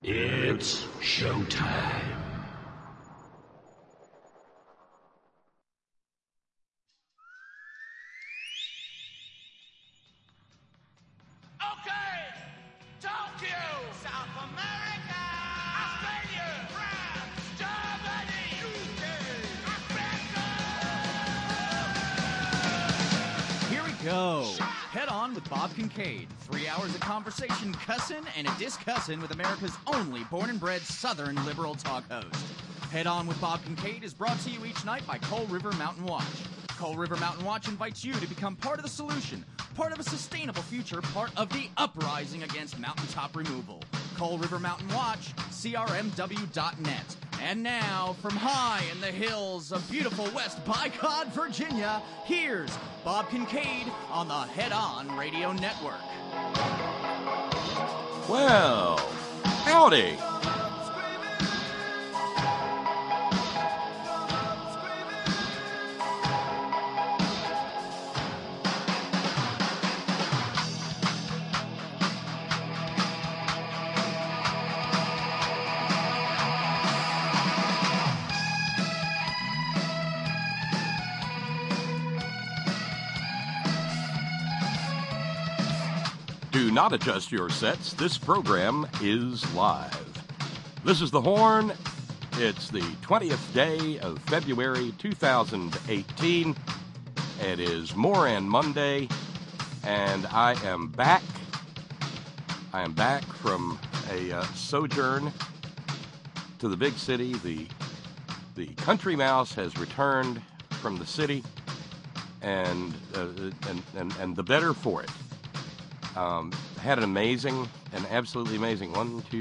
It's showtime. Okay, Tokyo, South America, Australia, France, Germany, UK, Africa. Here we go. Head on with Bob Kincaid. 3 hours of conversation, cussin' and a discussin' with America's only born and bred Southern liberal talk host. Head on with Bob Kincaid is brought to you each night by Coal River Mountain Watch. Coal River Mountain Watch invites you to become part of the solution, part of a sustainable future, part of the uprising against mountaintop removal. Coal River Mountain Watch, crmw.net. And now, from high in the hills of beautiful West Bicod, Virginia, here's Bob Kincaid on the Head On Radio Network. Well, howdy. Do not adjust your sets. This program is live. This is The Horn. It's the 20th day of February 2018. It is Moran Monday, and I am back. I am back from a sojourn to the big city. The country mouse has returned from the city, and the better for it. Had an absolutely amazing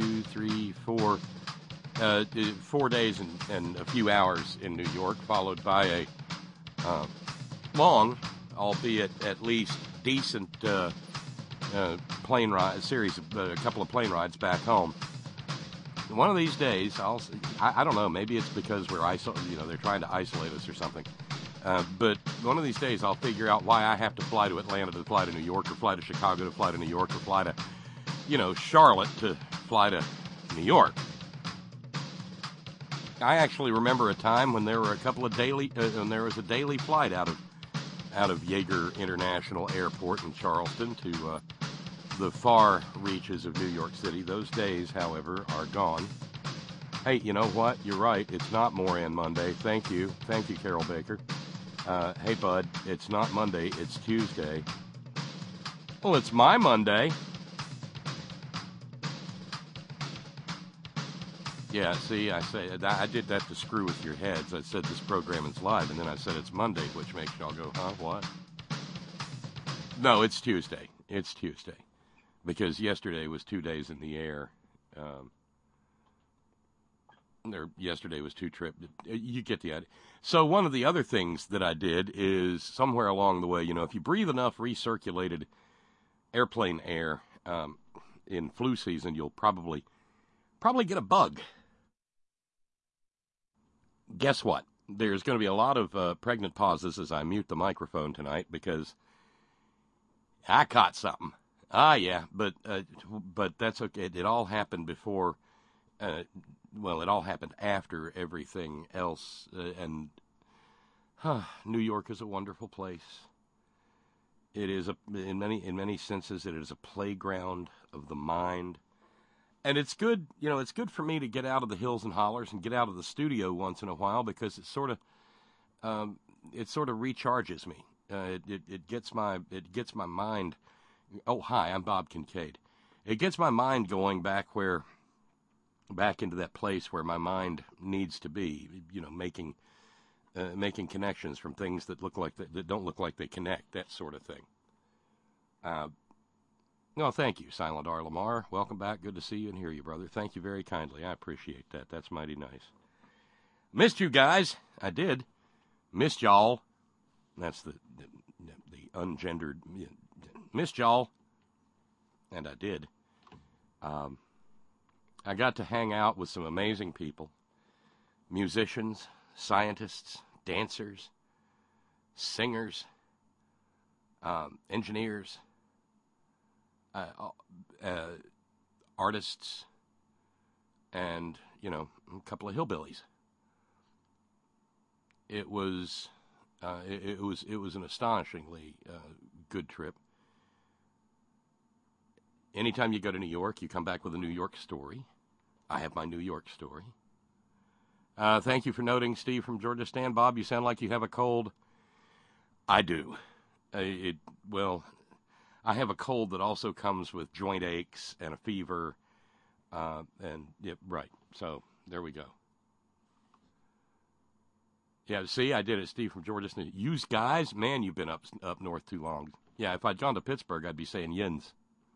4 days and a few hours in New York, followed by a long, albeit at least decent plane ride, a couple of plane rides back home. One of these days, I don't know, maybe it's because we're they're trying to isolate us or something. But one of these days I'll figure out why I have to fly to Atlanta to fly to New York, or fly to Chicago to fly to New York, or fly to, Charlotte to fly to New York. I actually remember a time when there were when there was a daily flight out of Yeager International Airport in Charleston to the far reaches of New York City. Those days, however, are gone. Hey, you know what? You're right. It's not Moran Monday. Thank you, Carol Baker. Hey, bud, it's not Monday, it's Tuesday. Well, it's my Monday. Yeah, see, I did that to screw with your heads. I said this program is live, and then I said it's Monday, which makes y'all go, huh, what? No, it's Tuesday. It's Tuesday. Because yesterday was 2 days in the air. Yesterday was 2 trips. You get the idea. So one of the other things that I did is somewhere along the way, if you breathe enough recirculated airplane air in flu season, you'll probably get a bug. Guess what? There's going to be a lot of pregnant pauses as I mute the microphone tonight because I caught something. Yeah, but that's okay. It all happened before. It all happened after everything else, and New York is a wonderful place. It is in many senses, it is a playground of the mind, and it's good. It's good for me to get out of the hills and hollers and get out of the studio once in a while because it sort of recharges me. It gets my mind. Oh, hi, I'm Bob Kincaid. It gets my mind going back into that place where my mind needs to be, making connections from things that don't look like they connect, that sort of thing. No, thank you, Silent R. Lamar. Welcome back. Good to see you and hear you, brother. Thank you very kindly. I appreciate that. That's mighty nice. Missed you guys. I did. Missed y'all. That's the ungendered. Missed y'all. And I did. I got to hang out with some amazing people, musicians, scientists, dancers, singers, engineers, artists, and, a couple of hillbillies. It was an astonishingly good trip. Anytime you go to New York, you come back with a New York story. I have my New York story. Thank you for noting, Steve from Georgia. Stan, Bob, you sound like you have a cold. I do. I have a cold that also comes with joint aches and a fever. Right. So there we go. Yeah, see, I did it, Steve from Georgia. Yous guys, man, you've been up north too long. Yeah, if I'd gone to Pittsburgh, I'd be saying yins.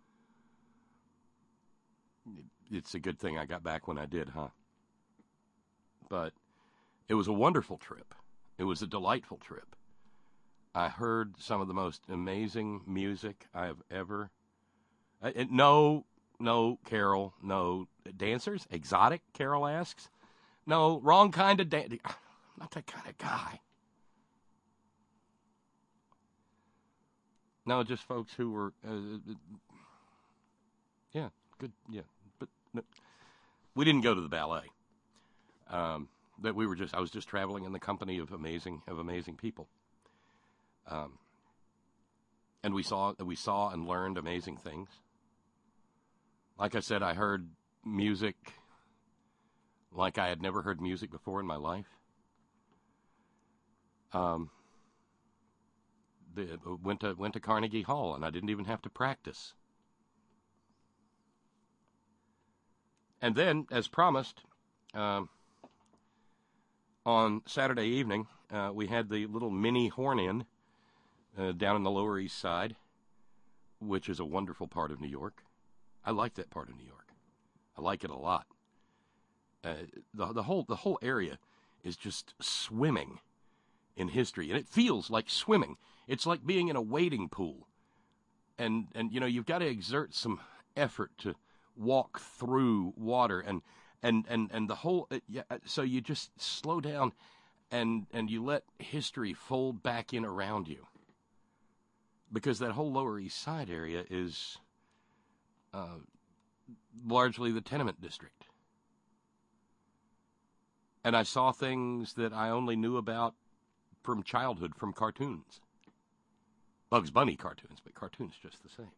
It's a good thing I got back when I did, huh? But it was a wonderful trip. It was a delightful trip. I heard some of the most amazing music I have ever... No, Carol, no. Dancers? Exotic, Carol asks. No, wrong kind of dance. I'm not that kind of guy. No, just folks who were... yeah, good, yeah. But no, we didn't go to the ballet. I was just traveling in the company of amazing people. And we saw and learned amazing things. Like I said, I heard music like I had never heard music before in my life. Went to Carnegie Hall, and I didn't even have to practice. And then, as promised, on Saturday evening, we had the little mini horn-in down in the Lower East Side, which is a wonderful part of New York. I like that part of New York. I like it a lot. The whole area is just swimming in history, and it feels like swimming. It's like being in a wading pool, and you've got to exert some effort to walk through water, and the whole. So you just slow down, and you let history fold back in around you, because that whole Lower East Side area is largely the tenement district. And I saw things that I only knew about from childhood, from cartoons. Bugs Bunny cartoons, but cartoons just the same.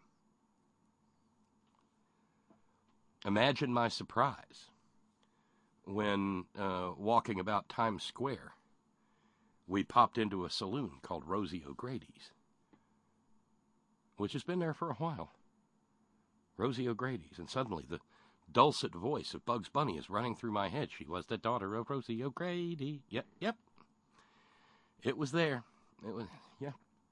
Imagine my surprise when, walking about Times Square, we popped into a saloon called Rosie O'Grady's, which has been there for a while. Rosie O'Grady's, and suddenly the dulcet voice of Bugs Bunny is running through my head. She was the daughter of Rosie O'Grady. Yep. It was there. It was, yeah.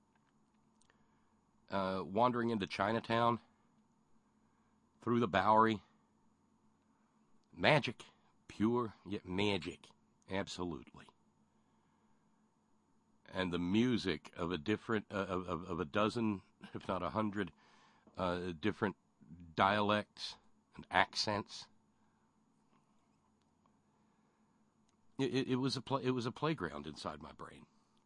Wandering into Chinatown, through the Bowery. Magic. Pure, yet magic. Absolutely. And the music of a different, of a dozen, if not 100, different dialects and accents. It was a playground inside my brain.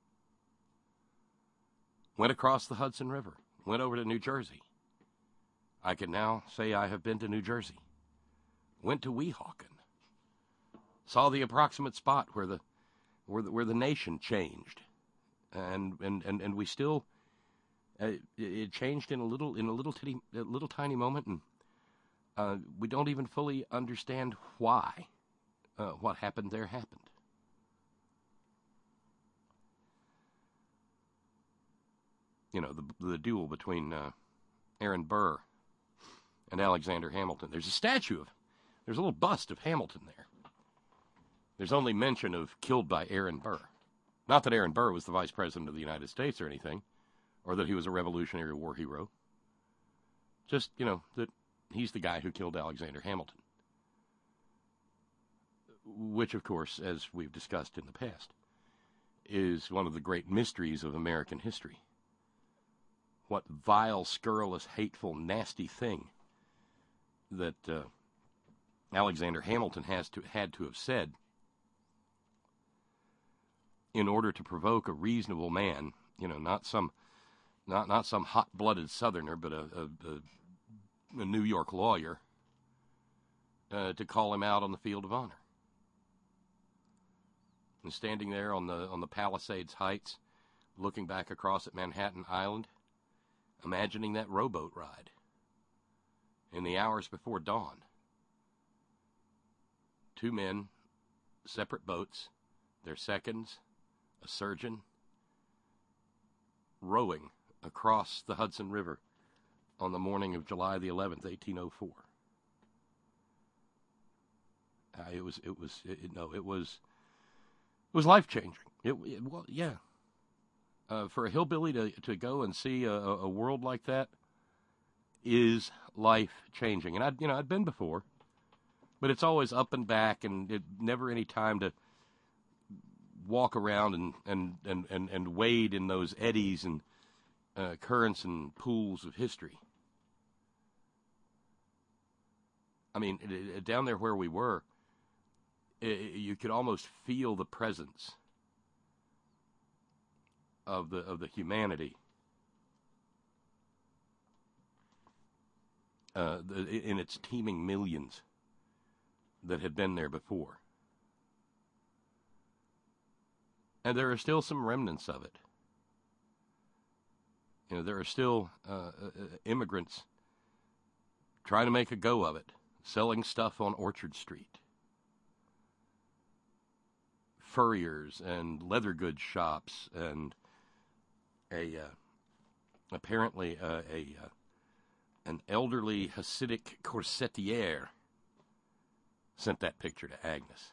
Went across the Hudson River. Went over to New Jersey. I can now say I have been to New Jersey. Went to Weehawken. Saw the approximate spot where the nation changed, and we still it changed in a little tiny moment, and we don't even fully understand why what happened there happened. The duel between Aaron Burr and Alexander Hamilton. There's a little bust of Hamilton there. There's only mention of killed by Aaron Burr. Not that Aaron Burr was the Vice President of the United States or anything, or that he was a Revolutionary War hero. Just, that he's the guy who killed Alexander Hamilton. Which, of course, as we've discussed in the past, is one of the great mysteries of American history. What vile, scurrilous, hateful, nasty thing that Alexander Hamilton had to have said in order to provoke a reasonable man, not some hot-blooded Southerner, but a New York lawyer, to call him out on the field of honor. And standing there on the Palisades Heights, looking back across at Manhattan Island, imagining that rowboat ride in the hours before dawn. 2 men, separate boats, their seconds, a surgeon, rowing across the Hudson River on the morning of July the 11th, 1804. It was life-changing. Well, yeah. For a hillbilly to go and see a world like that is life-changing. And I'd been before, but it's always up and back, and never any time to walk around and wade in those eddies and currents and pools of history. I mean, down there where we were, you could almost feel the presence of the humanity in its teeming millions that had been there before. And there are still some remnants of it. There are still immigrants trying to make a go of it, selling stuff on Orchard Street. Furriers and leather goods shops, and apparently an elderly Hasidic corsetier sent that picture to Agnes.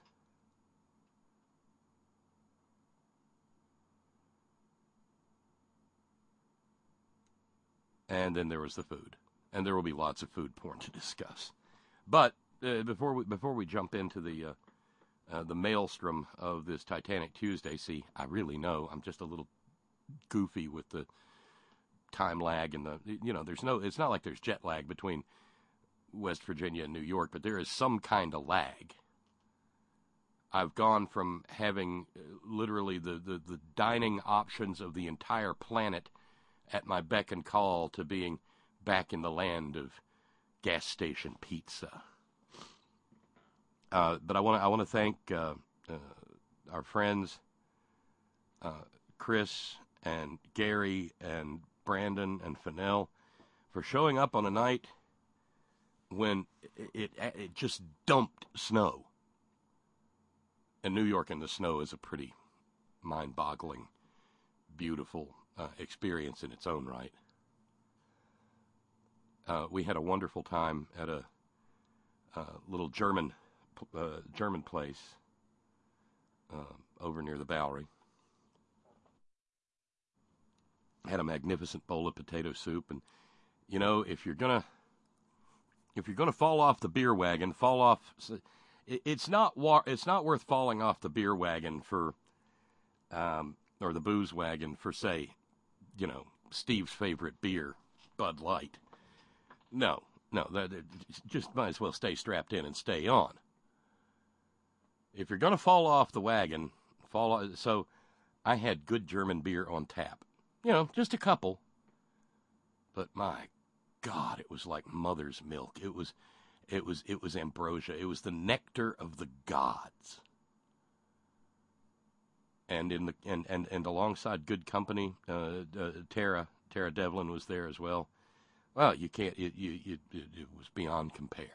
And then there was the food, and there will be lots of food porn to discuss. But before we jump into the maelstrom of this Titanic Tuesday, see, I really know I'm just a little goofy with the time lag and it's not like there's jet lag between West Virginia and New York, but there is some kind of lag. I've gone from having literally the dining options of the entire planet at my beck and call to being back in the land of gas station pizza. But I want to thank our friends Chris and Gary and Brandon and Fennell for showing up on a night when it just dumped snow. And New York in the snow is a pretty mind-boggling, beautiful experience in its own right. We had a wonderful time at a little German place over near the Bowery. Had a magnificent bowl of potato soup, and if you're gonna fall off the beer wagon, fall off. It's not worth falling off the beer wagon for, or the booze wagon for, say, Steve's favorite beer, Bud Light. No, just might as well stay strapped in and stay on. If you're going to fall off the wagon, so I had good German beer on tap. Just a couple. But my God, it was like mother's milk. It was ambrosia. It was the nectar of the gods. And and alongside good company, Tara Devlin was there as well. Well, you can't. It was beyond compare.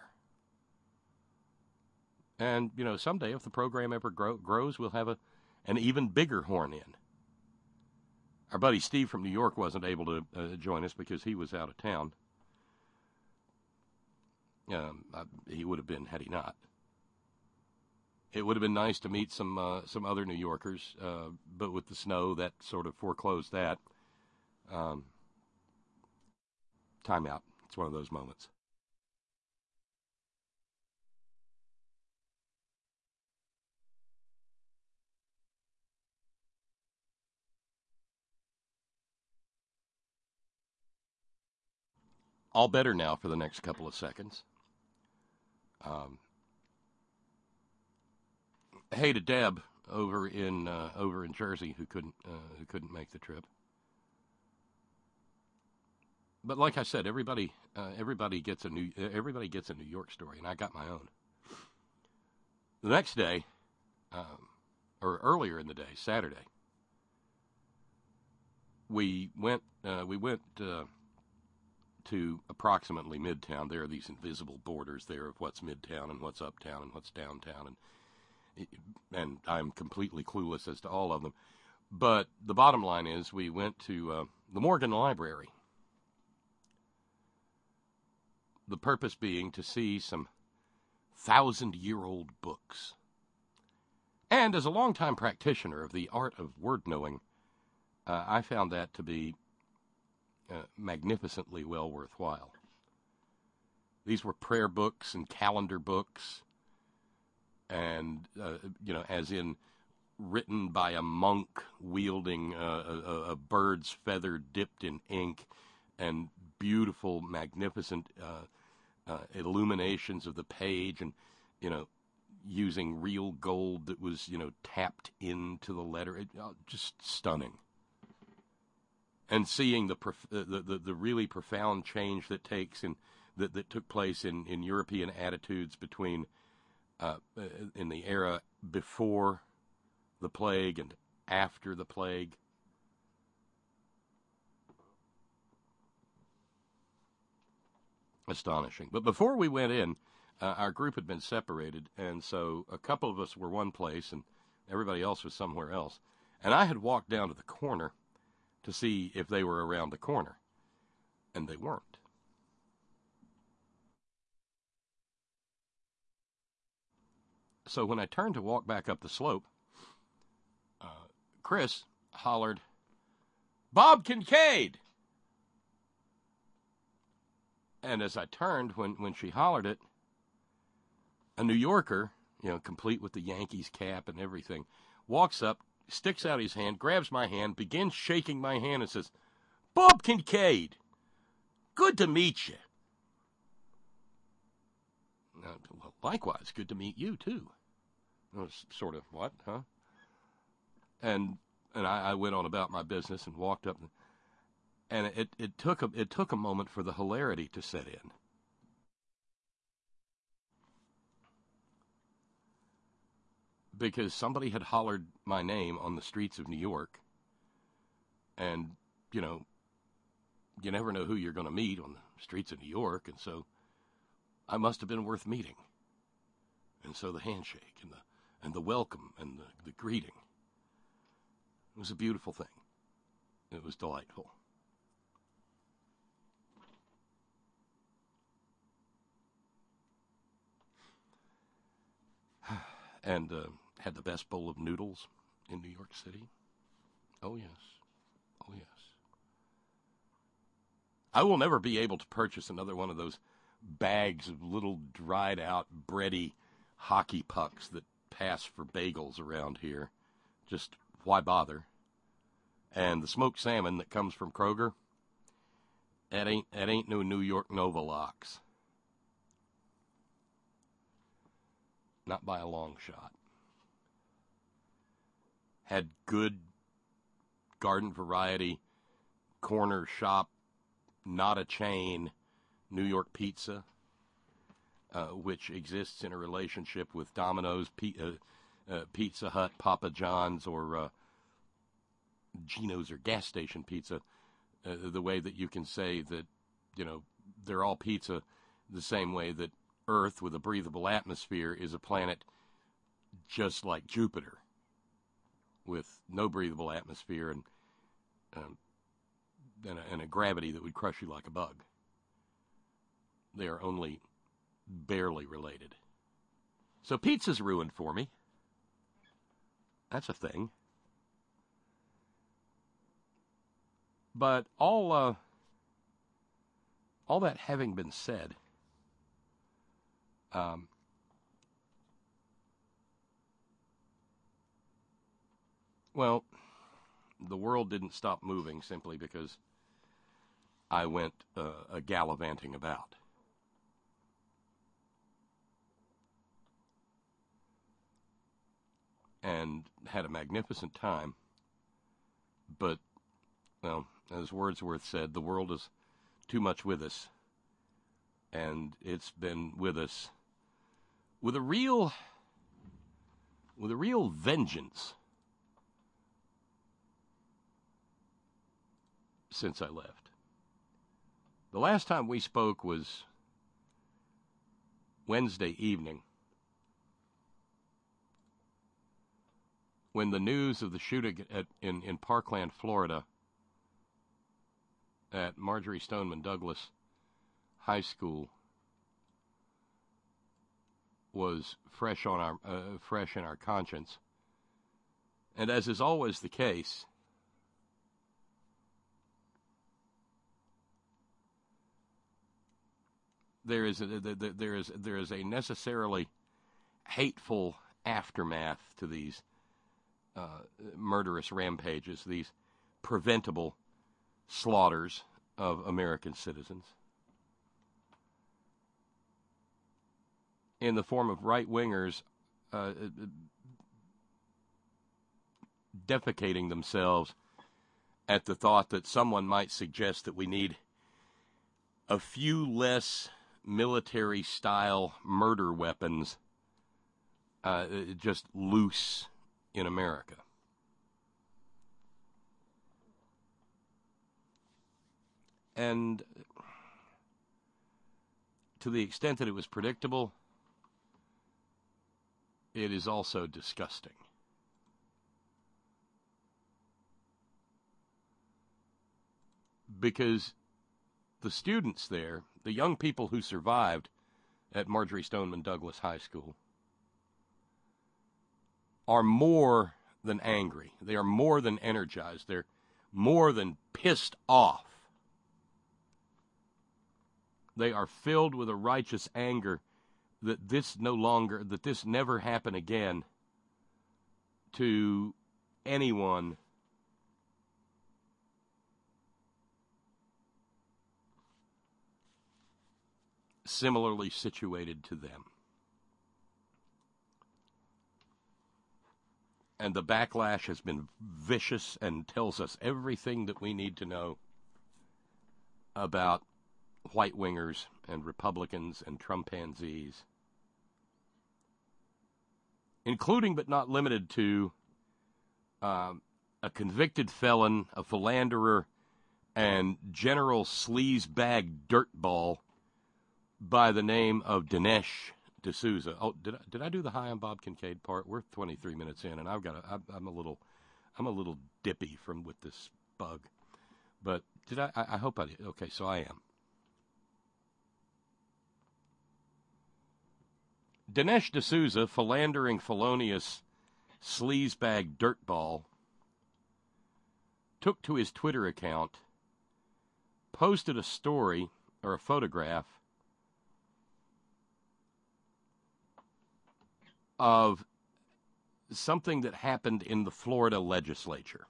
And someday, if the program ever grows, we'll have an even bigger horn in. Our buddy Steve from New York wasn't able to join us because he was out of town. He would have been had he not. It would have been nice to meet some other New Yorkers, but with the snow, that sort of foreclosed that. Time out. It's one of those moments. All better now for the next couple of seconds. Hey to Deb over in Jersey who couldn't make the trip. But like I said, everybody gets a New York story, and I got my own. The next day, or earlier in the day, Saturday, we went to approximately Midtown. There are these invisible borders there of what's Midtown and what's Uptown and what's downtown, and I'm completely clueless as to all of them. But the bottom line is we went to the Morgan Library. The purpose being to see some 1,000-year-old books. And as a longtime practitioner of the art of word-knowing, I found that to be magnificently well worthwhile. These were prayer books and calendar books, and, as in written by a monk wielding a bird's feather dipped in ink, and beautiful, magnificent illuminations of the page, and, using real gold that was, tapped into the letter. Just stunning. And seeing the really profound change that took place in European attitudes between in the era before the plague and after the plague. Astonishing. But before we went in, our group had been separated, and so a couple of us were one place and everybody else was somewhere else. And I had walked down to the corner to see if they were around the corner, and they weren't. So when I turned to walk back up the slope, Chris hollered, "Bob Kincaid!" And as I turned, when she hollered it, a New Yorker, complete with the Yankees cap and everything, walks up, sticks out his hand, grabs my hand, begins shaking my hand, and says, "Bob Kincaid, good to meet you." Well, likewise, good to meet you, too. I was sort of, what, huh? And I went on about my business and walked up, and it took a moment for the hilarity to set in. Because somebody had hollered my name on the streets of New York, and, you never know who you're going to meet on the streets of New York, and so I must have been worth meeting. And so the handshake and the welcome and the greeting. It was a beautiful thing. It was delightful. And had the best bowl of noodles in New York City. Oh, yes. Oh, yes. I will never be able to purchase another one of those bags of little dried-out, bready hockey pucks that pass for bagels around here. Just why bother? And the smoked salmon that comes from Kroger, that ain't no New York Nova Lox. Not by a long shot. Had good garden variety, corner shop, not a chain, New York pizza, which exists in a relationship with Domino's, Pizza Hut, Papa John's, or Geno's or gas station pizza, the way that you can say that, they're all pizza the same way that Earth with a breathable atmosphere is a planet just like Jupiter with no breathable atmosphere and a gravity that would crush you like a bug. They are only barely related. So pizza's ruined for me. That's a thing. But all that having been said, well, the world didn't stop moving simply because I went gallivanting about. And had a magnificent time. But, well, as Wordsworth said, the world is too much with us. And it's been with us with a real with a real vengeance since I left. The last time we spoke was Wednesday evening, when the news of the shooting in Parkland, Florida, at Marjory Stoneman Douglas High School was fresh in our conscience. And as is always the case, there is a necessarily hateful aftermath to these murderous rampages, these preventable slaughters of American citizens, in the form of right-wingers defecating themselves at the thought that someone might suggest that we need a few less military-style murder weapons just loose in America. And to the extent that it was predictable, it is also disgusting. Because the students there, the young people who survived at Marjory Stoneman Douglas High School, are more than angry. They are more than energized. They're more than pissed off. They are filled with a righteous anger that this never happen again to anyone similarly situated to them. And the backlash has been vicious and tells us everything that we need to know about white-wingers and Republicans and Trumpanzees, including but not limited to a convicted felon, a philanderer, and general sleazebag dirtball by the name of Dinesh D'Souza. Oh, did I do the Hi, I'm Bob Kincaid part? We're 23 minutes in, and I'm a little dippy with this bug. But did I hope I did. Okay, so I am. Dinesh D'Souza, philandering, felonious sleazebag dirtball, took to his Twitter account, posted a story or a photograph of something that happened in the Florida legislature.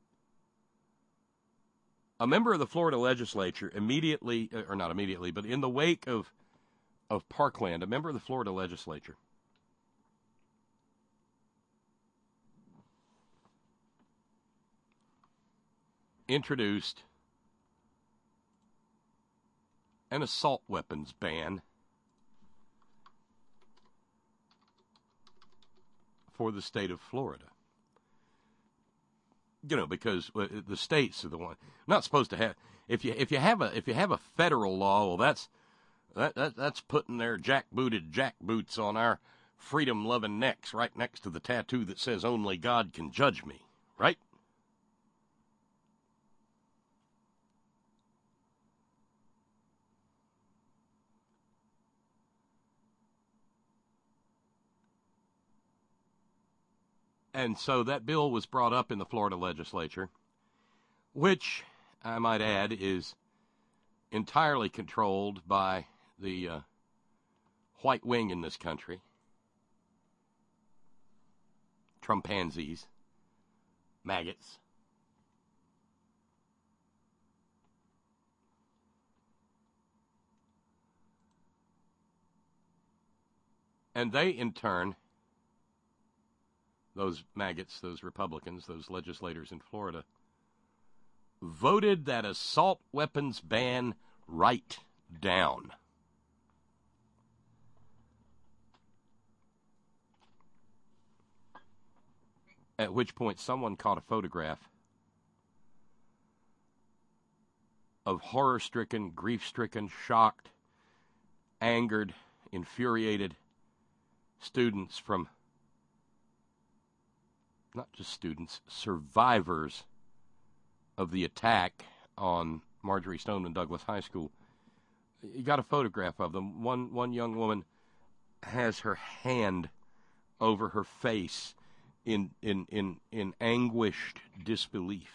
A member of the Florida legislature immediately, or not immediately, but in the wake of Parkland, a member of the Florida legislature introduced an assault weapons ban for the state of Florida. You know, because the states are the one not supposed to have. If you have a federal law, well, that's putting their jackbooted jackboots on our freedom-loving necks, right next to the tattoo that says "Only God can judge me," right? And so that bill was brought up in the Florida legislature, which, I might add, is entirely controlled by the white wing in this country, Trumpanzees, maggots. And they, in turn, those maggots, those Republicans, those legislators in Florida, voted that assault weapons ban right down. at which point someone caught a photograph of horror-stricken, grief-stricken, shocked, angered, infuriated students from, not just students, survivors of the attack on Marjory Stoneman Douglas High School. You got a photograph of them. One young woman has her hand over her face in anguished disbelief.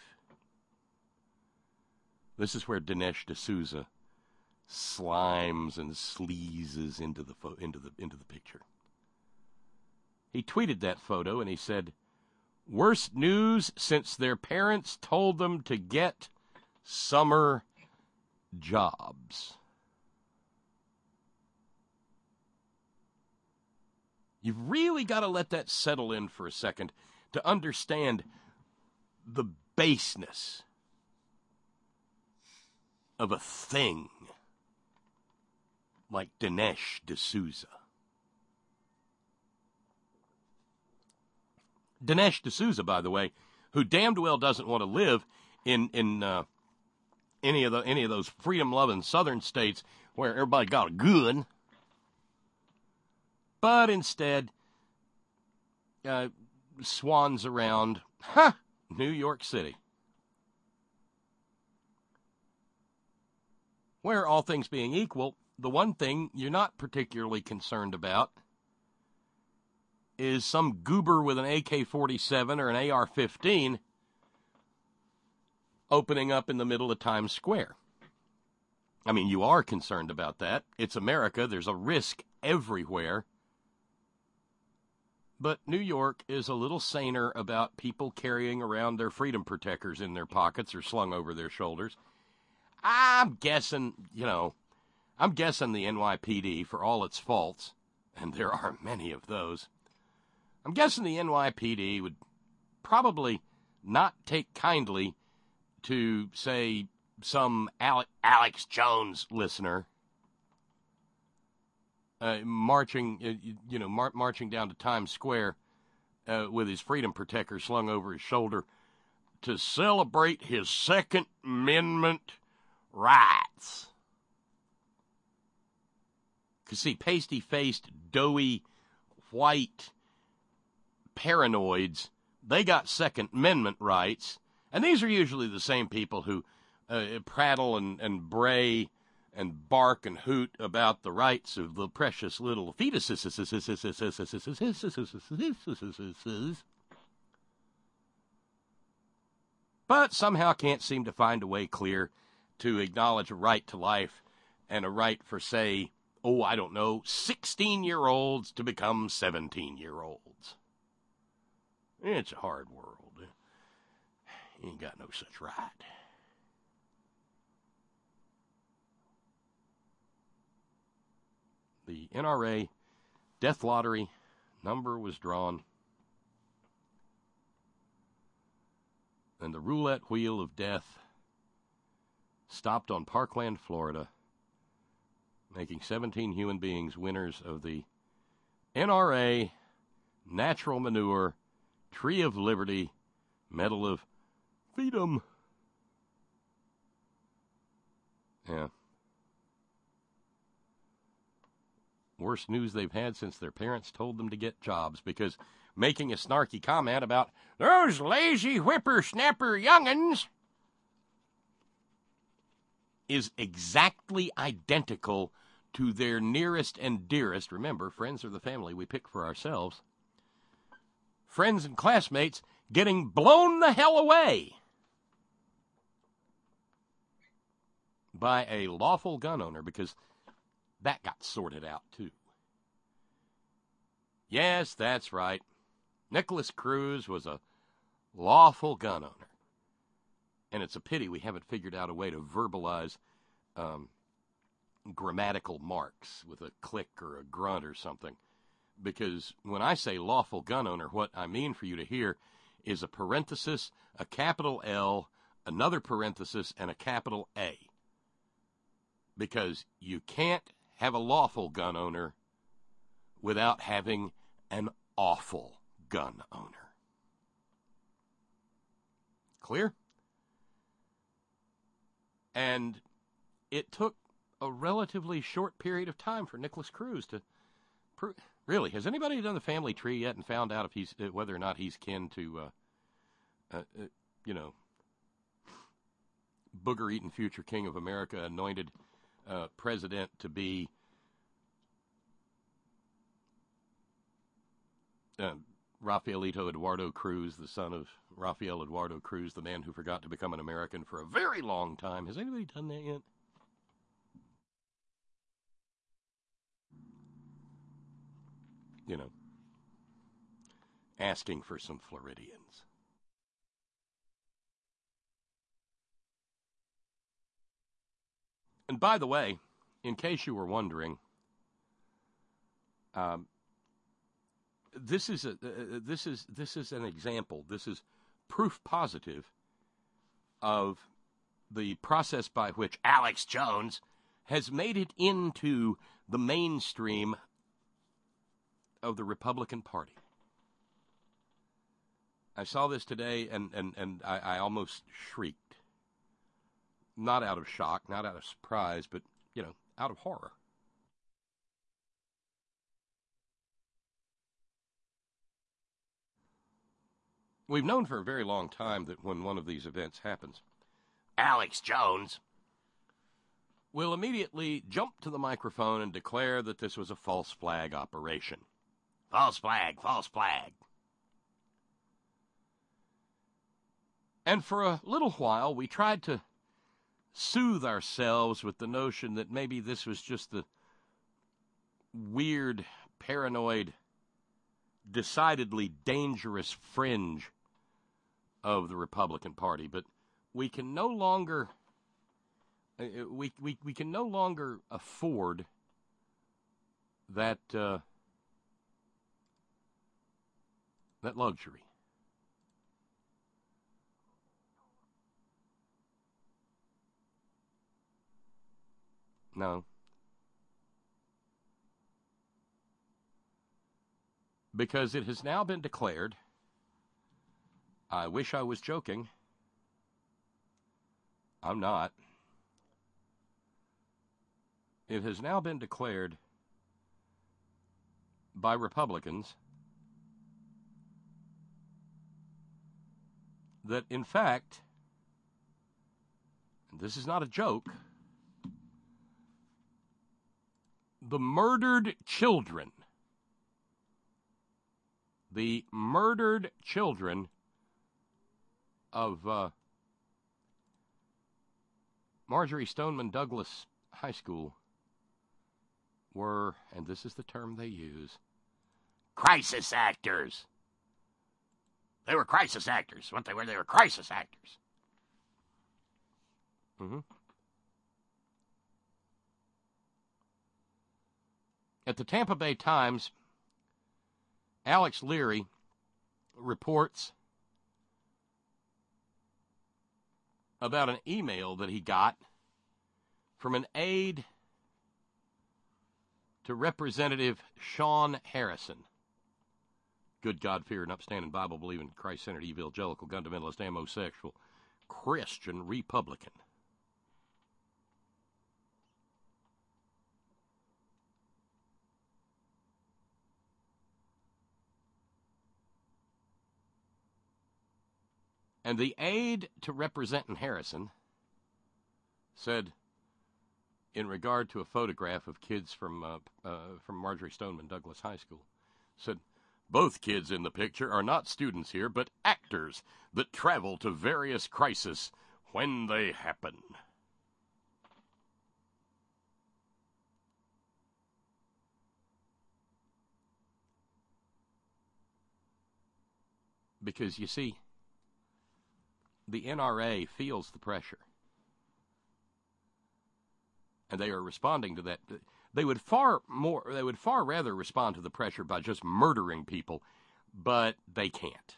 This is where Dinesh D'Souza slimes and sleazes into the picture. He tweeted that photo and he said, "Worst news since their parents told them to get summer jobs." You've really got to let that settle in for a second to understand the baseness of a thing like Dinesh D'Souza. Dinesh D'Souza, by the way, who damned well doesn't want to live in any of those freedom-loving southern states where everybody got a gun, but instead swans around New York City, where, all things being equal, the one thing you're not particularly concerned about is some goober with an AK-47 or an AR-15 opening up in the middle of Times Square. I mean, you are concerned about that. It's America. There's a risk everywhere. But New York is a little saner about people carrying around their freedom protectors in their pockets or slung over their shoulders. I'm guessing the NYPD, for all its faults, and there are many of those, I'm guessing the NYPD would probably not take kindly to, say, some Alex Jones listener marching down to Times Square with his freedom protector slung over his shoulder to celebrate his Second Amendment rights. Because, see, pasty-faced, doughy, white paranoids, they got Second Amendment rights, and these are usually the same people who prattle and bray and bark and hoot about the rights of the precious little fetuses, but somehow can't seem to find a way clear to acknowledge a right to life and a right for, say, 16-year-olds to become 17-year-olds. It's a hard world. You ain't got no such right. The NRA death lottery number was drawn, and the roulette wheel of death stopped on Parkland, Florida, making 17 human beings winners of the NRA Natural Manure Tree of Liberty Medal of Freedom. Yeah. Worst news they've had since their parents told them to get jobs, because making a snarky comment about those lazy whippersnapper young'uns is exactly identical to their nearest and dearest. Remember, friends are the family we pick for ourselves. Friends and classmates getting blown the hell away by a lawful gun owner, because that got sorted out, too. Yes, that's right. Nicholas Cruz was a lawful gun owner. And it's a pity we haven't figured out a way to verbalize grammatical marks with a click or a grunt or something. Because when I say lawful gun owner, what I mean for you to hear is a parenthesis, a capital L, another parenthesis, and a capital A. Because you can't have a lawful gun owner without having an awful gun owner. clear. And it took a relatively short period of time for Nicholas Cruz to prove. Really, has anybody done the family tree yet and found out if he's whether or not he's kin to, booger-eating future king of America, anointed president to be Rafaelito Eduardo Cruz, the son of Rafael Eduardo Cruz, the man who forgot to become an American for a very long time. Has anybody done that yet? You know, asking for some Floridians. And by the way, in case you were wondering, this is an example. This is proof positive of the process by which Alex Jones has made it into the mainstream of the Republican Party. I saw this today, and I almost shrieked. Not out of shock, not out of surprise, but, out of horror. We've known for a very long time that when one of these events happens, Alex Jones will immediately jump to the microphone and declare that this was a false flag operation. False flag, false flag. And for a little while, we tried to soothe ourselves with the notion that maybe this was just the weird, paranoid, decidedly dangerous fringe of the Republican Party. But we can no longer we can no longer afford that that luxury. No. Because it has now been declared, I wish I was joking. I'm not. It has now been declared by Republicans that, in fact, and this is not a joke, the murdered children of Marjory Stoneman Douglas High School were, and this is the term they use, crisis actors. They were crisis actors. What they were crisis actors. At the Tampa Bay Times, Alex Leary reports about an email that he got from an aide to Representative Sean Harrison, good God-fearing, upstanding, Bible-believing, Christ-centered, evangelical, fundamentalist, homosexual, Christian Republican. And the aide to Representative Harrison said, in regard to a photograph of kids from Marjory Stoneman Douglas High School, said, both kids in the picture are not students here, but actors that travel to various crises when they happen. Because, you see, the NRA feels the pressure. And they are responding to that. They would far rather respond to the pressure by just murdering people, but they can't.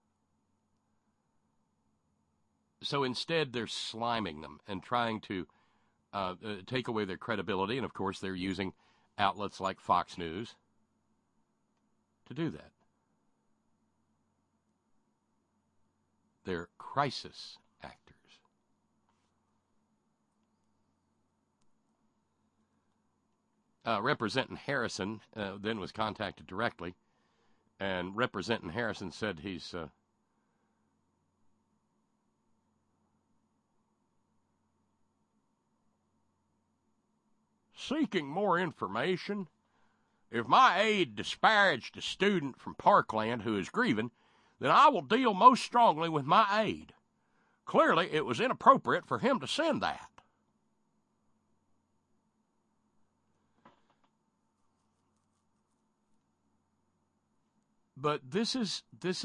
So instead, they're sliming them and trying to take away their credibility. And, of course, they're using outlets like Fox News to do that. They're crisis actors. Representative Harrison then was contacted directly, and Representative Harrison said he's seeking more information. If my aide disparaged a student from Parkland who is grieving, then I will deal most strongly with my aide. Clearly, it was inappropriate for him to send that. But this is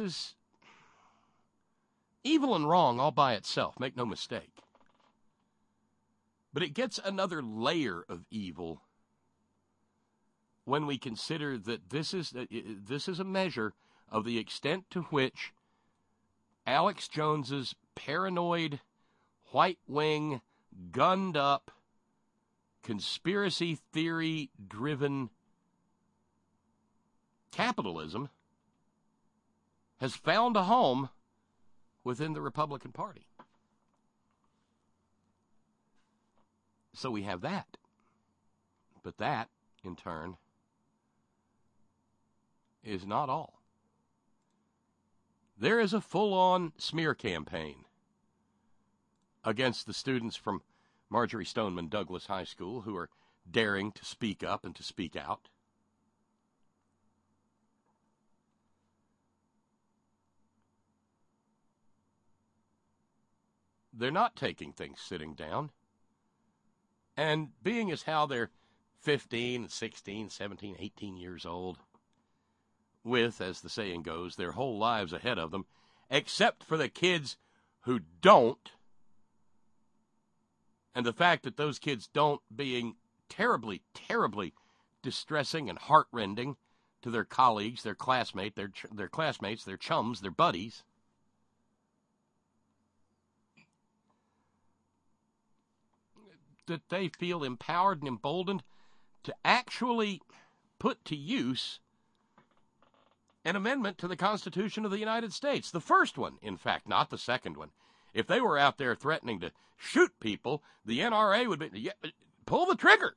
evil and wrong all by itself, make no mistake. But it gets another layer of evil when we consider that this is a measure of the extent to which Alex Jones's paranoid, white-wing, gunned-up, conspiracy theory-driven capitalism has found a home within the Republican Party. So we have that. But that, in turn, is not all. There is a full-on smear campaign against the students from Marjory Stoneman Douglas High School who are daring to speak up and to speak out. They're not taking things sitting down. And being as how they're 15, 16, 17, 18 years old, with, as the saying goes, their whole lives ahead of them, except for the kids who don't, and the fact that those kids don't being terribly, terribly distressing and heartrending to their colleagues, their classmates, their chums, their buddies. That they feel empowered and emboldened to actually put to use an amendment to the Constitution of the United States. The first one, in fact, not the second one. If they were out there threatening to shoot people, the NRA would be, pull the trigger.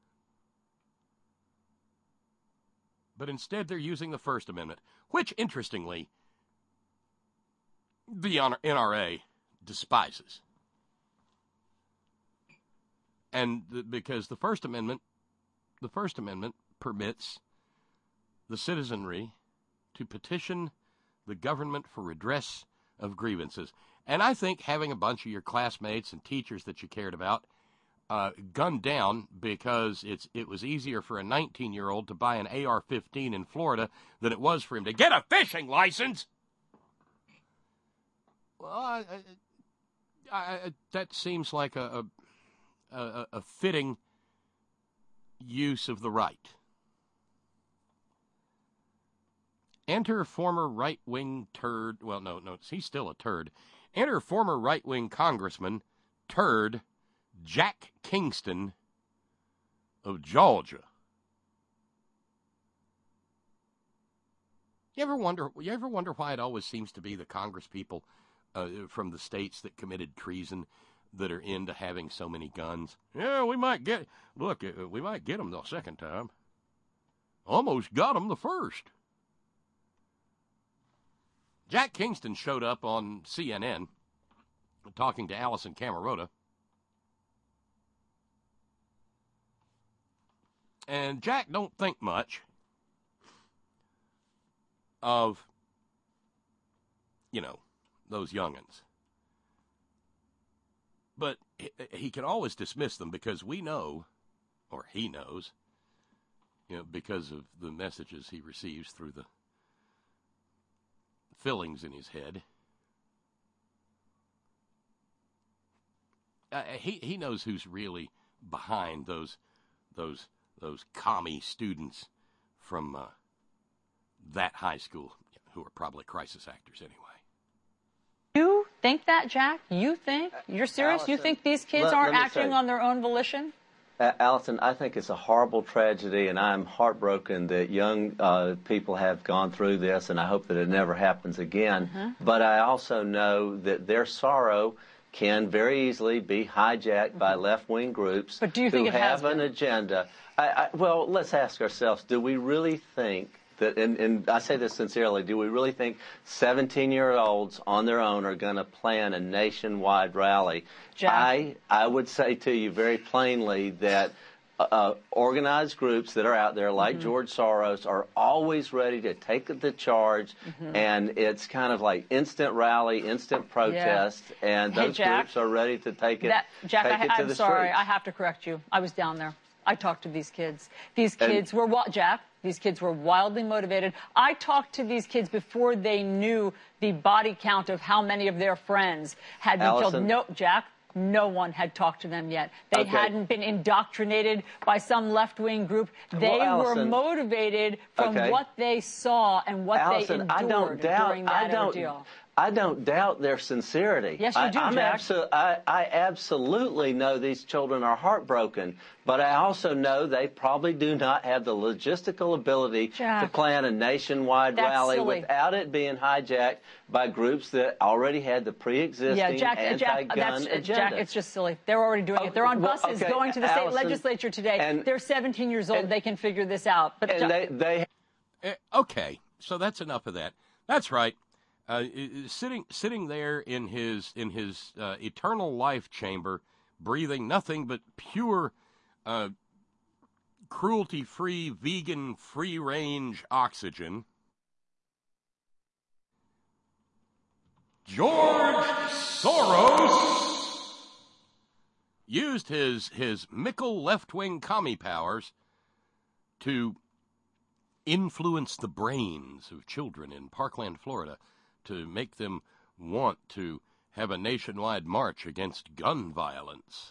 But instead they're using the First Amendment, which, interestingly, the NRA despises. And because the First Amendment permits the citizenry to petition the government for redress of grievances. And I think having a bunch of your classmates and teachers that you cared about gunned down because it was easier for a 19-year-old to buy an AR-15 in Florida than it was for him to get a fishing license. Well, that seems like a fitting use of the right. Enter former right-wing turd. Well, no, he's still a turd. Enter former right-wing Congressman, turd, Jack Kingston of Georgia. You ever wonder why it always seems to be the Congress people from the states that committed treason that are into having so many guns? Yeah, we might get them the second time. Almost got them the first. Jack Kingston showed up on CNN talking to Allison Camerota. And Jack don't think much of, those young'uns. But he can always dismiss them because we know, or he knows, because of the messages he receives through the fillings in his head. He knows who's really behind those commie students from that high school, who are probably crisis actors anyway. You think that, Jack? You think? You're serious? Allison, you think these kids aren't let me acting say, on their own volition? Allison, I think it's a horrible tragedy, and I'm heartbroken that young people have gone through this, and I hope that it never happens again. But I also know that their sorrow can very easily be hijacked by left-wing groups But do you think who it has have an been? agenda. Well, let's ask ourselves, do we really think that, and I say this sincerely, do we really think 17-year-olds on their own are going to plan a nationwide rally? Jack? I would say to you very plainly that organized groups that are out there, like George Soros, are always ready to take the charge, and it's kind of like instant rally, instant protest, and Hey, those Jack, groups are ready to take it, Jack, take it to I'm the sorry. streets. I have to correct you. I was down there. I talked to these kids. These kids were Jack. These kids were wildly motivated. I talked to these kids before they knew the body count of how many of their friends had been killed. Allison? No, Jack. No one had talked to them yet. They Okay. hadn't been indoctrinated by some left-wing group. They were Allison, motivated from okay. what they saw and what Allison, they endured during that ordeal. I don't doubt their sincerity. Yes, you do, Jack. I absolutely know these children are heartbroken, but I also know they probably do not have the logistical ability Jack, to plan a nationwide that's rally silly. without it being hijacked by groups that already had the pre-existing anti-gun agenda. Jack, it's just silly. They're already doing it. They're on buses okay, going to the state Allison, legislature today. and- They're 17 years old. and- They can figure this out. But And they Okay, so that's enough of that. That's right. Sitting there in his eternal life chamber, breathing nothing but pure, cruelty-free, vegan, free-range oxygen. George Soros used his mickle left-wing commie powers to influence the brains of children in Parkland, Florida, to make them want to have a nationwide march against gun violence.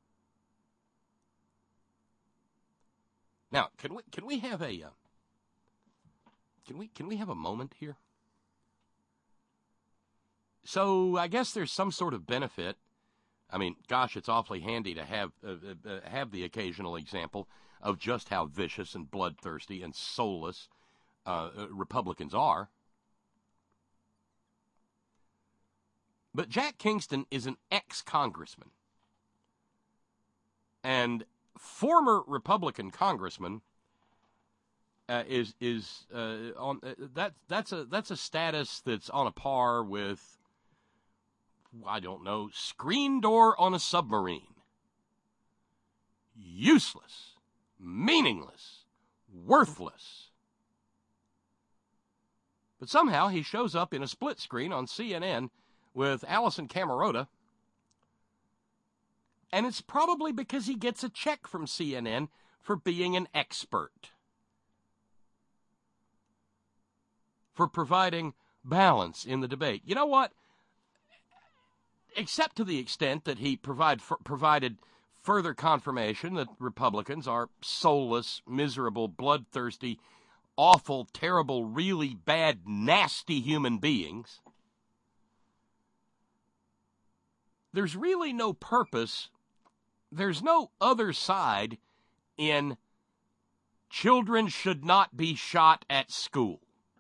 Now, can we have a can we have a moment here? So I guess there's some sort of benefit. I mean, gosh, it's awfully handy to have the occasional example of just how vicious and bloodthirsty and soulless Republicans are. But Jack Kingston is an ex-congressman, and former Republican congressman is on that's a status that's on a par with, I don't know, screen door on a submarine. Useless, meaningless, worthless. But somehow he shows up in a split screen on CNN with Allison Camerota, and it's probably because he gets a check from CNN for being an expert, for providing balance in the debate. You know what? Except to the extent that he provided further confirmation that Republicans are soulless, miserable, bloodthirsty, awful, terrible, really bad, nasty human beings, there's really no purpose, there's no other side in children should not be shot at school.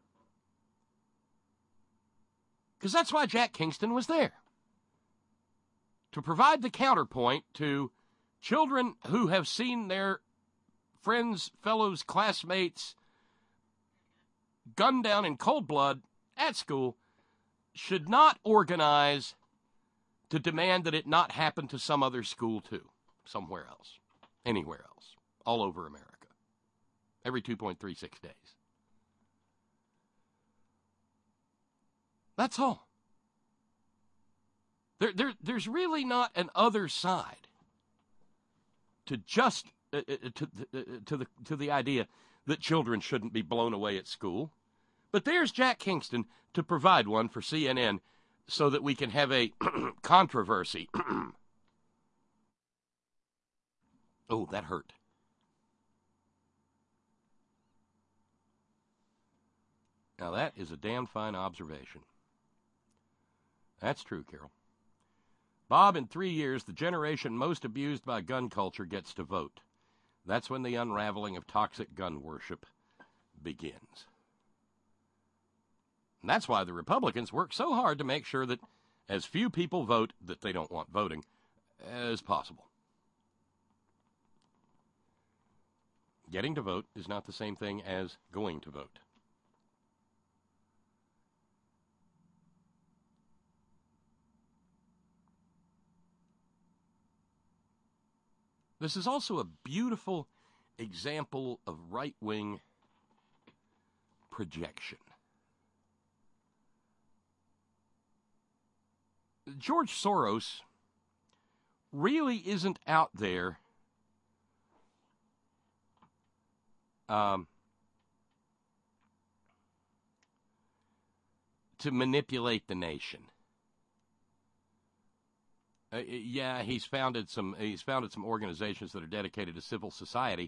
Because that's why Jack Kingston was there. To provide the counterpoint to children who have seen their friends, fellows, classmates gunned down in cold blood at school should not organize to demand that it not happen to some other school too, somewhere else, anywhere else, all over America, every 2.36 days. That's all. There's really not an other side to just to the idea that children shouldn't be blown away at school. But there's Jack Kingston to provide one for CNN so that we can have a controversy. Oh, that hurt. Now that is a damn fine observation. That's true, Carol. Bob, in 3 years, the generation most abused by gun culture gets to vote. That's when the unraveling of toxic gun worship begins. And that's why the Republicans work so hard to make sure that as few people vote that they don't want voting as possible. Getting to vote is not the same thing as going to vote. This is also a beautiful example of right-wing projection. George Soros really isn't out there to manipulate the nation. Yeah, he's founded some organizations that are dedicated to civil society,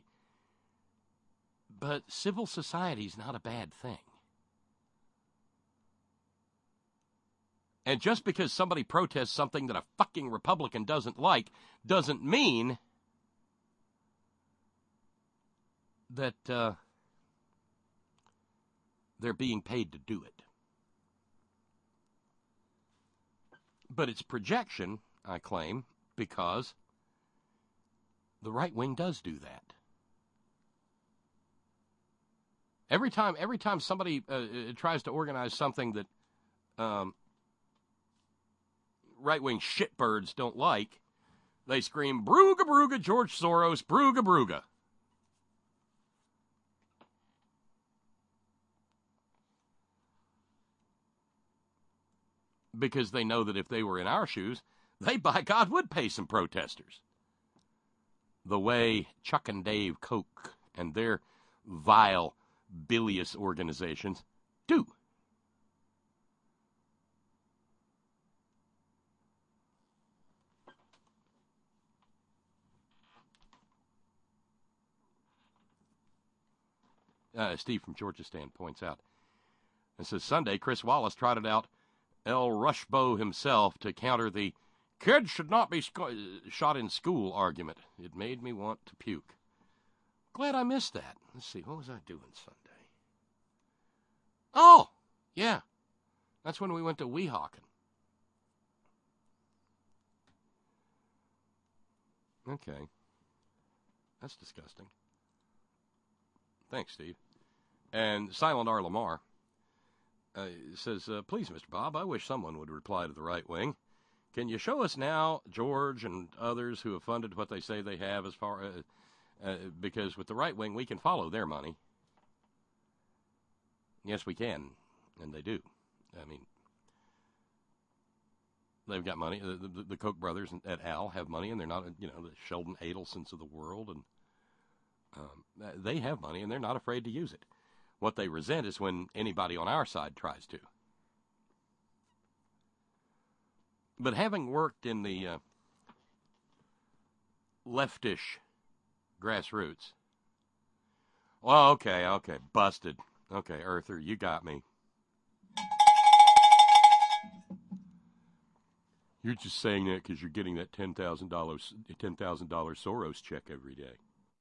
but civil society is not a bad thing. And just because somebody protests something that a fucking Republican doesn't like doesn't mean that they're being paid to do it. But it's projection, I claim, because the right wing does do that. Every time somebody tries to organize something that right-wing shitbirds don't like, they scream, "Brooga, brooga, George Soros, brooga, brooga." Because they know that if they were in our shoes, they, by God, would pay some protesters. The way Chuck and Dave Koch and their vile, bilious organizations do. Steve from Georgistan points out. It says, Sunday, Chris Wallace trotted out El Rushbo himself to counter the kids should not be shot in school argument. It made me want to puke. Glad I missed that. Let's see, what was I doing Sunday? Oh, yeah. That's when we went to Weehawken. Okay. That's disgusting. Thanks, Steve. And Silent R. Lamar says, please, Mr. Bob, I wish someone would reply to the right wing. Can you show us now, George and others who have funded what they say they have as far because with the right wing, we can follow their money. Yes, we can, and they do. I mean, they've got money. The Koch brothers et al. Have money, and they're not, the Sheldon Adelsons of the world, and they have money, and they're not afraid to use it. What they resent is when anybody on our side tries to. But having worked in the leftish grassroots, well, okay, busted. Okay, Earther, you got me. You're just saying that because you're getting that $10,000 Soros check every day.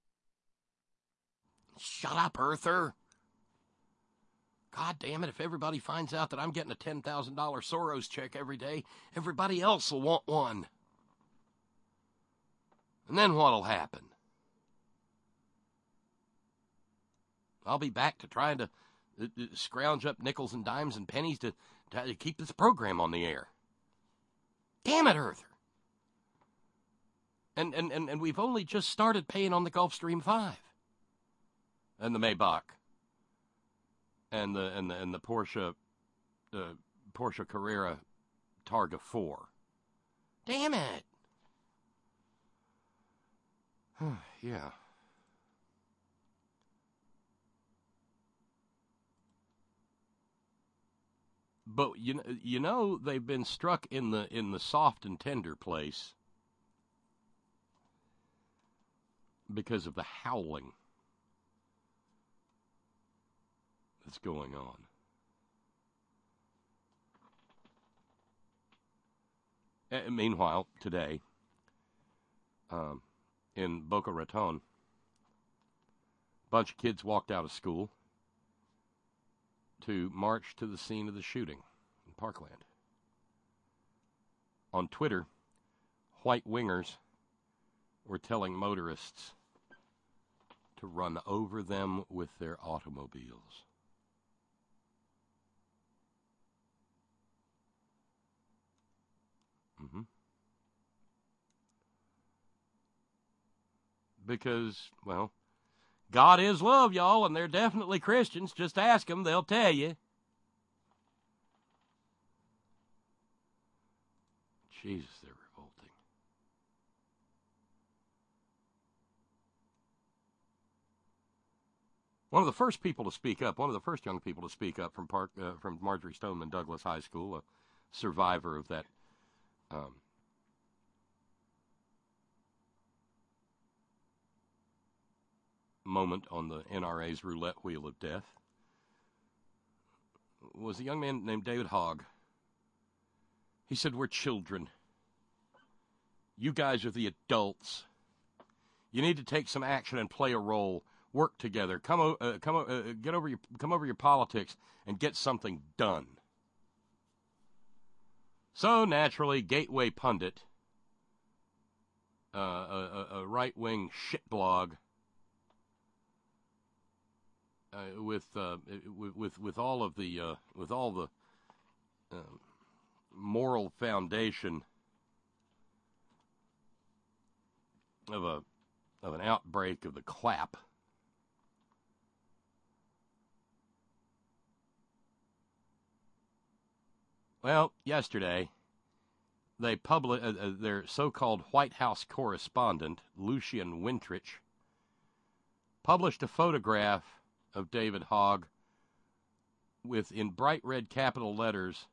Shut up, Earther. God damn it, if everybody finds out that I'm getting a $10,000 Soros check every day, everybody else will want one. And then what'll happen? I'll be back to trying to scrounge up nickels and dimes and pennies to keep this program on the air. Damn it, Earther. And we've only just started paying on the Gulfstream 5. And the Maybach. And the Porsche Carrera Targa 4. Damn it. Yeah. But you know they've been struck in the soft and tender place because of the howling that's going on. Meanwhile, today, in Boca Raton, a bunch of kids walked out of school to march to the scene of the shooting in Parkland. On Twitter, white wingers were telling motorists to run over them with their automobiles. Because, well, God is love, y'all, and they're definitely Christians. Just ask them, they'll tell you. Jesus, they're revolting. One of the first people to speak up, one of the first young people to speak up from Marjory Stoneman Douglas High School, a survivor of that moment on the NRA's roulette wheel of death, was a young man named David Hogg. He said, "We're children. You guys are the adults. You need to take some action and play a role. Work together. Come over your politics and get something done." So naturally, Gateway Pundit, a right-wing shit blog, with all the moral foundation of an outbreak of the clap, well, yesterday they published their so-called White House correspondent, Lucian Wintrich, published a photograph of David Hogg in bright red capital letters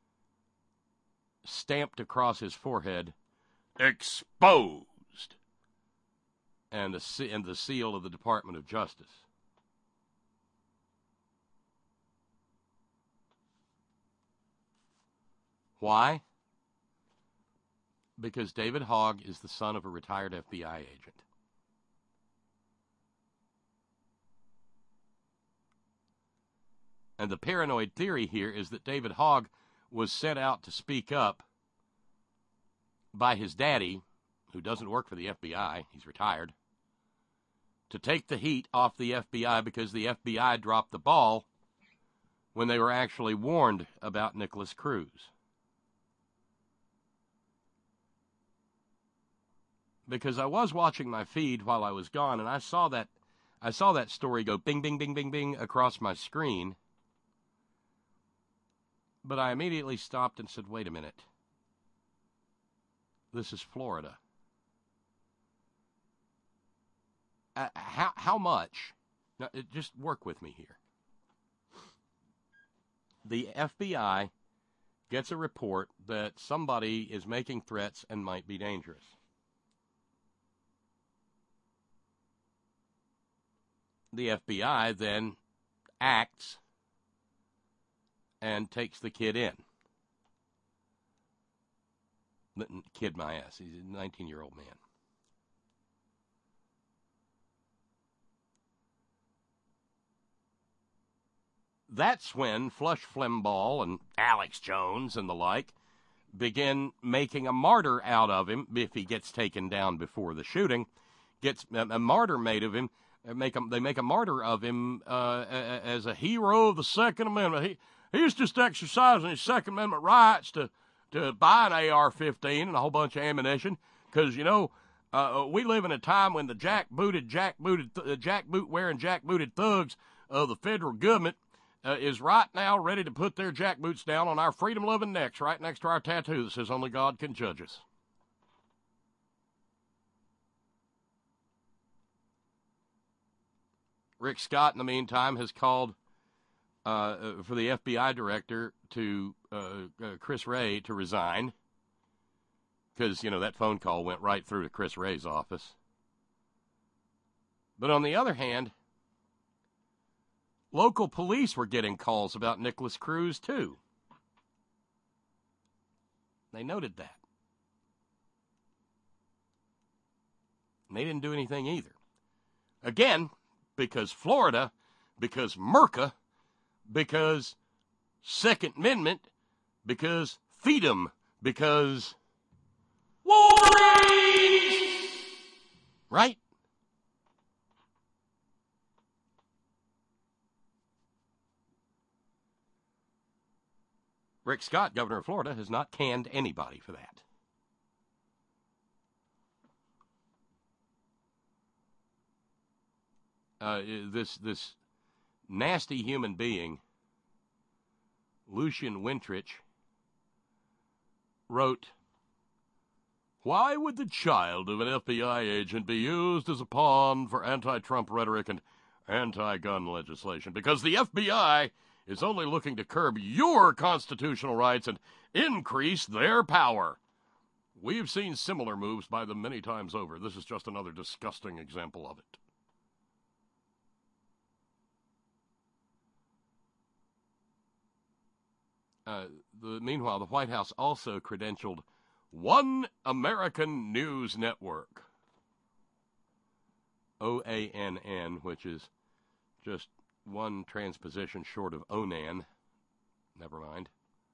stamped across his forehead, "Exposed," and the seal of the Department of Justice. Why? Because David Hogg is the son of a retired FBI agent. And the paranoid theory here is that David Hogg was sent out to speak up by his daddy, who doesn't work for the FBI, he's retired, to take the heat off the FBI because the FBI dropped the ball when they were actually warned about Nicholas Cruz. Because I was watching my feed while I was gone, and I saw that story go bing, bing, bing, bing, bing across my screen. But I immediately stopped and said, wait a minute. This is Florida. How much? Now, just work with me here. The FBI gets a report that somebody is making threats and might be dangerous. The FBI then acts and takes the kid in. Kid my ass. He's a 19-year-old man. That's when Flush Flimbaugh and Alex Jones and the like begin making a martyr out of him if he gets taken down before the shooting. Gets a martyr made of him. They make a martyr of him as a hero of the Second Amendment. He's just exercising his Second Amendment rights to buy an AR-15 and a whole bunch of ammunition because, you know, we live in a time when the jackbooted, jackboot-wearing, jackbooted thugs of the federal government is right now ready to put their jackboots down on our freedom-loving necks right next to our tattoo that says only God can judge us. Rick Scott, in the meantime, has called for the FBI director to Chris Wray to resign because, you know, that phone call went right through to Chris Wray's office. But on the other hand, local police were getting calls about Nicholas Cruz, too. They noted that. And they didn't do anything either. Again, because Florida, because Merca, because Second Amendment, because freedom, because Wolverines! Right? Rick Scott, governor of Florida, has not canned anybody for that. This nasty human being, Lucian Wintrich, wrote, "Why would the child of an FBI agent be used as a pawn for anti-Trump rhetoric and anti-gun legislation? Because the FBI is only looking to curb your constitutional rights and increase their power. We've seen similar moves by them many times over. This is just another disgusting example of it." Meanwhile, the White House also credentialed One American News Network, OANN, which is just one transposition short of Onan. Never mind.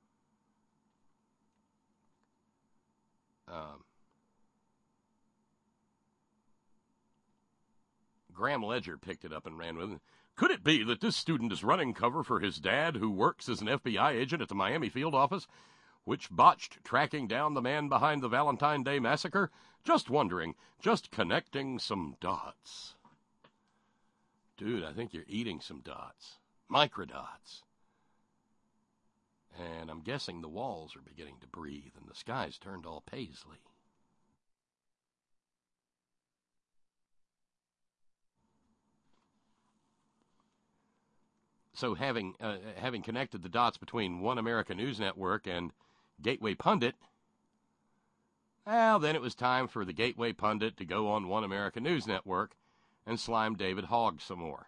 Graham Ledger picked it up and ran with it. "Could it be that this student is running cover for his dad, who works as an FBI agent at the Miami field office, which botched tracking down the man behind the Valentine Day massacre? Just wondering, just connecting some dots." Dude, I think you're eating some dots. Microdots. And I'm guessing the walls are beginning to breathe and the sky's turned all paisley. So having connected the dots between One American News Network and Gateway Pundit, well, then it was time for the Gateway Pundit to go on One American News Network and slime David Hogg some more.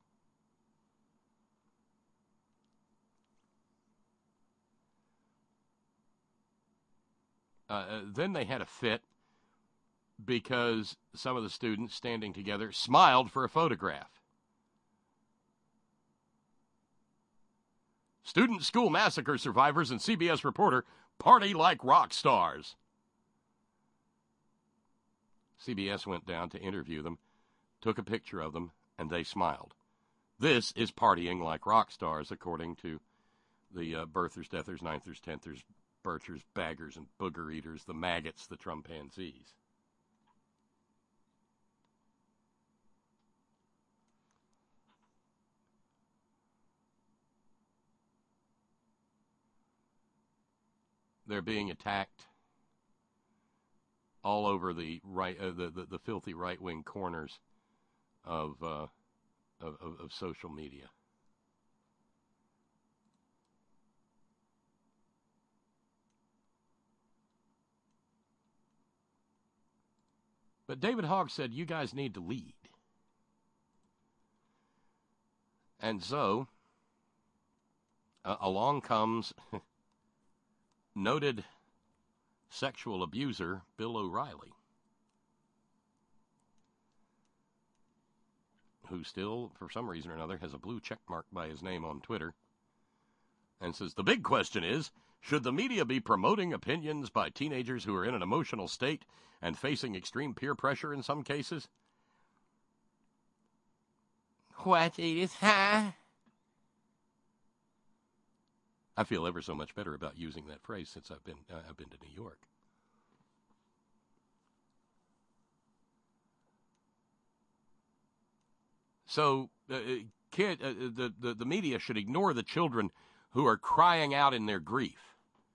Then they had a fit because some of the students standing together smiled for a photograph. "Student school massacre survivors and CBS reporter party like rock stars." CBS went down to interview them, took a picture of them, and they smiled. This is partying like rock stars, according to the birthers, deathers, ninthers, tenthers, birchers, baggers, and booger eaters, the maggots, the Trumpanzees. They're being attacked all over the right, the filthy right-wing corners of social media. But David Hogg said, "You guys need to lead." And so along comes noted sexual abuser Bill O'Reilly, who still, for some reason or another, has a blue check mark by his name on Twitter, and says, "The big question is, should the media be promoting opinions by teenagers who are in an emotional state and facing extreme peer pressure in some cases?" What, Edith, huh? I feel ever so much better about using that phrase since I've been to New York. So, the media should ignore the children who are crying out in their grief.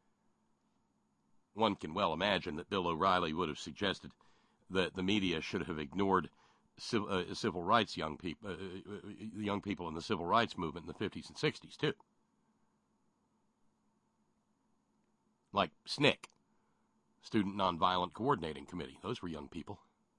One can well imagine that Bill O'Reilly would have suggested that the media should have ignored civil rights young people in the civil rights movement in the 50s and 60s too. Like SNCC, Student Nonviolent Coordinating Committee. Those were young people.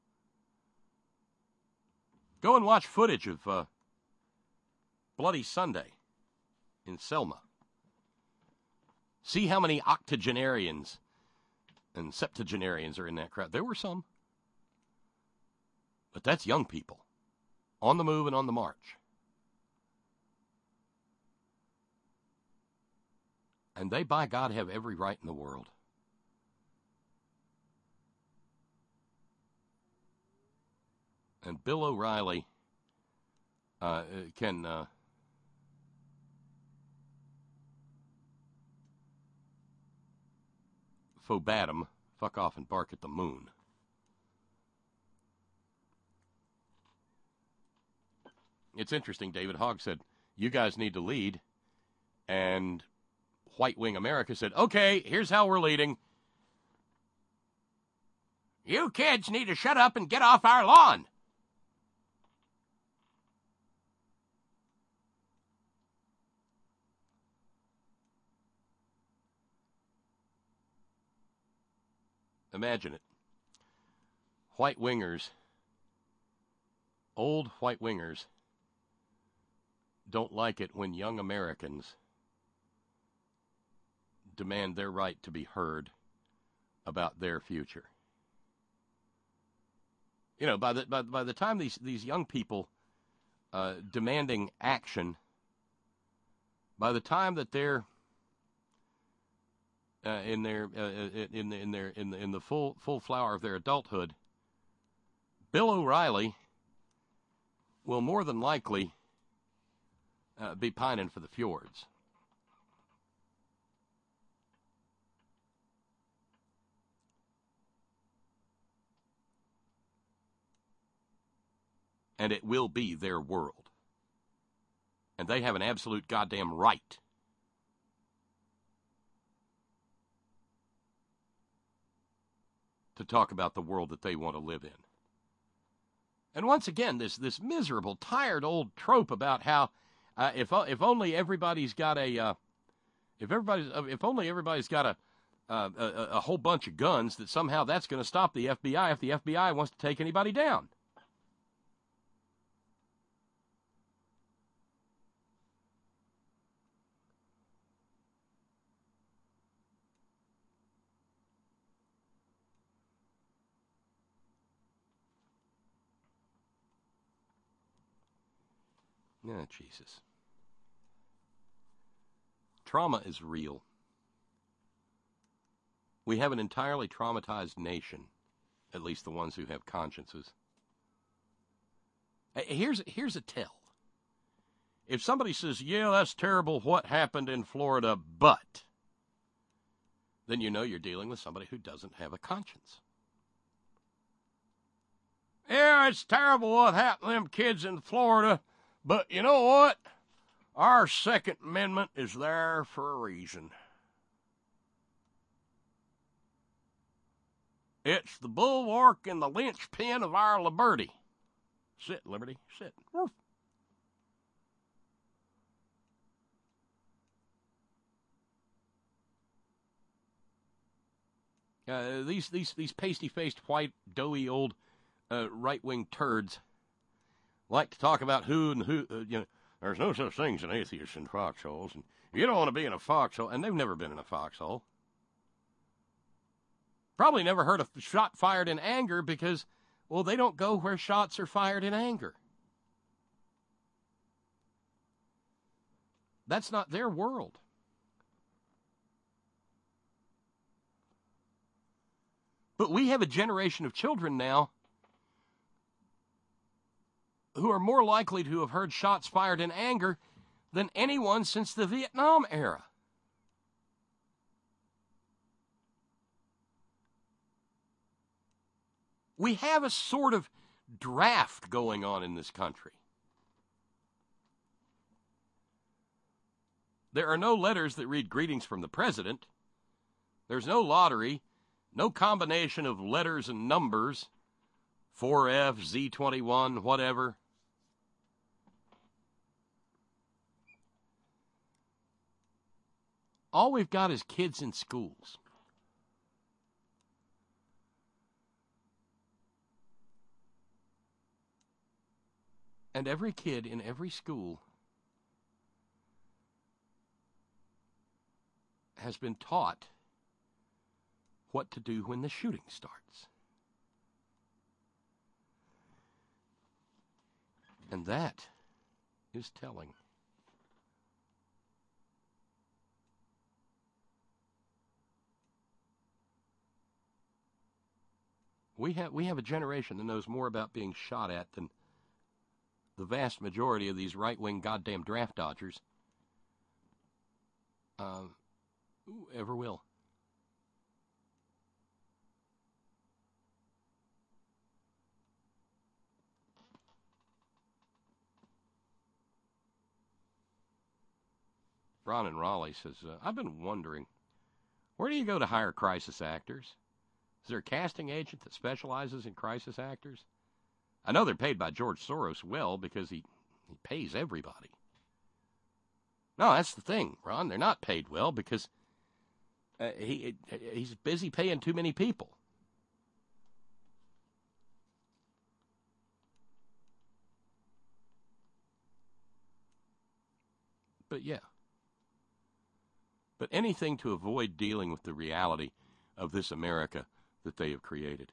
Go and watch footage of Bloody Sunday in Selma. See how many octogenarians and septuagenarians are in that crowd. There were some. But that's young people on the move and on the march. And they, by God, have every right in the world. And Bill O'Reilly can fobatum, fuck off and bark at the moon. It's interesting, David Hogg said, you guys need to lead. And White Wing America said, okay, here's how we're leading. You kids need to shut up and get off our lawn. Imagine it. White wingers, old white wingers, don't like it when young Americans demand their right to be heard about their future. You know, by the time these young people demanding action, by the time that they're in the full flower of their adulthood, Bill O'Reilly will more than likely be pining for the fjords. And it will be their world. And they have an absolute goddamn right to talk about the world that they want to live in. And once again, this miserable, tired old trope about how if only everybody's got a whole bunch of guns, that somehow that's going to stop the FBI if the FBI wants to take anybody down. Yeah, Jesus. Trauma is real. We have an entirely traumatized nation, at least the ones who have consciences. Here's a tell. If somebody says, yeah, that's terrible what happened in Florida, but, then you know you're dealing with somebody who doesn't have a conscience. Yeah, it's terrible what happened to them kids in Florida, but you know what? Our Second Amendment is there for a reason. It's the bulwark and the linchpin of our liberty. Sit, liberty, sit. Woof. These pasty-faced, white, doughy old right-wing turds like to talk about who, there's no such thing as an atheist in foxholes, and you don't want to be in a foxhole, and they've never been in a foxhole. Probably never heard a shot fired in anger because, well, they don't go where shots are fired in anger. That's not their world. But we have a generation of children now who are more likely to have heard shots fired in anger than anyone since the Vietnam era. We have a sort of draft going on in this country. There are no letters that read greetings from the president. There's no lottery, no combination of letters and numbers, 4F, Z21, whatever. All we've got is kids in schools. And every kid in every school has been taught what to do when the shooting starts. And that is telling. We have a generation that knows more about being shot at than the vast majority of these right-wing goddamn draft dodgers ever will. Ron in Raleigh says, I've been wondering, where do you go to hire crisis actors? Is there a casting agent that specializes in crisis actors? I know they're paid by George Soros well because he pays everybody. No, that's the thing, Ron. They're not paid well because he's busy paying too many people. But yeah. But anything to avoid dealing with the reality of this America that they have created.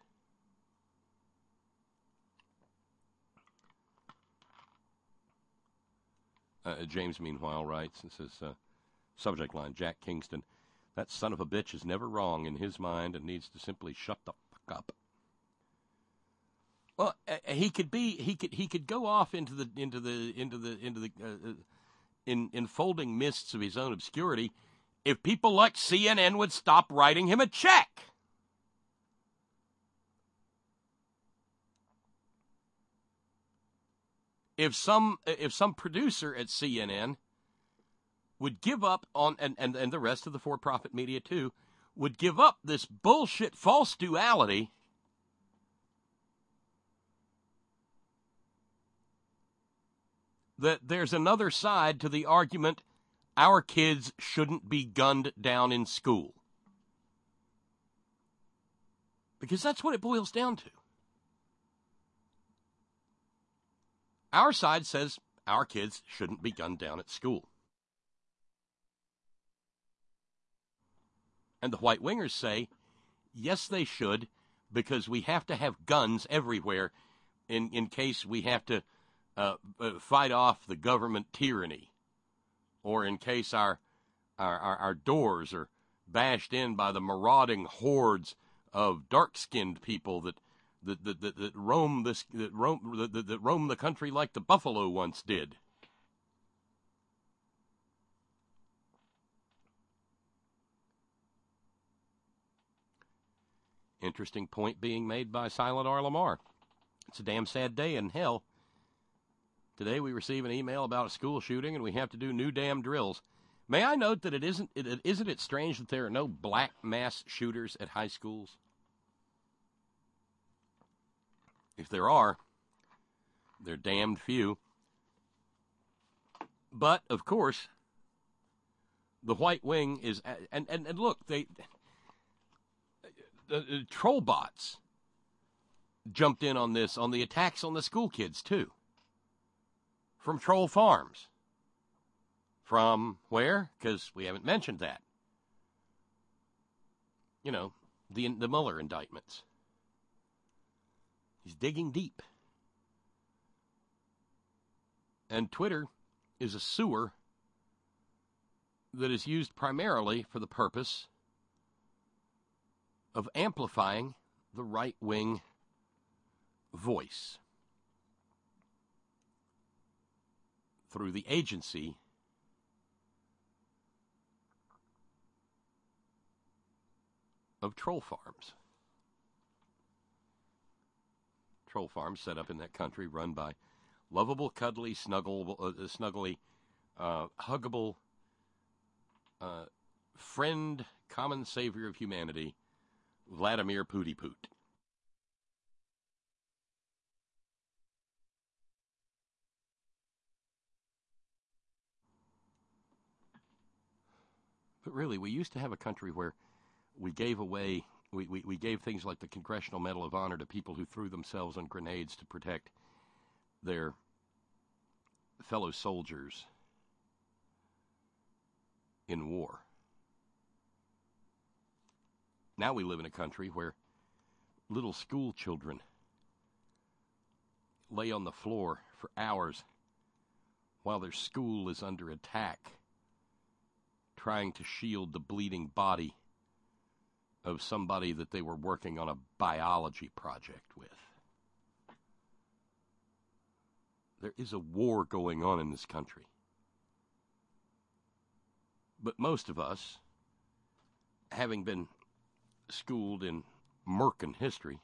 James, meanwhile, writes and says, subject line, Jack Kingston, that son of a bitch is never wrong in his mind and needs to simply shut the fuck up. Well, he could go off into the enfolding mists of his own obscurity if people like CNN would stop writing him a check. If some producer at CNN would give up on, and the rest of the for-profit media too, would give up this bullshit false duality that there's another side to the argument our kids shouldn't be gunned down in school. Because that's what it boils down to. Our side says our kids shouldn't be gunned down at school. And the white wingers say, yes, they should, because we have to have guns everywhere in case we have to fight off the government tyranny, or in case our doors are bashed in by the marauding hordes of dark-skinned people that roam the country like the buffalo once did. Interesting point being made by Silent R. Lamar. It's a damn sad day in hell. Today we receive an email about a school shooting and we have to do new damn drills. May I note that isn't it strange that there are no black mass shooters at high schools? If there are, they're damned few. But, of course, the white wing is... And look, the troll bots jumped in on this, on the attacks on the school kids, too. From troll farms. From where? Because we haven't mentioned that. You know, the Mueller indictments. He's digging deep. And Twitter is a sewer that is used primarily for the purpose of amplifying the right-wing voice through the agency of troll farms. Troll farms set up in that country, run by lovable, cuddly, snuggly, huggable, friend, common savior of humanity, Vladimir Pooty Poot. But really, we used to have a country where we gave away, we gave things like the Congressional Medal of Honor to people who threw themselves on grenades to protect their fellow soldiers in war. Now we live in a country where little school children lay on the floor for hours while their school is under attack, trying to shield the bleeding body of somebody that they were working on a biology project with. There is a war going on in this country. But most of us, having been schooled in Merkin history,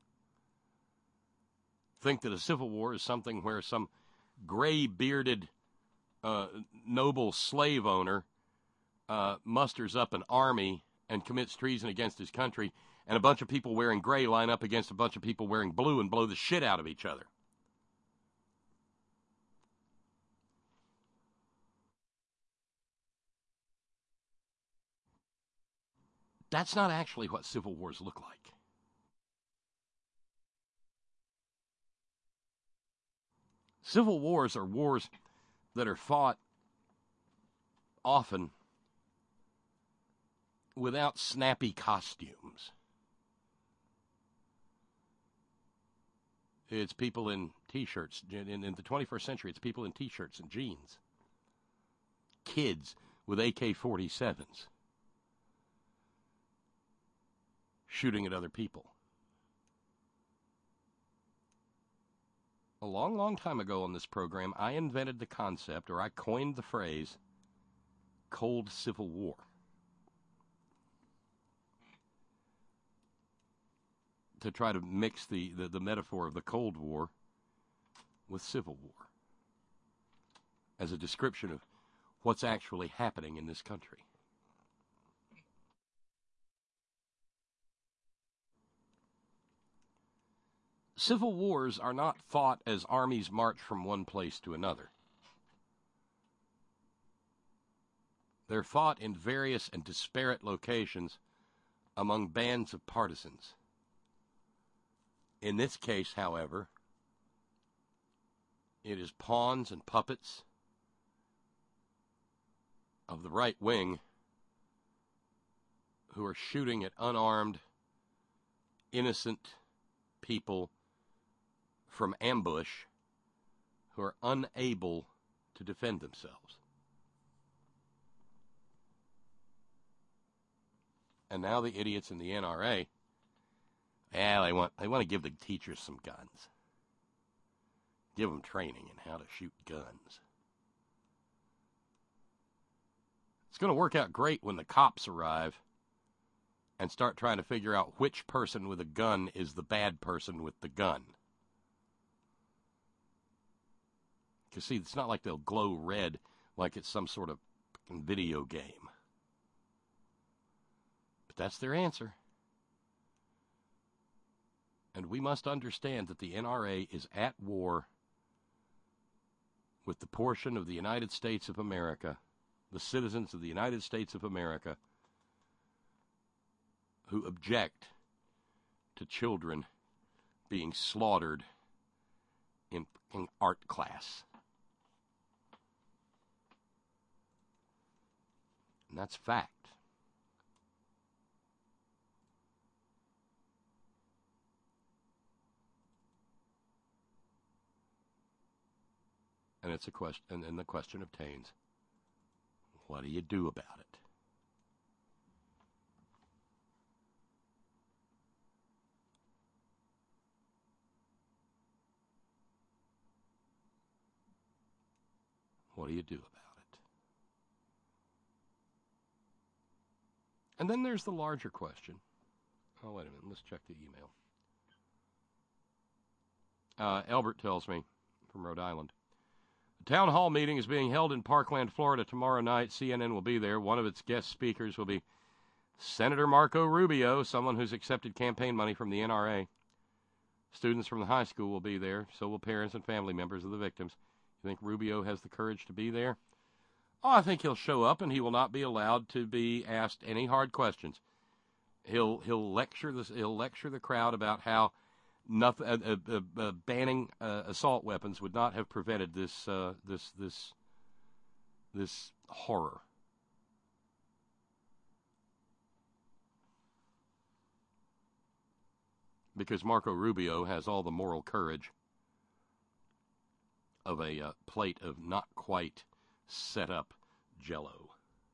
think that a civil war is something where some gray-bearded noble slave owner musters up an army and commits treason against his country, and a bunch of people wearing gray line up against a bunch of people wearing blue and blow the shit out of each other. That's not actually what civil wars look like. Civil wars are wars that are fought often without snappy costumes. It's people in T-shirts. In the 21st century, it's people in T-shirts and jeans. Kids with AK-47s shooting at other people. A long, long time ago on this program, I invented the concept, or I coined the phrase, Cold Civil War. To try to mix the metaphor of the Cold War with Civil War as a description of what's actually happening in this country. Civil wars are not fought as armies march from one place to another. They're fought in various and disparate locations among bands of partisans. In this case, however, it is pawns and puppets of the right wing who are shooting at unarmed, innocent people from ambush who are unable to defend themselves. And now the idiots in the NRA, they want to give the teachers some guns. Give them training in how to shoot guns. It's going to work out great when the cops arrive and start trying to figure out which person with a gun is the bad person with the gun. Because, see, it's not like they'll glow red like it's some sort of video game. But that's their answer. And we must understand that the NRA is at war with the portion of the United States of America, the citizens of the United States of America, who object to children being slaughtered in art class. And that's fact. And it's a question, and the question obtains, what do you do about it? What do you do about it? And then there's the larger question. Oh, wait a minute. Let's check the email. Albert tells me from Rhode Island. The town hall meeting is being held in Parkland, Florida tomorrow night. CNN will be there. One of its guest speakers will be Senator Marco Rubio, someone who's accepted campaign money from the NRA. Students from the high school will be there. So will parents and family members of the victims. You think Rubio has the courage to be there? Oh, I think he'll show up, and he will not be allowed to be asked any hard questions. He'll lecture the crowd about how banning assault weapons would not have prevented this horror. Because Marco Rubio has all the moral courage of a plate of not quite set up Jell-O.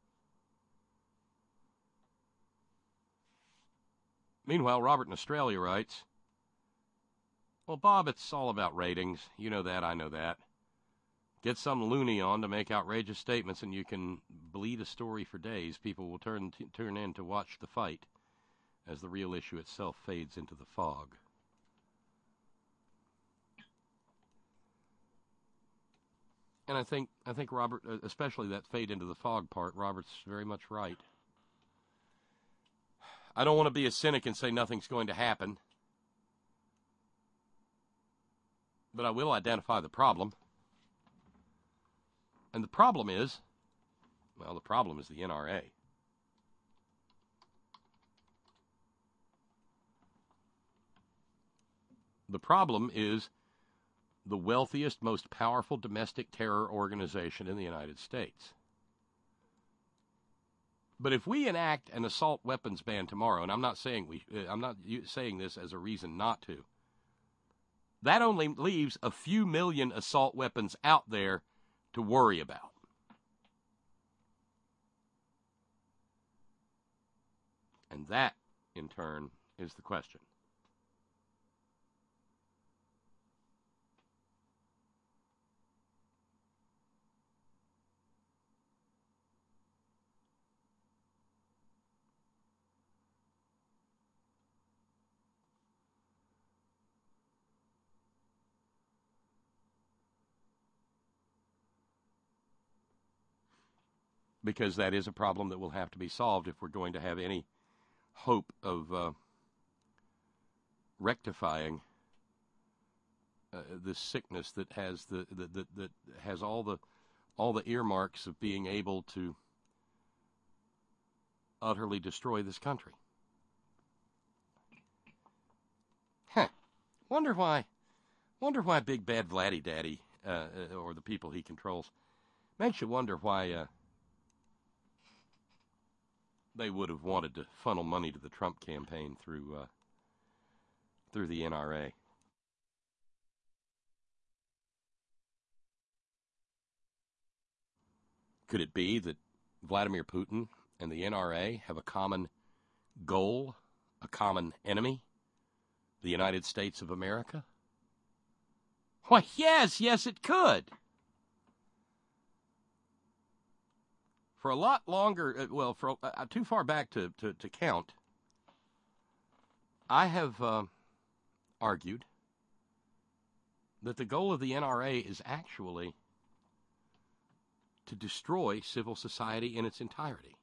Meanwhile, Robert in Australia writes, well, Bob, it's all about ratings. You know that, I know that. Get some loony on to make outrageous statements and you can bleed a story for days. People will turn in to watch the fight as the real issue itself fades into the fog. And I think Robert, especially that fade into the fog part, Robert's very much right. I don't want to be a cynic and say nothing's going to happen, but I will identify the problem. And the problem is the NRA. The problem is the wealthiest, most powerful domestic terror organization in the United States. But if we enact an assault weapons ban tomorrow, and I'm not saying this as a reason not to, that only leaves a few million assault weapons out there to worry about. And that, in turn, is the question. Because that is a problem that will have to be solved if we're going to have any hope of rectifying this sickness that has that has all the earmarks of being able to utterly destroy this country. Wonder why Big Bad Vladdy Daddy or the people he controls makes you wonder why. They would have wanted to funnel money to the Trump campaign through the NRA. Could it be that Vladimir Putin and the NRA have a common goal, a common enemy, the United States of America? Why, yes, it could. For a lot longer, too far back to count, I have argued that the goal of the NRA is actually to destroy civil society in its entirety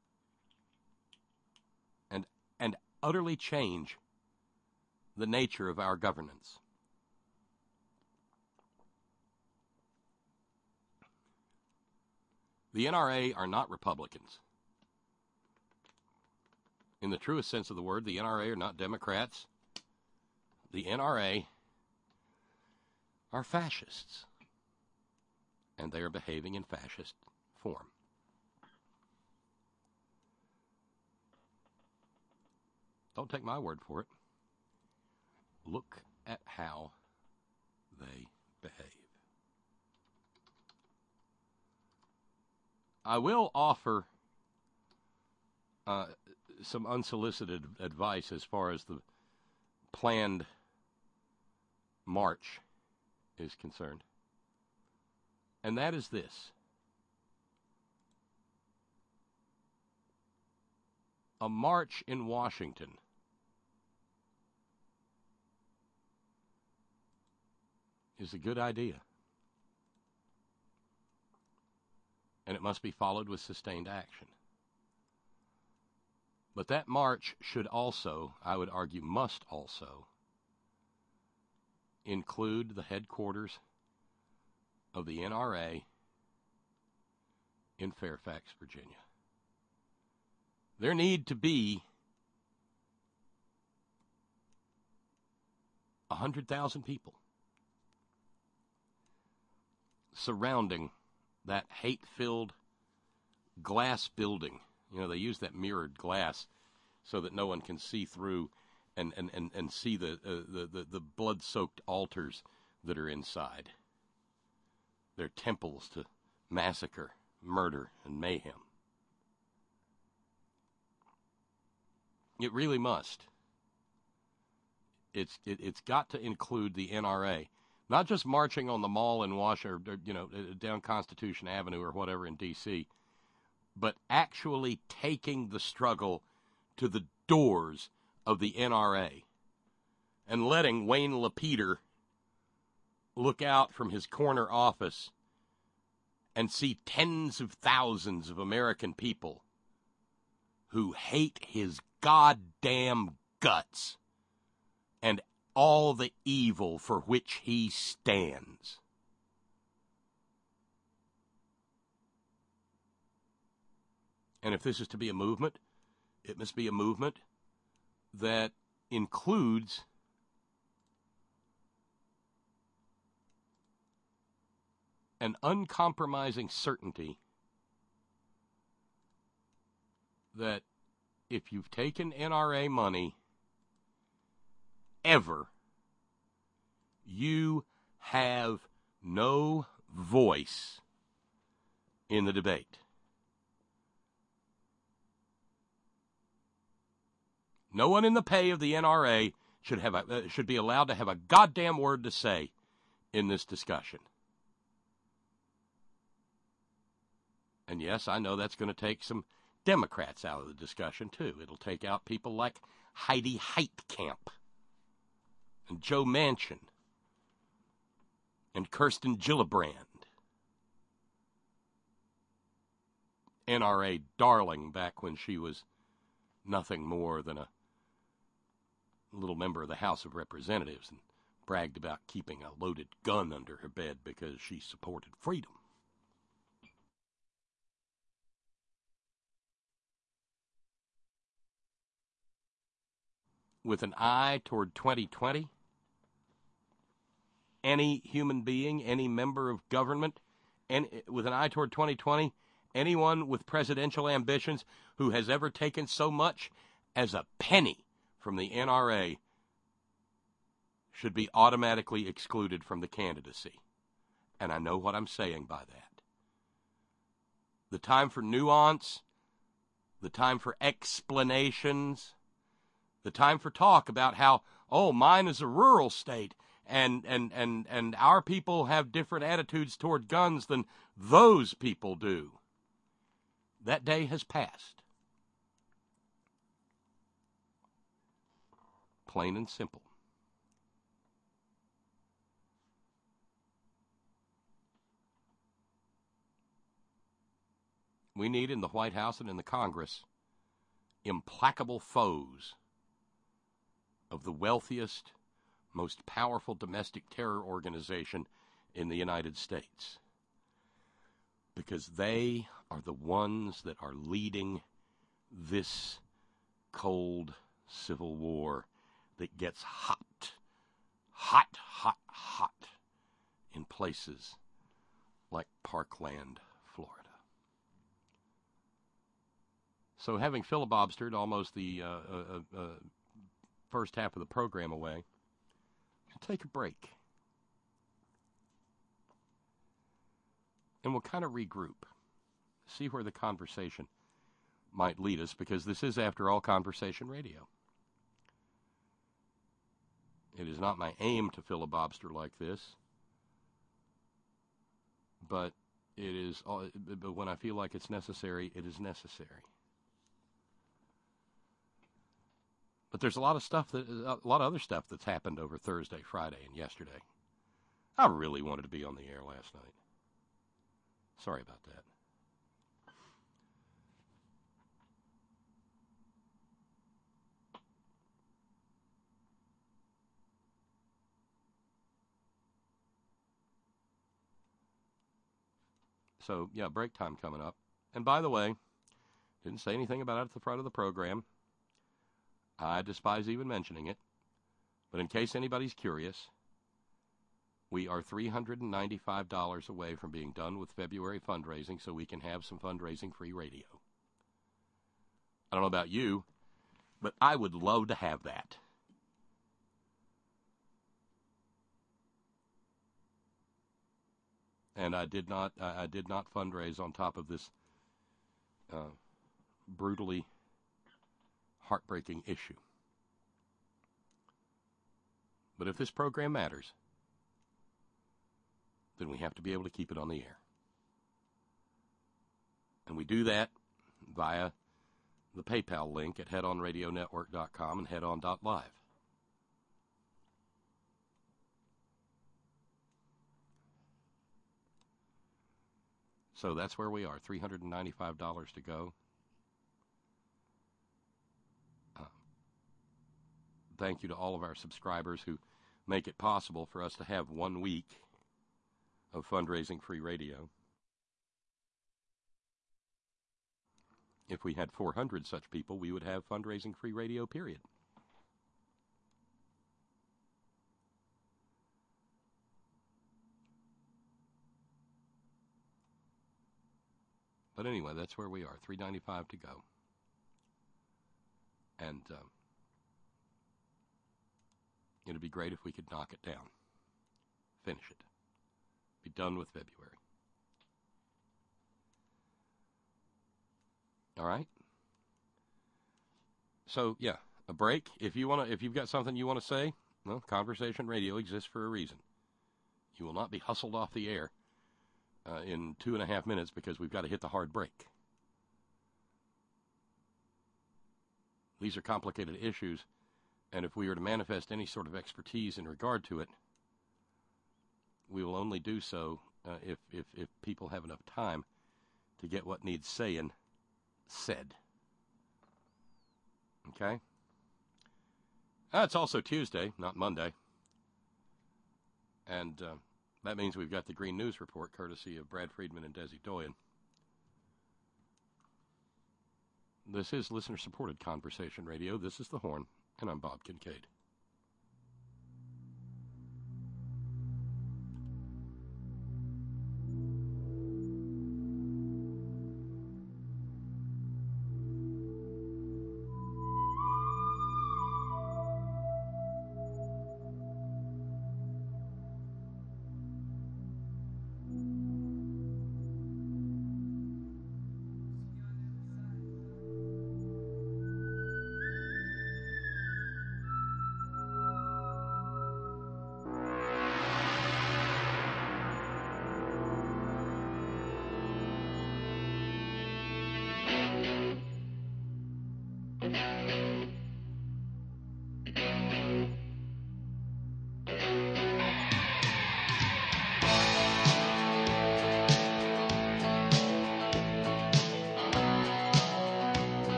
and utterly change the nature of our governance. The NRA are not Republicans. In the truest sense of the word, the NRA are not Democrats. The NRA are fascists. And they are behaving in fascist form. Don't take my word for it. Look at how they behave. I will offer some unsolicited advice as far as the planned march is concerned. And that is this. A march in Washington is a good idea. And it must be followed with sustained action. But that march should also, I would argue, must also include the headquarters of the NRA in Fairfax, Virginia. There need to be 100,000 people surrounding that hate-filled glass building. You know, they use that mirrored glass so that no one can see through and see the blood-soaked altars that are inside. their temples to massacre, murder, and mayhem. It really must. It's got to include the NRA, not just marching on the mall in Washington, down Constitution Avenue or whatever in D.C., but actually taking the struggle to the doors of the NRA and letting Wayne LaPeter look out from his corner office and see tens of thousands of American people who hate his goddamn guts and all the evil for which he stands. And if this is to be a movement, it must be a movement that includes an uncompromising certainty that if you've taken NRA money ever, you have no voice in the debate. No one in the pay of the NRA should be allowed to have a goddamn word to say in this discussion. And yes, I know that's going to take some Democrats out of the discussion, too. It'll take out people like Heidi Heitkamp and Joe Manchin and Kirsten Gillibrand. NRA darling back when she was nothing more than a little member of the House of Representatives and bragged about keeping a loaded gun under her bed because she supported freedom. With an eye toward 2020, any human being, any member of government, with an eye toward 2020, anyone with presidential ambitions who has ever taken so much as a penny from the NRA should be automatically excluded from the candidacy. And I know what I'm saying by that. The time for nuance, the time for explanations, the time for talk about how, mine is a rural state, and our people have different attitudes toward guns than those people do. That day has passed. Plain and simple. We need in the White House and in the Congress implacable foes of the wealthiest, most powerful domestic terror organization in the United States. Because they are the ones that are leading this cold civil war that gets hot in places like Parkland, Florida. So having filibustered almost the first half of the program away, we'll take a break. And we'll kind of regroup, see where the conversation might lead us, because this is, after all, conversation radio. It is not my aim to filibuster like this, but it is. But when I feel like it's necessary, it is necessary. But there's a lot of other stuff that's happened over Thursday, Friday, and yesterday. I really wanted to be on the air last night. Sorry about that. So, yeah, break time coming up. And by the way, didn't say anything about it at the front of the program. I despise even mentioning it. But in case anybody's curious, we are $395 away from being done with February fundraising so we can have some fundraising-free radio. I don't know about you, but I would love to have that. And I did not fundraise on top of this brutally heartbreaking issue. But if this program matters, then we have to be able to keep it on the air. And we do that via the PayPal link at headonradionetwork.com and headon.live. So that's where we are, $395 to go. Thank you to all of our subscribers who make it possible for us to have 1 week of fundraising free radio. If we had 400 such people, we would have fundraising free radio, period. But anyway, that's where we are, $395 to go. And it'd be great if we could knock it down, finish it, be done with February. All right. So yeah, a break. If you've got something you want to say, well, Conversation Radio exists for a reason. You will not be hustled off the air in 2.5 minutes because we've got to hit the hard break. These are complicated issues, and if we are to manifest any sort of expertise in regard to it, we will only do so if people have enough time to get what needs saying said. Okay? It's also Tuesday, not Monday. And that means we've got the Green News Report, courtesy of Brad Friedman and Desi Doyen. This is listener-supported Conversation Radio. This is The Horn, and I'm Bob Kincaid.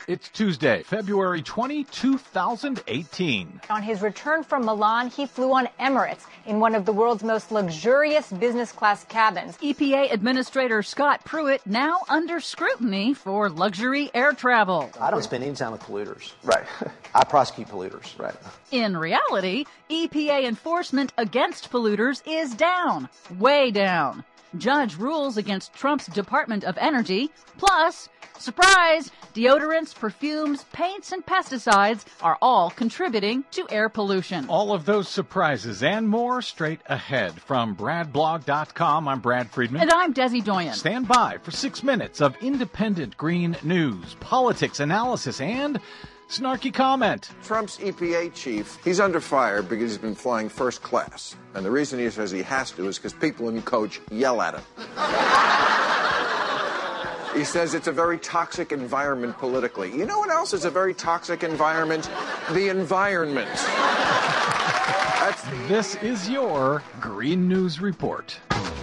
It's Tuesday, February 20, 2018. On his return from Milan, he flew on Emirates in one of the world's most luxurious business class cabins. EPA Administrator Scott Pruitt now under scrutiny for luxury air travel. I don't spend any time with polluters. Right. I prosecute polluters. Right. In reality, EPA enforcement against polluters is down, way down. Judge rules against Trump's Department of Energy. Plus, surprise, deodorants, perfumes, paints, and pesticides are all contributing to air pollution. All of those surprises and more straight ahead. From BradBlog.com, I'm Brad Friedman. And I'm Desi Doyen. Stand by for 6 minutes of independent green news, politics, analysis, and snarky comment. Trump's EPA chief, he's under fire because he's been flying first class. And the reason he says he has to is because people in coach yell at him. He says it's a very toxic environment politically. You know what else is a very toxic environment? The environment. This is your Green News Report.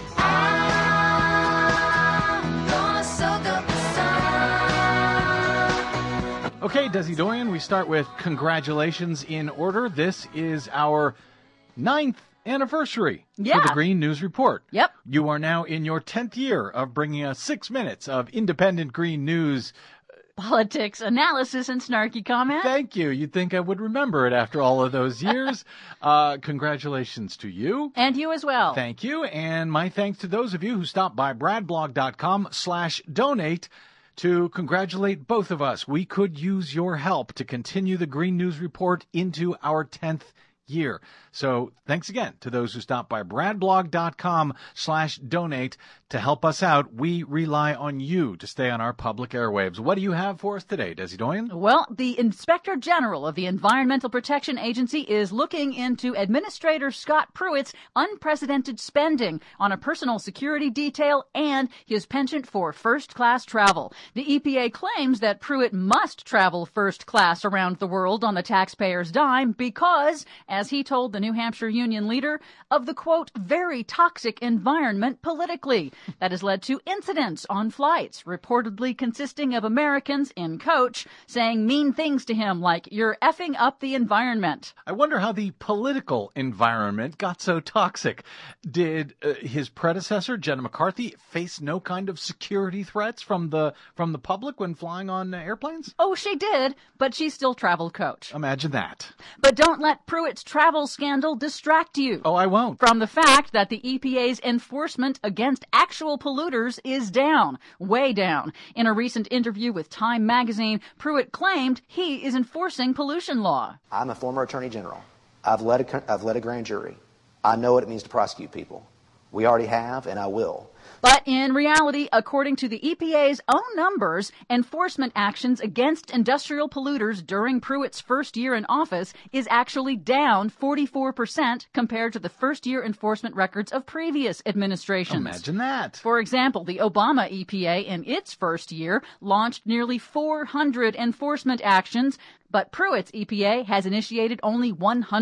Okay, Desi Doyen, we start with congratulations in order. This is our 9th anniversary for the Green News Report. Yep. You are now in your 10th year of bringing us 6 minutes of independent green news. Politics, analysis, and snarky comment. Thank you. You'd think I would remember it after all of those years. Congratulations to you. And you as well. Thank you. And my thanks to those of you who stopped by bradblog.com/donate to congratulate both of us. We could use your help to continue the Green News Report into our 10th year. So thanks again to those who stopped by bradblog.com/donate to help us out. We rely on you to stay on our public airwaves. What do you have for us today, Desi Doyen? Well, the Inspector General of the Environmental Protection Agency is looking into Administrator Scott Pruitt's unprecedented spending on a personal security detail and his penchant for first-class travel. The EPA claims that Pruitt must travel first class around the world on the taxpayer's dime because, as he told the New Hampshire Union leader, of the, quote, very toxic environment politically that has led to incidents on flights, reportedly consisting of Americans in coach saying mean things to him like, you're effing up the environment. I wonder how the political environment got so toxic. Did his predecessor, Jenna McCarthy, face no kind of security threats from the public when flying on airplanes? Oh, she did, but she still traveled coach. Imagine that. But don't let Pruitt's travel scandal distract you. Oh, I won't. From the fact that the EPA's enforcement against actual polluters is down, way down. In a recent interview with Time magazine, Pruitt claimed he is enforcing pollution law. I'm a former attorney general. I've led a grand jury. I know what it means to prosecute people. We already have, and I will. But in reality, according to the EPA's own numbers, enforcement actions against industrial polluters during Pruitt's first year in office is actually down 44% compared to the first-year enforcement records of previous administrations. Imagine that. For example, the Obama EPA in its first year launched nearly 400 enforcement actions, but Pruitt's EPA has initiated only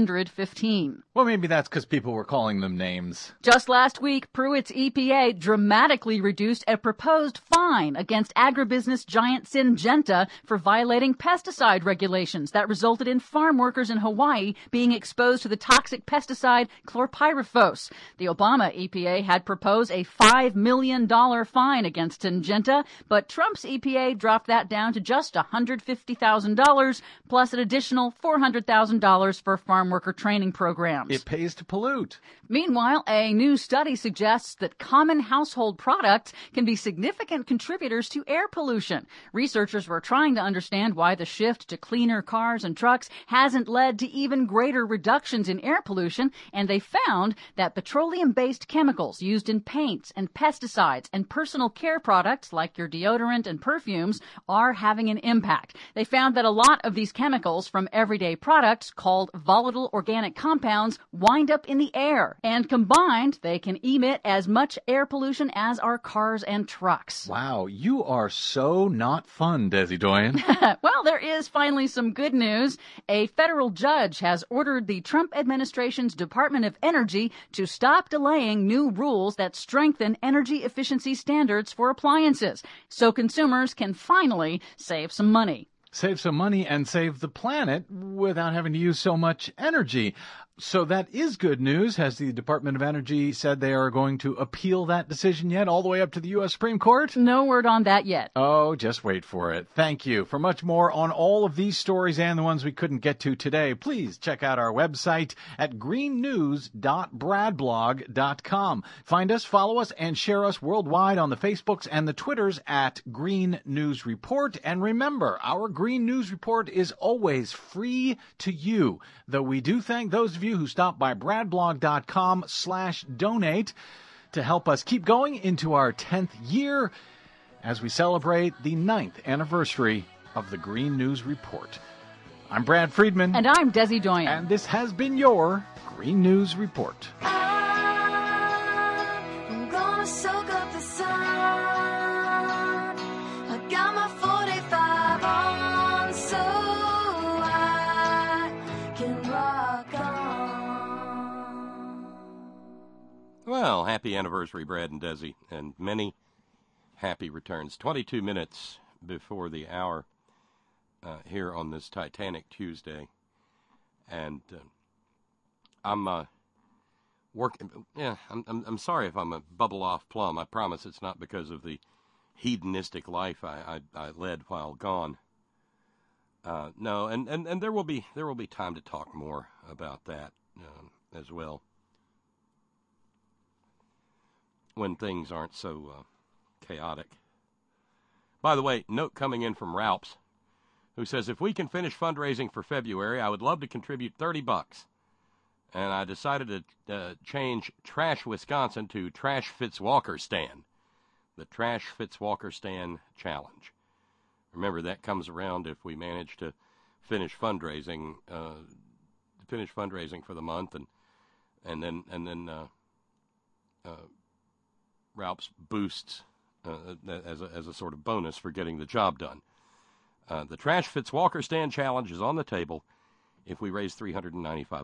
115. Well, maybe that's because people were calling them names. Just last week, Pruitt's EPA dramatically reduced a proposed fine against agribusiness giant Syngenta for violating pesticide regulations that resulted in farm workers in Hawaii being exposed to the toxic pesticide chlorpyrifos. The Obama EPA had proposed a $5 million fine against Syngenta, but Trump's EPA dropped that down to just $150,000, plus an additional $400,000 for farm worker training programs. It pays to pollute. Meanwhile, a new study suggests that common household products can be significant contributors to air pollution. Researchers were trying to understand why the shift to cleaner cars and trucks hasn't led to even greater reductions in air pollution, and they found that petroleum-based chemicals used in paints and pesticides and personal care products like your deodorant and perfumes are having an impact. They found that a lot of these chemicals from everyday products called volatile organic compounds wind up in the air. And combined, they can emit as much air pollution as our cars and trucks. Wow, you are so not fun, Desi Doyen. Well, there is finally some good news. A federal judge has ordered the Trump administration's Department of Energy to stop delaying new rules that strengthen energy efficiency standards for appliances, so consumers can finally save some money. Save some money and save the planet without having to use so much energy. So that is good news. Has the Department of Energy said they are going to appeal that decision yet, all the way up to the U.S. Supreme Court? No word on that yet. Oh, just wait for it. Thank you. For much more on all of these stories and the ones we couldn't get to today, please check out our website at greennews.bradblog.com. Find us, follow us, and share us worldwide on the Facebooks and the Twitters at Green News Report. And remember, our Green News Report is always free to you, though we do thank those of you who stop by bradblog.com/donate to help us keep going into our 10th year as we celebrate the 9th anniversary of the Green News Report. I'm Brad Friedman. And I'm Desi Doyen. And this has been your Green News Report. I'm gonna soak up the sun. I got my 45 on, so I can rock on. Well, happy anniversary, Brad and Desi, and many happy returns. 22 minutes before the hour here on this Titanic Tuesday. And I'm working. Yeah, I'm sorry if I'm a bubble off plum. I promise it's not because of the hedonistic life I led while gone. No, and there will be time to talk more about that as well when things aren't so chaotic. By the way, note coming in from Ralphs, who says, if we can finish fundraising for February, I would love to contribute $30. And I decided to change Trash Wisconsin to Trash Fitzwalkerstan, the Trash Fitzwalkerstan Challenge. Remember, that comes around if we manage to finish fundraising for the month, and then Ralph's boosts as a sort of bonus for getting the job done. The Trash Fitzwalkerstan Challenge is on the table if we raise $395.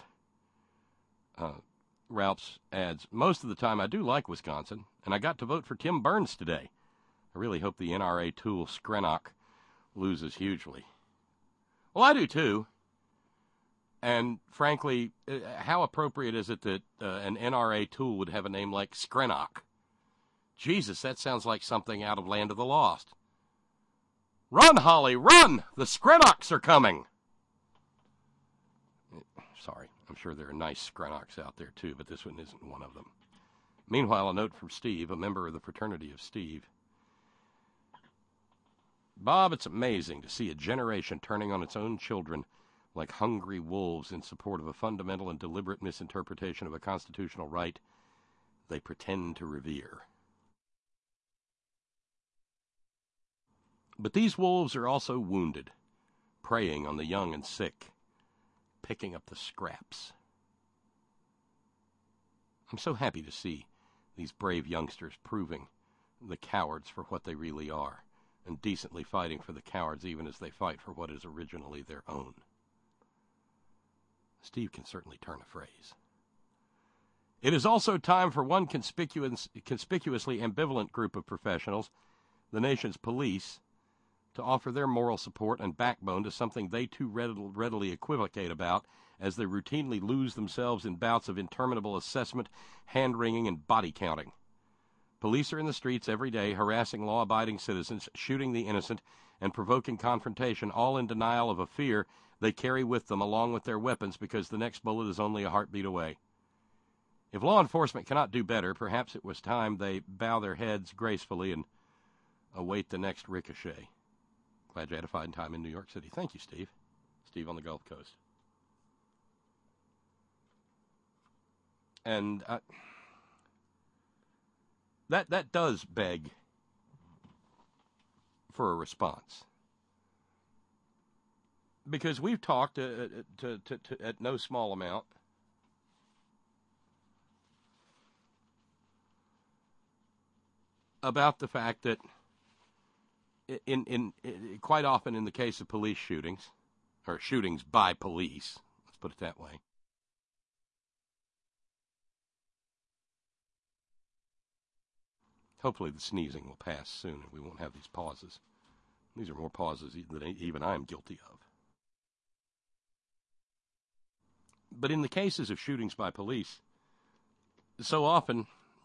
Ralph's adds, most of the time I do like Wisconsin, and I got to vote for Tim Burns today. I really hope the NRA tool Skrenok loses hugely. Well, I do too. And frankly, how appropriate is it that an NRA tool would have a name like Skrenok? Jesus, that sounds like something out of Land of the Lost. Run, Holly, run! The Skrenoks are coming! Sorry, I'm sure there are nice Skrenoks out there too, but this one isn't one of them. Meanwhile, a note from Steve, a member of the fraternity of Steve. Bob, it's amazing to see a generation turning on its own children like hungry wolves in support of a fundamental and deliberate misinterpretation of a constitutional right they pretend to revere. But these wolves are also wounded, preying on the young and sick, picking up the scraps. I'm so happy to see these brave youngsters proving the cowards for what they really are, and decently fighting for the cowards even as they fight for what is originally their own. Steve can certainly turn a phrase. It is also time for one conspicuously ambivalent group of professionals, the nation's police, to offer their moral support and backbone to something they too readily equivocate about as they routinely lose themselves in bouts of interminable assessment, hand-wringing, and body counting. Police are in the streets every day, harassing law-abiding citizens, shooting the innocent, and provoking confrontation, all in denial of a fear they carry with them along with their weapons because the next bullet is only a heartbeat away. If law enforcement cannot do better, perhaps it was time they bow their heads gracefully and await the next ricochet. Glad you had a fine time in New York City. Thank you, Steve. Steve on the Gulf Coast. And that does beg for a response. Because we've talked at no small amount about the fact that in quite often in the case of police shootings, or shootings by police, let's put it that way, hopefully the sneezing will pass soon and we won't have these pauses. These are more pauses than even I'm guilty of. But in the cases of shootings by police, so often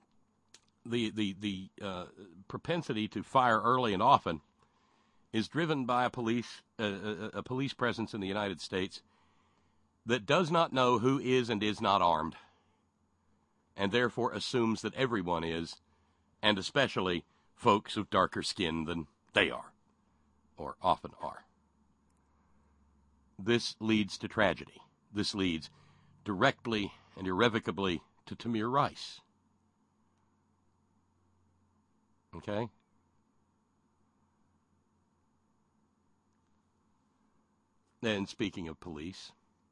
the propensity to fire early and often is driven by a police presence in the United States that does not know who is and is not armed, and therefore assumes that everyone is, and especially folks of darker skin than they are, or often are. This leads to tragedy. This leads directly and irrevocably to Tamir Rice. Okay? And speaking of police,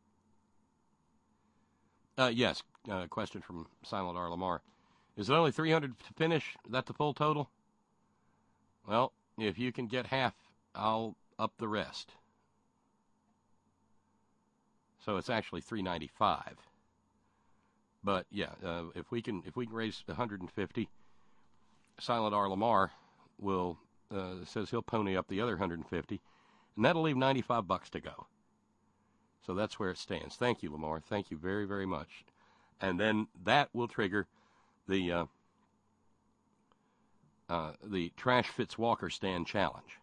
yes, question from Silent R. Lamar. Is it only 300 to finish? Is that the full total? Well, if you can get half, I'll up the rest. So it's actually 395. But yeah, if we can raise 150, Silent R. Lamar will says he'll pony up the other 150, and that'll leave $95 to go. So that's where it stands. Thank you, Lamar. Thank you very, very much. And then that will trigger the Trash Fitz Walker Stand Challenge.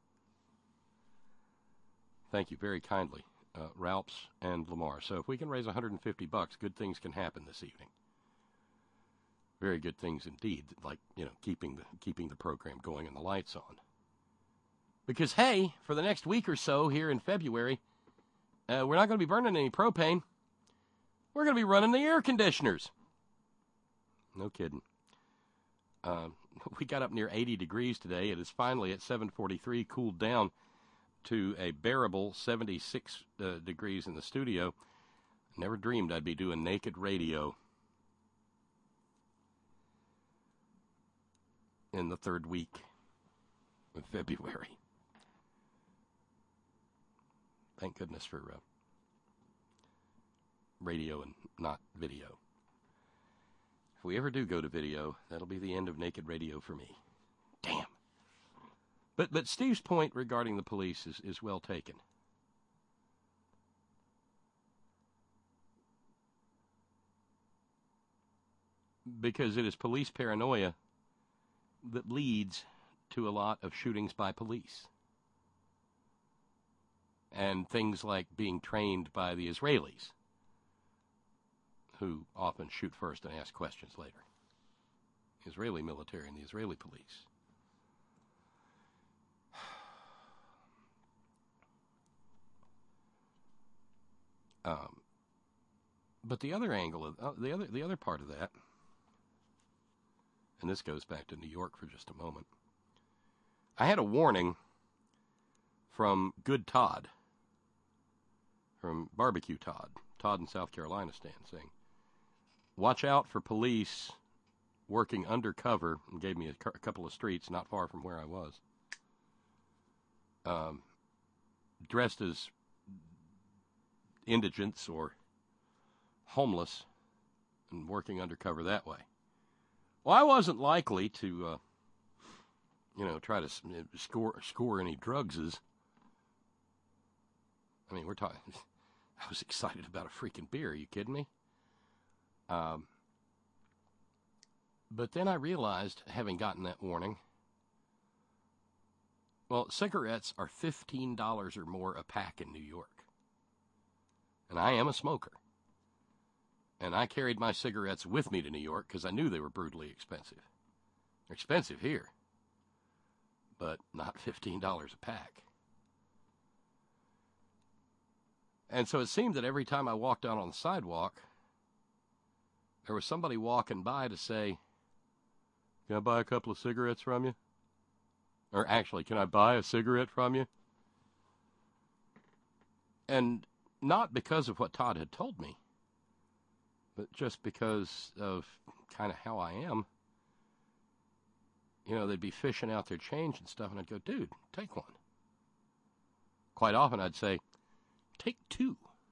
Thank you very kindly, Ralphs and Lamar. So if we can raise $150, good things can happen this evening. Very good things indeed, like, keeping the program going and the lights on. Because, hey, for the next week or so here in February, we're not going to be burning any propane. We're going to be running the air conditioners. No kidding. We got up near 80 degrees today. It is finally at 7:43 cooled down to a bearable 76 degrees in the studio. Never dreamed I'd be doing naked radio in the third week of February. Thank goodness for radio and not video. If we ever do go to video, that'll be the end of naked radio for me. Damn. But Steve's point regarding the police is well taken. Because it is police paranoia that leads to a lot of shootings by police. And things like being trained by the Israelis, who often shoot first and ask questions later. The Israeli military and the Israeli police. But the other angle of the other part of that, and this goes back to New York for just a moment. I had a warning from Good Todd, from Barbecue Todd in South Carolina stand, saying, watch out for police working undercover, and gave me a couple of streets not far from where I was, dressed as indigents or homeless and working undercover that way. Well, I wasn't likely to, try to score any drugses. I mean, we're talking, I was excited about a freaking beer. Are you kidding me? But then I realized, having gotten that warning, well, cigarettes are $15 or more a pack in New York. And I am a smoker. And I carried my cigarettes with me to New York because I knew they were brutally expensive. They're expensive here, but not $15 a pack. And so it seemed that every time I walked out on the sidewalk, there was somebody walking by to say, can I buy a couple of cigarettes from you? Or actually, can I buy a cigarette from you? And not because of what Todd had told me, but just because of kind of how I am. They'd be fishing out their change and stuff, and I'd go, dude, take one. Quite often I'd say, take two.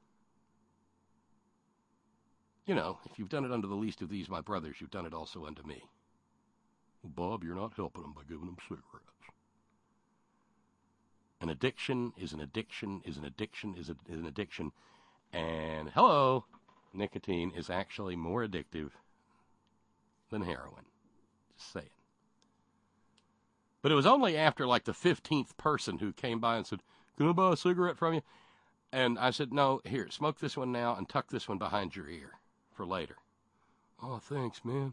If you've done it unto the least of these, my brothers, you've done it also unto me. Well, Bob, you're not helping them by giving them cigarettes. An addiction is an addiction is an addiction is an addiction. And hello, nicotine is actually more addictive than heroin. Just saying. But it was only after like the 15th person who came by and said, "Can I buy a cigarette from you?" And I said, "No, here, smoke this one now and tuck this one behind your ear for later." "Oh, thanks, man."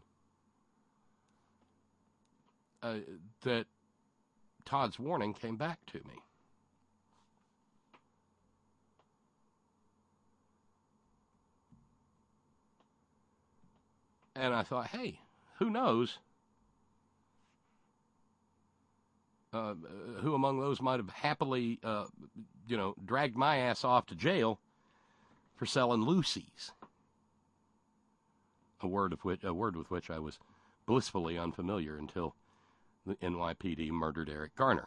That Todd's warning came back to me. And I thought, hey, who knows who among those might have happily, dragged my ass off to jail for selling loosies. A word with which I was blissfully unfamiliar until the NYPD murdered Eric Garner.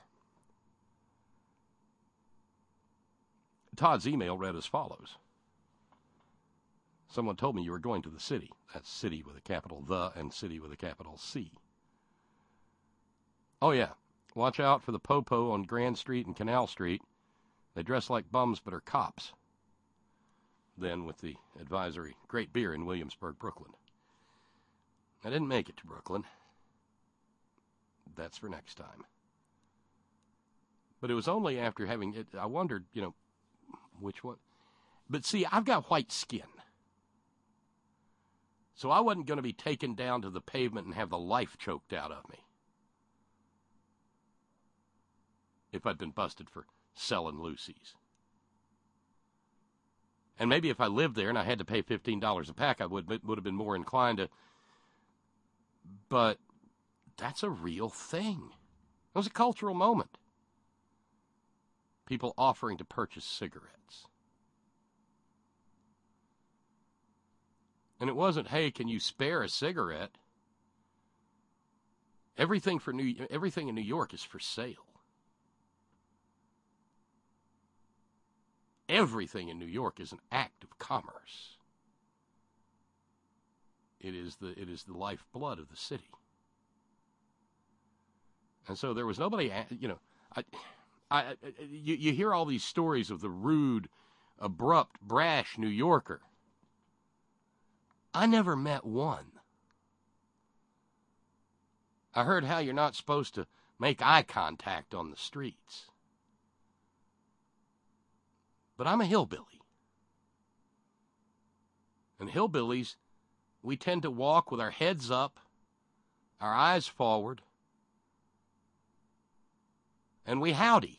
Todd's email read as follows. Someone told me you were going to the city. That's city with a capital the and city with a capital C. Oh, yeah. Watch out for the po-po on Grand Street and Canal Street. They dress like bums but are cops. Then with the advisory, great beer in Williamsburg, Brooklyn. I didn't make it to Brooklyn. That's for next time. But it was only after having it, I wondered, which one. But see, I've got white skin. So I wasn't going to be taken down to the pavement and have the life choked out of me if I'd been busted for selling loosies. And maybe if I lived there and I had to pay $15 a pack, I would have been more inclined to. But that's a real thing. It was a cultural moment. People offering to purchase cigarettes. And it wasn't, hey, can you spare a cigarette? Everything in New York is for sale. Everything in New York is an act of commerce. It is the lifeblood of the city. And so there was nobody, you hear all these stories of the rude, abrupt, brash New Yorker. I never met one. I heard how you're not supposed to make eye contact on the streets. But I'm a hillbilly. And hillbillies, we tend to walk with our heads up, our eyes forward, and we howdy.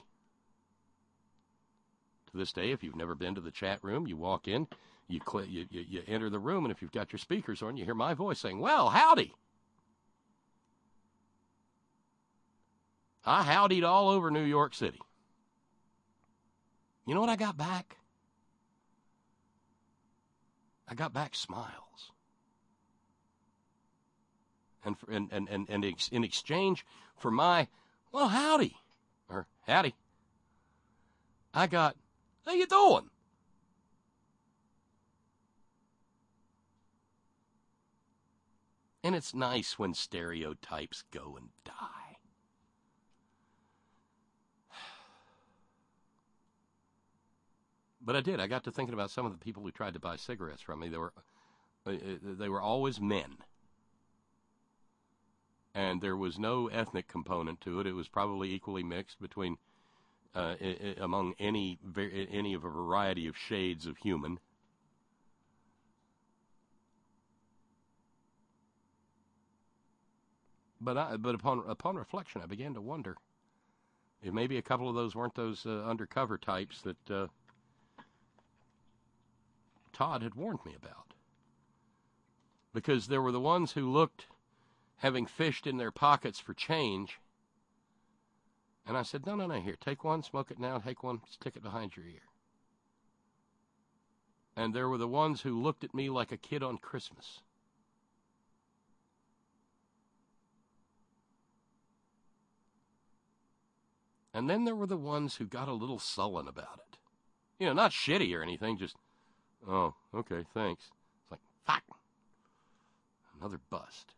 To this day, if you've never been to the chat room, you walk in, you enter the room, and if you've got your speakers on, you hear my voice saying, "Well, howdy." I howdied all over New York City. You know what I got back? I got back smiles. And in exchange for my, "Well, howdy," or "Howdy," I got, "How you doing?" And it's nice when stereotypes go and die. But I did. I got to thinking about some of the people who tried to buy cigarettes from me. They were always men. And there was no ethnic component to it. It was probably equally mixed between among any of a variety of shades of human. But upon reflection, I began to wonder if maybe a couple of those weren't those undercover types that Todd had warned me about. Because there were the ones who looked, having fished in their pockets for change, and I said, no, here, take one, smoke it now, take one, stick it behind your ear. And there were the ones who looked at me like a kid on Christmas. And then there were the ones who got a little sullen about it. Not shitty or anything, just, "Oh, okay, thanks." It's like, fuck. Another bust.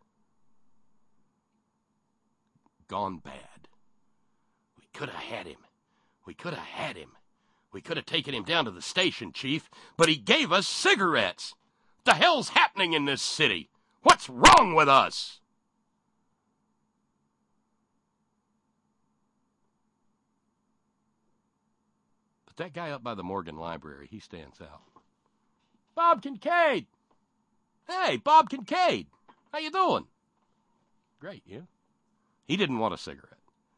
Gone bad. We could have had him. We could have had him. We could have taken him down to the station, Chief, but he gave us cigarettes. What the hell's happening in this city? What's wrong with us? But that guy up by the Morgan Library, he stands out. Bob Kincaid! Hey, Bob Kincaid! How you doing? Great, you? He didn't want a cigarette.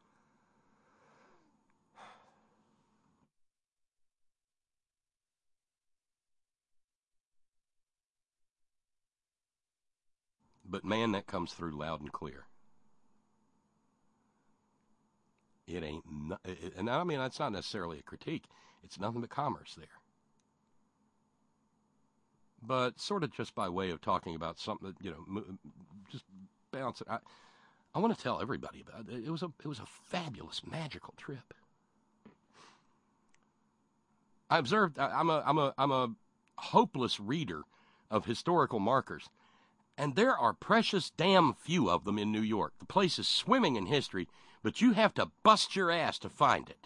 But man, that comes through loud and clear. It ain't, and I mean, that's not necessarily a critique. It's nothing but commerce there. But sort of just by way of talking about something that, just bounce it. I want to tell everybody about it. It was a fabulous, magical trip. I observed. I'm a hopeless reader of historical markers. And there are precious damn few of them in New York. The place is swimming in history, but you have to bust your ass to find it.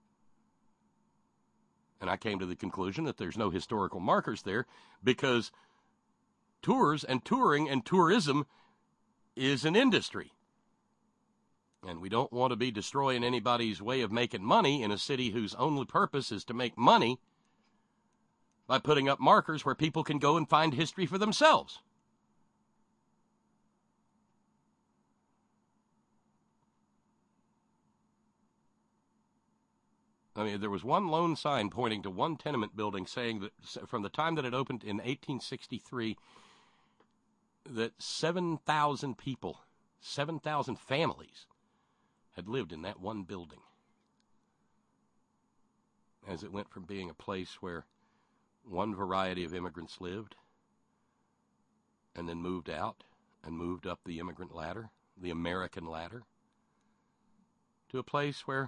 And I came to the conclusion that there's no historical markers there because tours and touring and tourism is an industry. And we don't want to be destroying anybody's way of making money in a city whose only purpose is to make money by putting up markers where people can go and find history for themselves. I mean, there was one lone sign pointing to one tenement building saying that from the time that it opened in 1863, that 7,000 people, 7,000 families had lived in that one building. As it went from being a place where one variety of immigrants lived and then moved out and moved up the immigrant ladder, the American ladder, to a place where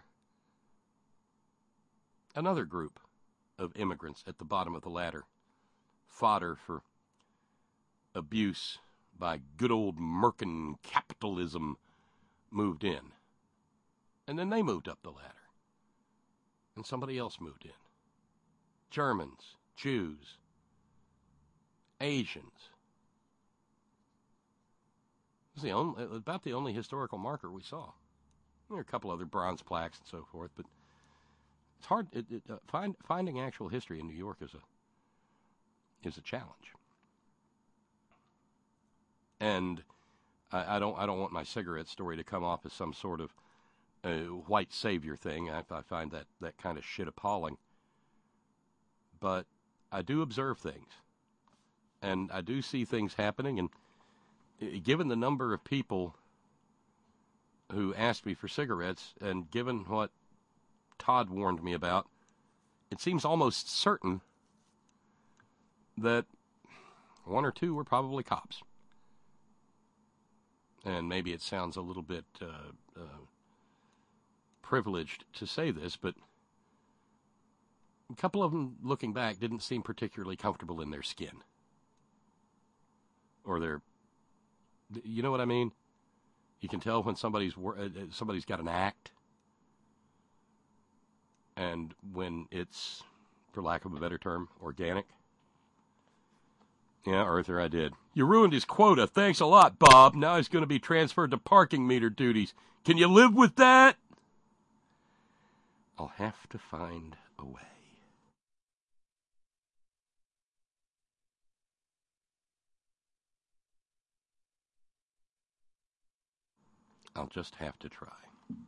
another group of immigrants at the bottom of the ladder, fodder for abuse by good old Merkin capitalism, moved in. And then they moved up the ladder. And somebody else moved in. Germans, Jews, Asians. It was about the only historical marker we saw. There are a couple other bronze plaques and so forth, but it's hard. Finding actual history in New York is a challenge. And I don't want my cigarette story to come off as some sort of white savior thing. I find that kind of shit appalling. But I do observe things, and I do see things happening. And given the number of people who asked me for cigarettes, and given what Todd warned me about, it seems almost certain that one or two were probably cops. And maybe it sounds a little bit privileged to say this, but a couple of them, looking back, didn't seem particularly comfortable in their skin. Or their, you know what I mean? You can tell when somebody's got an act, and when it's, for lack of a better term, organic. Yeah, Arthur, I did. You ruined his quota. Thanks a lot, Bob. Now he's going to be transferred to parking meter duties. Can you live with that? I'll have to find a way. I'll just have to try.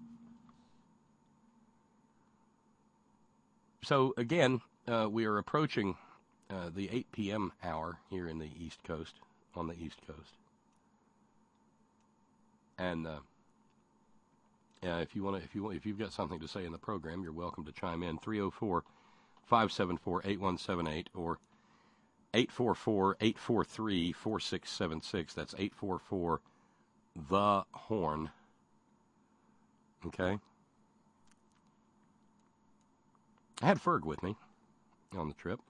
So, again, we are approaching the 8 p.m. hour here in the East Coast, on the East Coast. And if you've got something to say in the program, you're welcome to chime in. 304-574-8178 or 844-843-4676. That's 844-THE-HORN. Okay? I had Ferg with me on the trip.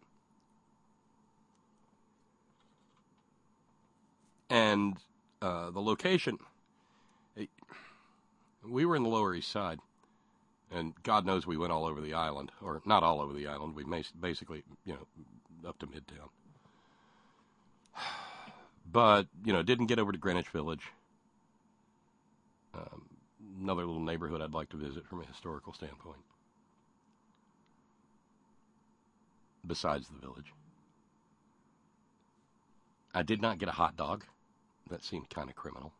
And the location, we were in the Lower East Side. And God knows we went all over the island, or not all over the island. We basically, up to Midtown. But, didn't get over to Greenwich Village. Another little neighborhood I'd like to visit from a historical standpoint. Besides the village. I did not get a hot dog. That seemed kind of criminal.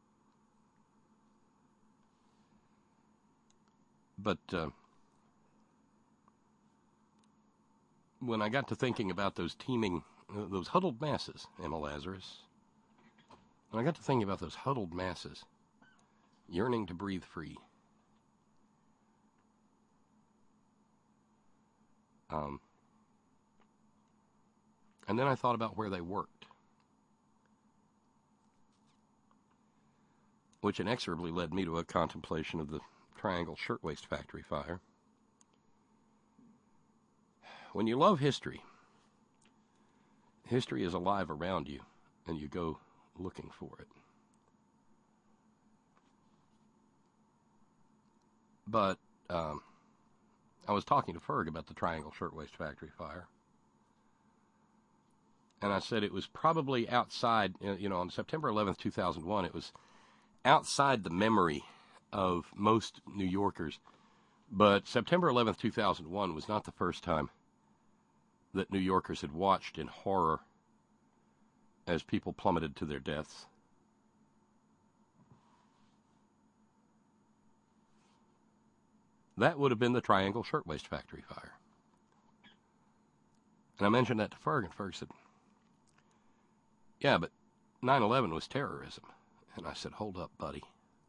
But when I got to thinking about those huddled masses, Emma Lazarus, when I got to thinking about those huddled masses, yearning to breathe free, and then I thought about where they worked, which inexorably led me to a contemplation of the Triangle Shirtwaist Factory fire. When you love history, history is alive around you, and you go looking for it. But I was talking to Ferg about the Triangle Shirtwaist Factory fire, and I said it was probably outside, on September 11th, 2001, it was outside the memory of most New Yorkers. But September 11th, 2001 was not the first time that New Yorkers had watched in horror as people plummeted to their deaths. That would have been the Triangle Shirtwaist Factory fire. And I mentioned that to Ferg, and Ferg said, yeah, but 9/11 was terrorism. And I said, hold up, buddy.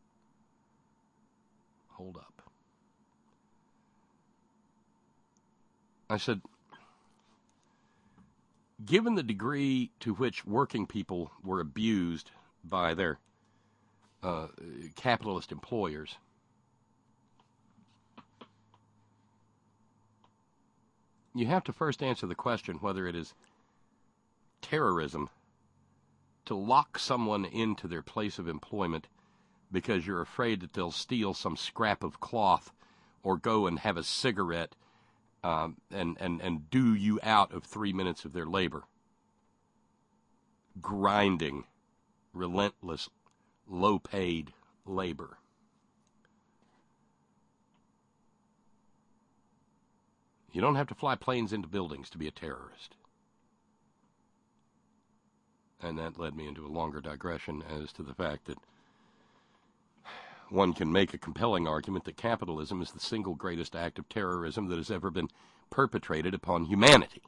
Hold up. I said, given the degree to which working people were abused by their capitalist employers, you have to first answer the question whether it is terrorism to lock someone into their place of employment because you're afraid that they'll steal some scrap of cloth or go and have a cigarette and do you out of 3 minutes of their labor. Grinding, relentless, low-paid labor. You don't have to fly planes into buildings to be a terrorist. And that led me into a longer digression as to the fact that one can make a compelling argument that capitalism is the single greatest act of terrorism that has ever been perpetrated upon humanity.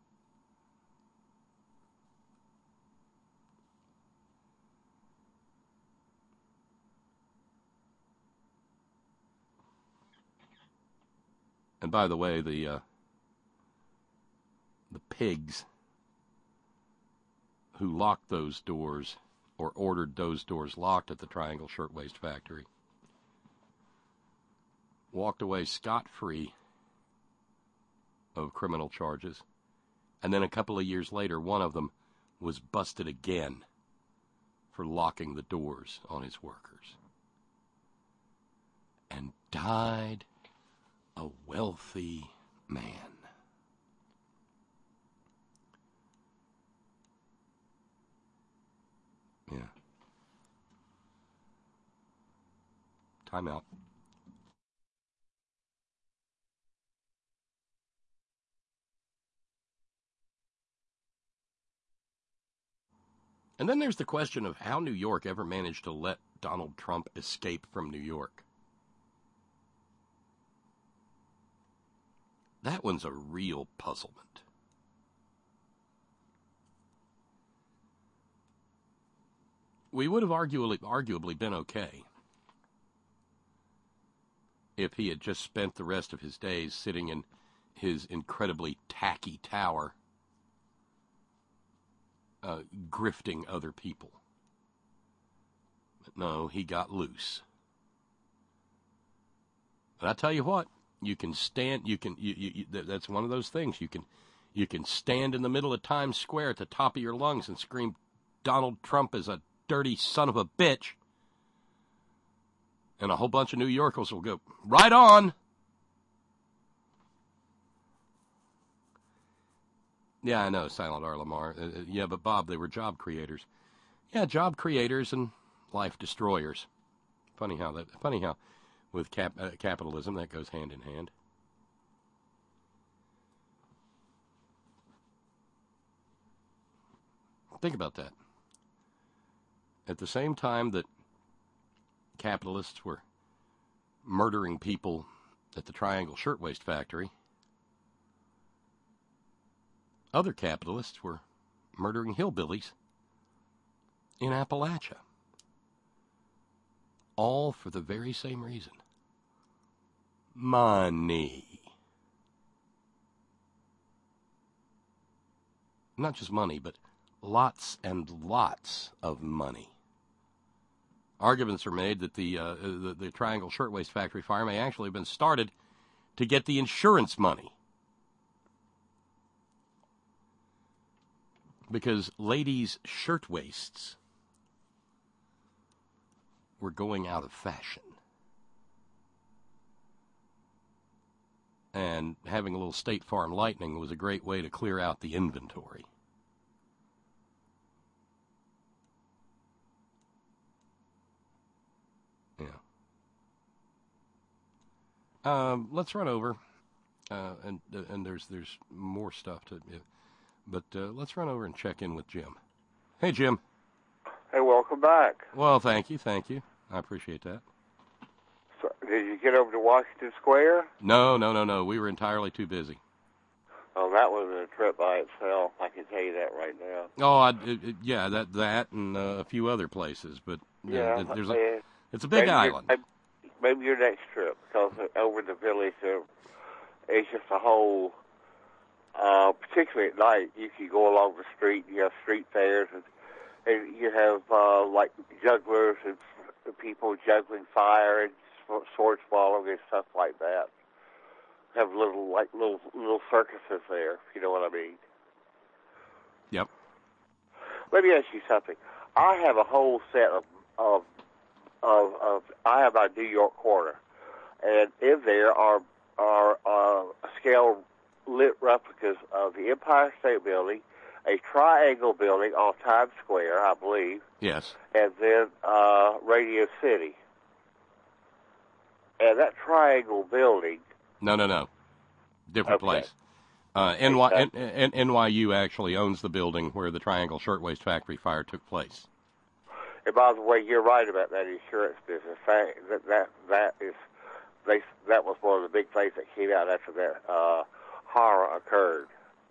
And by the way, the pigs who locked those doors or ordered those doors locked at the Triangle Shirtwaist Factory walked away scot-free of criminal charges, and then a couple of years later, one of them was busted again for locking the doors on his workers, and died a wealthy man. Yeah. Time out. And then there's the question of how New York ever managed to let Donald Trump escape from New York. That one's a real puzzlement. We would have arguably been okay if he had just spent the rest of his days sitting in his incredibly tacky tower, grifting other people. But no, he got loose. But I tell you what, you can stand. That's one of those things. You can stand in the middle of Times Square at the top of your lungs and scream, "Donald Trump is a dirty son of a bitch," and a whole bunch of New Yorkers will go, "Right on, Yeah, I know, Silent R. Lamar. Yeah, but Bob, they were job creators. Yeah, job creators and life destroyers. Funny how with capitalism that goes hand in hand. Think about that. At the same time that capitalists were murdering people at the Triangle Shirtwaist Factory, other capitalists were murdering hillbillies in Appalachia. All for the very same reason. Money. Not just money, but lots and lots of money. Arguments are made that the Triangle Shirtwaist Factory fire may actually have been started to get the insurance money. Because ladies' shirtwaists were going out of fashion. And having a little State Farm Lightning was a great way to clear out the inventory. Yeah. Let's run over, and there's more stuff to, but let's run over and check in with Jim. Hey, Jim. Hey, welcome back. Well, thank you. I appreciate that. So, did you get over to Washington Square? No. We were entirely too busy. Oh, that was a trip by itself. I can tell you that right now. Oh, yeah, that and a few other places, but yeah, it's a big island. Maybe your next trip, because over in the village, it's just a whole. Particularly at night, you can go along the street. You have street fairs, and you have like jugglers and people juggling fire and sword swallowing and stuff like that. Have little circuses there, if you know what I mean. Yep. Let me ask you something. I have a whole set of I have my New York corner, and in there are scale lit replicas of the Empire State Building, a triangle building on Times Square, I believe. Yes. And then Radio City. And that triangle building. No. Different place. NYU actually owns the building where the Triangle Shirtwaist Factory fire took place. And by the way, you're right about that insurance business. That was one of the big things that came out after that horror occurred.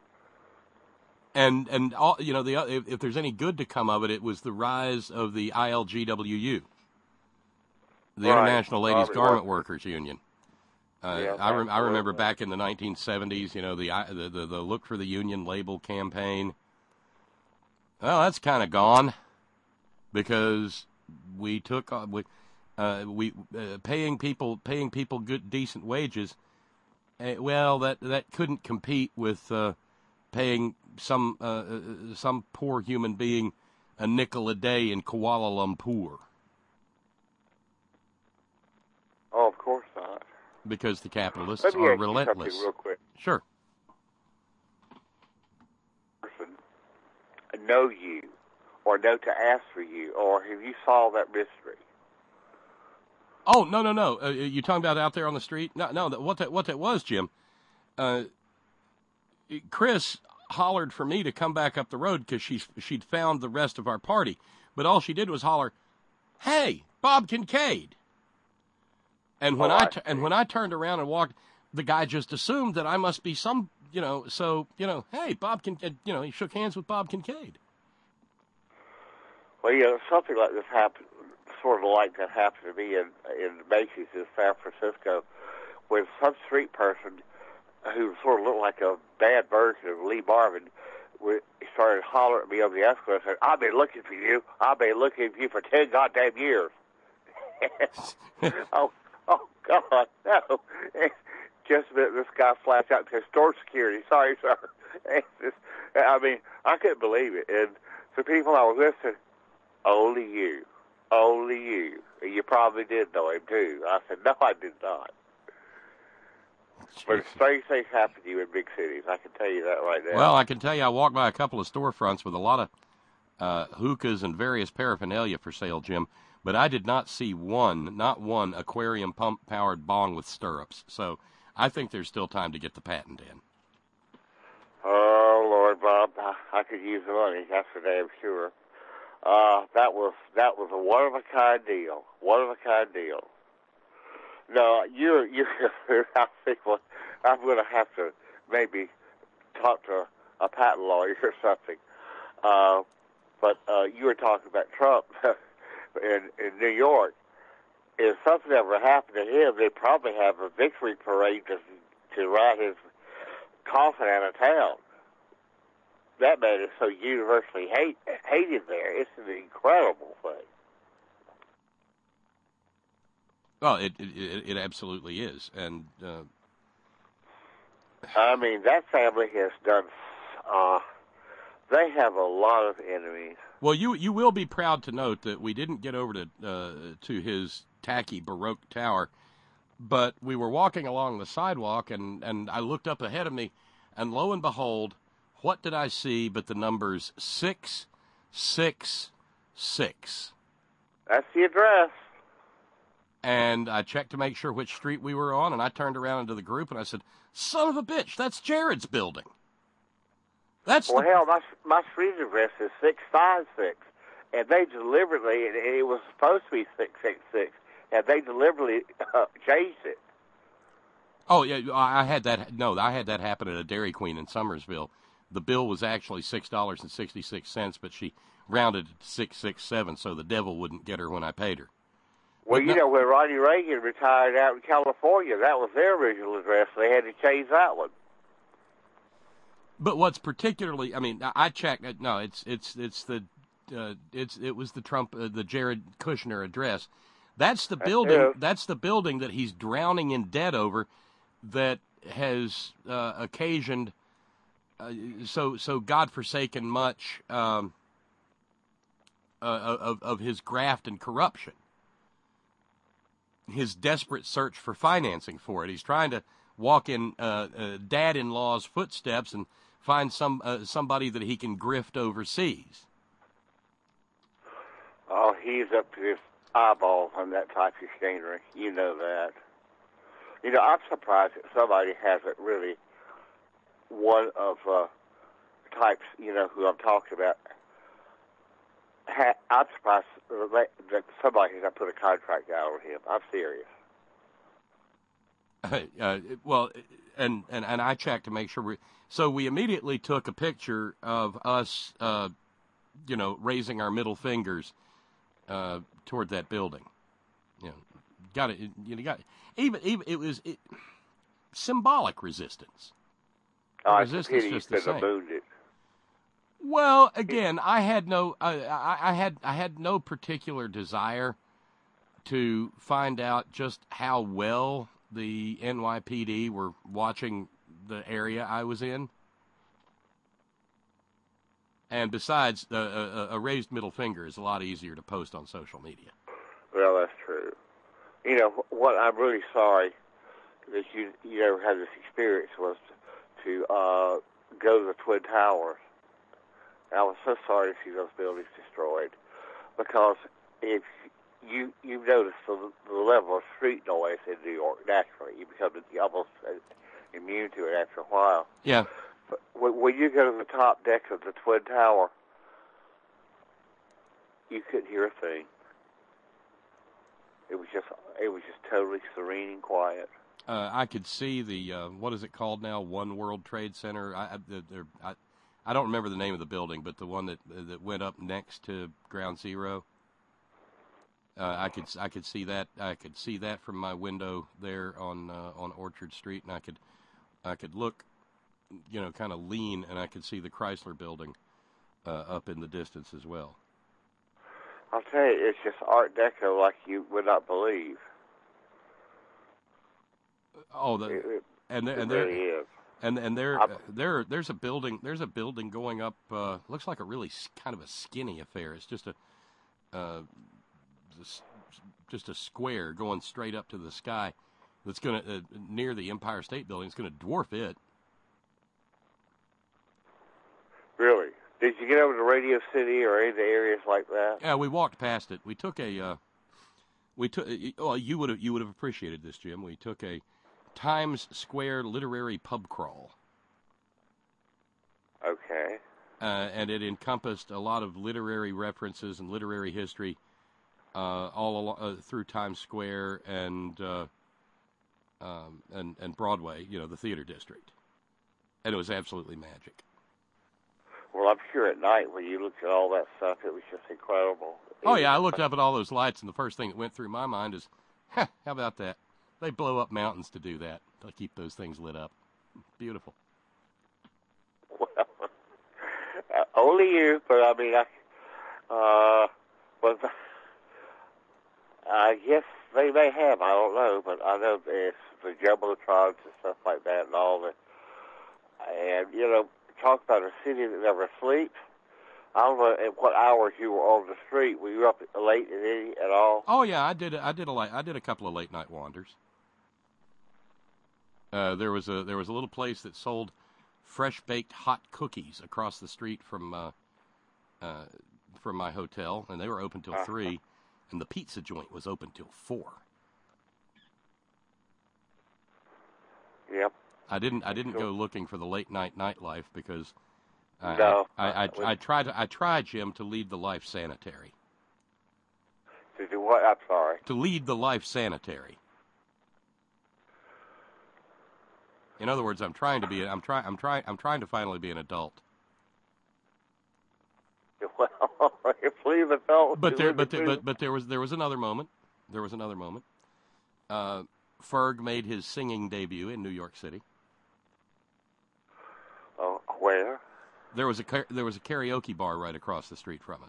And all, if there's any good to come of it, it was the rise of the ILGWU, the International Ladies Garment Workers Union. I remember back in the 1970s, the Look for the Union label campaign. Well, that's kind of gone because we took paying people good decent wages. Well, that couldn't compete with paying some poor human being a nickel a day in Kuala Lumpur. Oh, of course not. Because the capitalists are relentless. Let me ask you something real quick. Sure. Know you, or know to ask for you, or have you solved that mystery? Oh, no. You talking about out there on the street? No. What that was, Jim? Chris hollered for me to come back up the road because she'd found the rest of our party, but all she did was holler, "Hey, Bob Kincaid!" And when I turned around and walked, the guy just assumed that I must be some, hey, Bob Kincaid, he shook hands with Bob Kincaid. Well, something like this happened, sort of like that happened to me in Macy's in San Francisco, with some street person who sort of looked like a bad version of Lee Marvin, he started hollering at me on the escalator and said, "I've been looking for you. I've been looking for you for 10 goddamn years." Oh, God, no. Just a minute, this guy flashed out to store security. Sorry, sir. I couldn't believe it. And the people I was with said, only you. And you probably did know him, too. I said, no, I did not. But strange things happen to you in big cities. I can tell you that right now. Well, I can tell you I walked by a couple of storefronts with a lot of hookahs and various paraphernalia for sale, Jim, but I did not see not one aquarium pump-powered bong with stirrups. So I think there's still time to get the patent in. Oh, Lord, Bob, I could use the money. That's for damn sure. That was a one-of-a-kind deal. One-of-a-kind deal. No, you're I think I'm going to have to maybe talk to a patent lawyer or something. But you were talking about Trump in New York. If something ever happened to him, they'd probably have a victory parade to ride his coffin out of town. That man is so universally hated there. It's an incredible thing. Well, it absolutely is, and I mean that family has done. They have a lot of enemies. Well, you will be proud to note that we didn't get over to his tacky Baroque tower, but we were walking along the sidewalk, and I looked up ahead of me, and lo and behold, what did I see but the numbers 666? That's the address. And I checked to make sure which street we were on, and I turned around into the group, and I said, son of a bitch, that's Jared's building. Hell, my street address is 656, and they deliberately, and it was supposed to be 666, and they deliberately changed it. Oh, yeah, I had that. No, I had that happen at a Dairy Queen in Summersville. The bill was actually $6.66, but she rounded it to 667, so the devil wouldn't get her when I paid her. Well, you know, when Ronnie Reagan retired out in California, that was their original address. They had to change that one. But what's particularly, I mean, I checked. No, it was the Trump, the Jared Kushner address. That's the building. That's the building that he's drowning in debt over, that has occasioned so godforsaken much of his graft and corruption. His desperate search for financing for it. He's trying to walk in dad-in-law's footsteps and find somebody that he can grift overseas. Oh, he's up to his eyeballs on that type of chicanery. You know that. You know, I'm surprised that somebody hasn't really one of types, you know, who I'm talking about. I'm surprised that somebody has not put a contract out on him. I'm serious. Well, and I checked to make sure so we immediately took a picture of us, you know, raising our middle fingers toward that building. You know, got it. You know, even it was symbolic resistance. Resistance just the same. Well, again, I had no particular desire to find out just how well the NYPD were watching the area I was in. And besides, a raised middle finger is a lot easier to post on social media. Well, that's true. You know, what I'm really sorry that you never had this experience was to go to the Twin Towers. I was so sorry to see those buildings destroyed, because if you notice the level of street noise in New York, naturally, you become almost immune to it after a while. Yeah. But when you go to the top deck of the Twin Tower, you couldn't hear a thing. It was just totally serene and quiet. I could see the what is it called now? One World Trade Center. I don't remember the name of the building, but the one that went up next to Ground Zero. I could see that. I could see that from my window there on Orchard Street, and I could look, you know, kind of lean, and I could see the Chrysler Building up in the distance as well. I'll tell you, it's just Art Deco like you would not believe. Oh, it really is. And there's a building going up. Looks like a really kind of a skinny affair. It's just a square going straight up to the sky, that's going to near the Empire State Building. It's going to dwarf it. Really? Did you get over to Radio City or any of the areas like that? Yeah, we walked past it. We took a. Well, you would have appreciated this, Jim. We took a Times Square literary pub crawl. Okay. And it encompassed a lot of literary references and literary history all along, through Times Square and Broadway, the theater district. And it was absolutely magic. Well, I'm sure at night when you looked at all that stuff, it was just incredible. Oh, yeah, I looked up at all those lights, and the first thing that went through my mind is, how about that? They blow up mountains to do that, to keep those things lit up. Beautiful. Well, only you, but I mean, I guess they may have, I don't know, but I know there's the jumbotrons and stuff like that and all that. And, talk about a city that never sleeps. I don't know at what hours you were on the street. Were you up late at all? Oh yeah, I did a couple of late night wanders. There was a little place that sold fresh baked hot cookies across the street from my hotel, and they were open till 3, and the pizza joint was open till 4. Yep. I didn't go looking for the late night nightlife because I tried, Jim, to lead the life sanitary. To do what? I'm sorry. To lead the life sanitary. In other words, I'm trying to finally be an adult. Well, please adult. But there was another moment. Ferg made his singing debut in New York City. Where? There was a karaoke bar right across the street from us,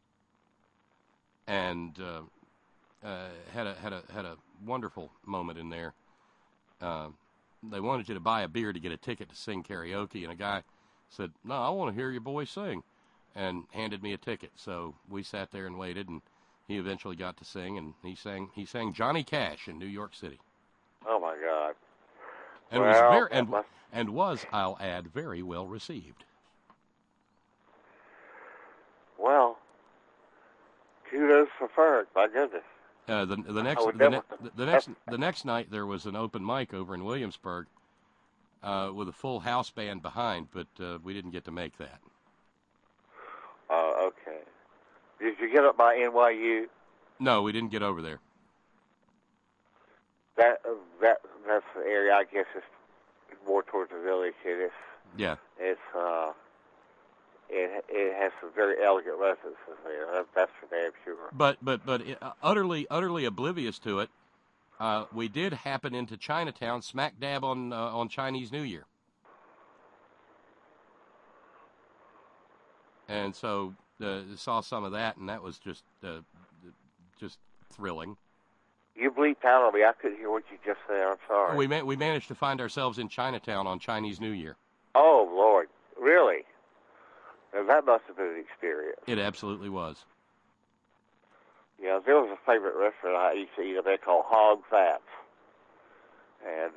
and had a wonderful moment in there. They wanted you to buy a beer to get a ticket to sing karaoke, and a guy said, "No, I want to hear your boy sing," and handed me a ticket. So we sat there and waited, and he eventually got to sing, and he sang Johnny Cash in New York City. Oh my God! And it was I'll add, very well received. Well, kudos for Ferg. My goodness. The next night there was an open mic over in Williamsburg with a full house band behind, but we didn't get to make that. Okay. Did you get up by NYU? No, we didn't get over there. That's the area, I guess, is more towards the village. It has some very elegant residences there. That's for damn sure. But utterly oblivious to it, we did happen into Chinatown smack dab on Chinese New Year, and so saw some of that, and that was just thrilling. You bleeped out on me. I couldn't hear what you just said. I'm sorry. We managed to find ourselves in Chinatown on Chinese New Year. Oh Lord, really? And that must have been an experience. It absolutely was. Yeah, there was a favorite restaurant I used to eat at there called Hog Fats. And,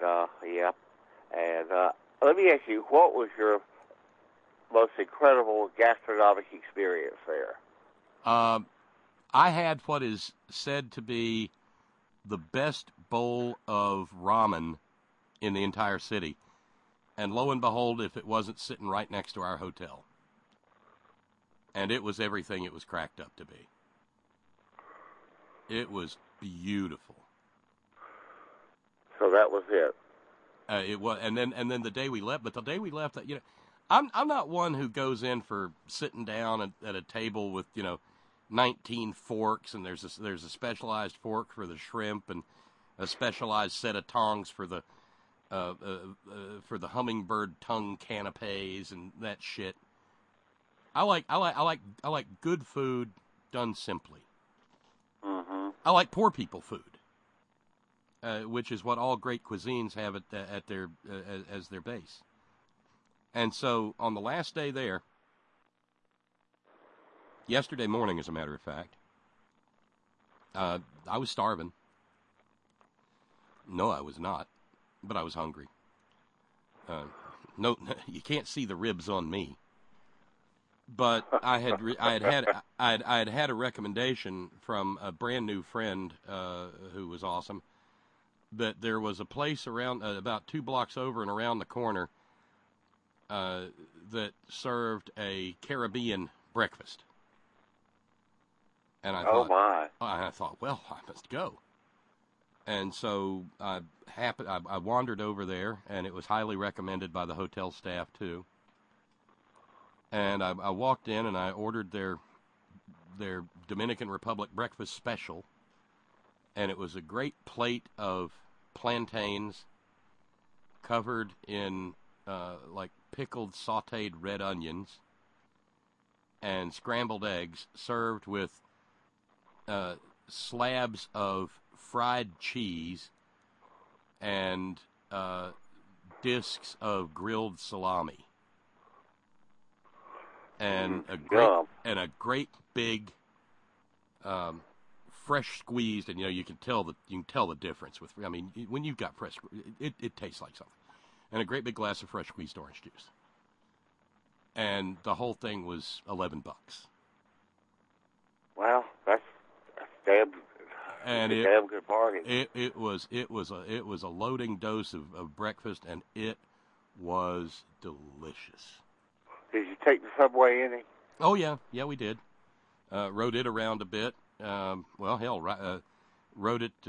let me ask you, what was your most incredible gastronomic experience there? I had what is said to be the best bowl of ramen in the entire city. And lo and behold, if it wasn't sitting right next to our hotel. And it was everything it was cracked up to be. It was beautiful. So that was it. It was, and then the day we left. But the day we left, I'm not one who goes in for sitting down at a table with 19 forks, and there's a specialized fork for the shrimp and a specialized set of tongs for the hummingbird tongue canapes and that shit. I like good food done simply. Mm-hmm. I like poor people food, which is what all great cuisines have at their as their base. And so on the last day there, yesterday morning, as a matter of fact, I was starving. No, I was not, but I was hungry. No, you can't see the ribs on me. But I had had a recommendation from a brand new friend who was awesome, that there was a place around about 2 blocks over and around the corner that served a Caribbean breakfast. And I thought, well, I must go. And so I wandered over there, and it was highly recommended by the hotel staff too. And I walked in and I ordered their Dominican Republic breakfast special, and it was a great plate of plantains covered in like pickled sautéed red onions and scrambled eggs, served with slabs of fried cheese and discs of grilled salami. And a great big fresh squeezed, and you can tell the difference with. I mean, when you've got fresh, it tastes like something. And a great big glass of fresh squeezed orange juice. And the whole thing was $11. Well, that's damn. And damn good bargain. It was a loading dose of breakfast, and it was delicious. Did you take the subway any? Oh yeah, we did. Rode it around a bit. Rode it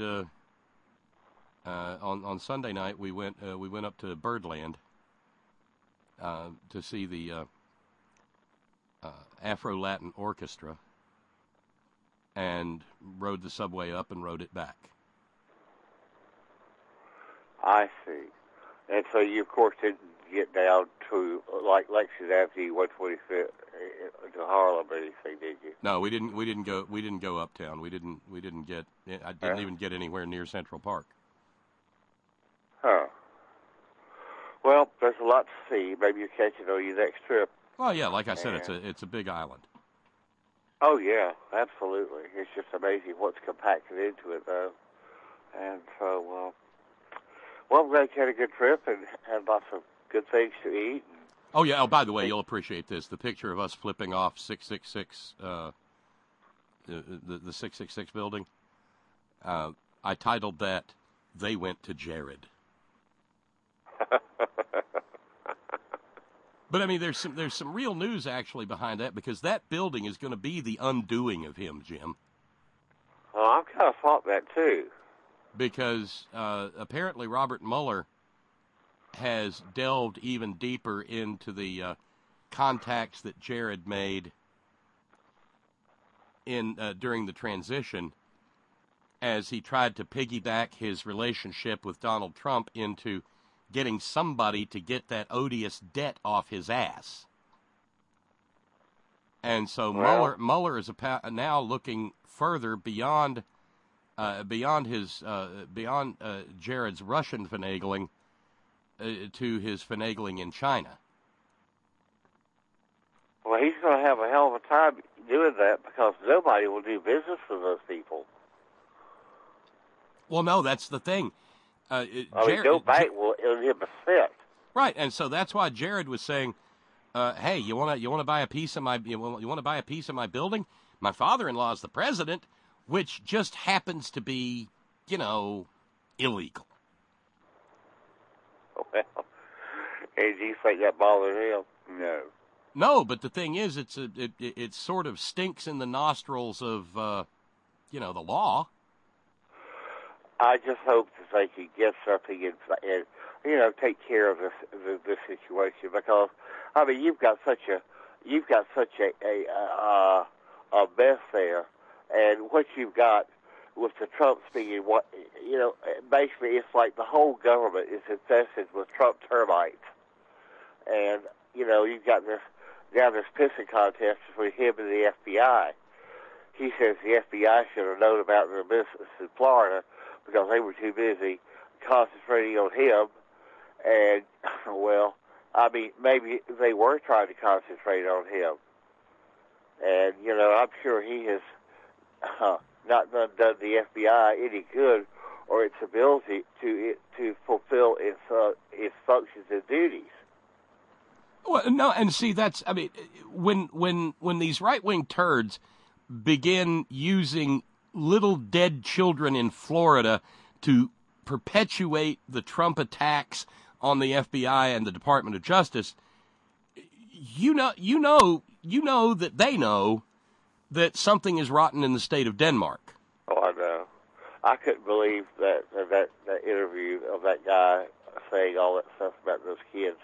on Sunday night. We went up to Birdland to see the Afro-Latin Orchestra, and rode the subway up and rode it back. I see. And so you, of course, didn't get down to like Lexington Avenue, 125th to Harlem or anything, did you? No, we didn't go uptown. We didn't get. I didn't even get anywhere near Central Park. Huh. Well, there's a lot to see. Maybe you catch it on your next trip. Well, yeah, like I said, it's a big island. Oh yeah, absolutely. It's just amazing what's compacted into it, though. And so, well, I'm glad you had a good trip and had lots of good things to eat. Oh yeah. Oh, by the way, you'll appreciate this. The picture of us flipping off 666, the 666 building. I titled that "They Went to Jared." But I mean, there's some real news actually behind that, because that building is going to be the undoing of him, Jim. Well, I've kind of thought that too. Because apparently Robert Mueller has delved even deeper into the contacts that Jared made in during the transition, as he tried to piggyback his relationship with Donald Trump into getting somebody to get that odious debt off his ass. And so Mueller is now looking further beyond Jared's Russian finagling to his finagling in China. Well, he's going to have a hell of a time doing that, because nobody will do business with those people. Well, no, that's the thing. No bank will give him a cent. Right, and so that's why Jared was saying, "Hey, you want to buy a piece of my building? My father-in-law is the president," which just happens to be, illegal. Well, and do you think that bothered him? No. No, but the thing is, it sort of stinks in the nostrils of, the law. I just hope that they can get something and take care of this situation, because I mean you've got such a mess there, and what you've got with the Trump speaking, basically it's like the whole government is infested with Trump termites, and you've got this pissing contest between him and the FBI. He says the FBI should have known about their business in Florida, because they were too busy concentrating on him. And, well, I mean, maybe they were trying to concentrate on him. And, I'm sure he has not done the FBI any good or its ability to fulfill its functions and duties. Well, no, and see, that's, I mean, when these right-wing turds begin using little dead children in Florida to perpetuate the Trump attacks on the FBI and the Department of Justice, you know that they know that something is rotten in the state of Denmark. Oh, I know. I couldn't believe that interview of that guy saying all that stuff about those kids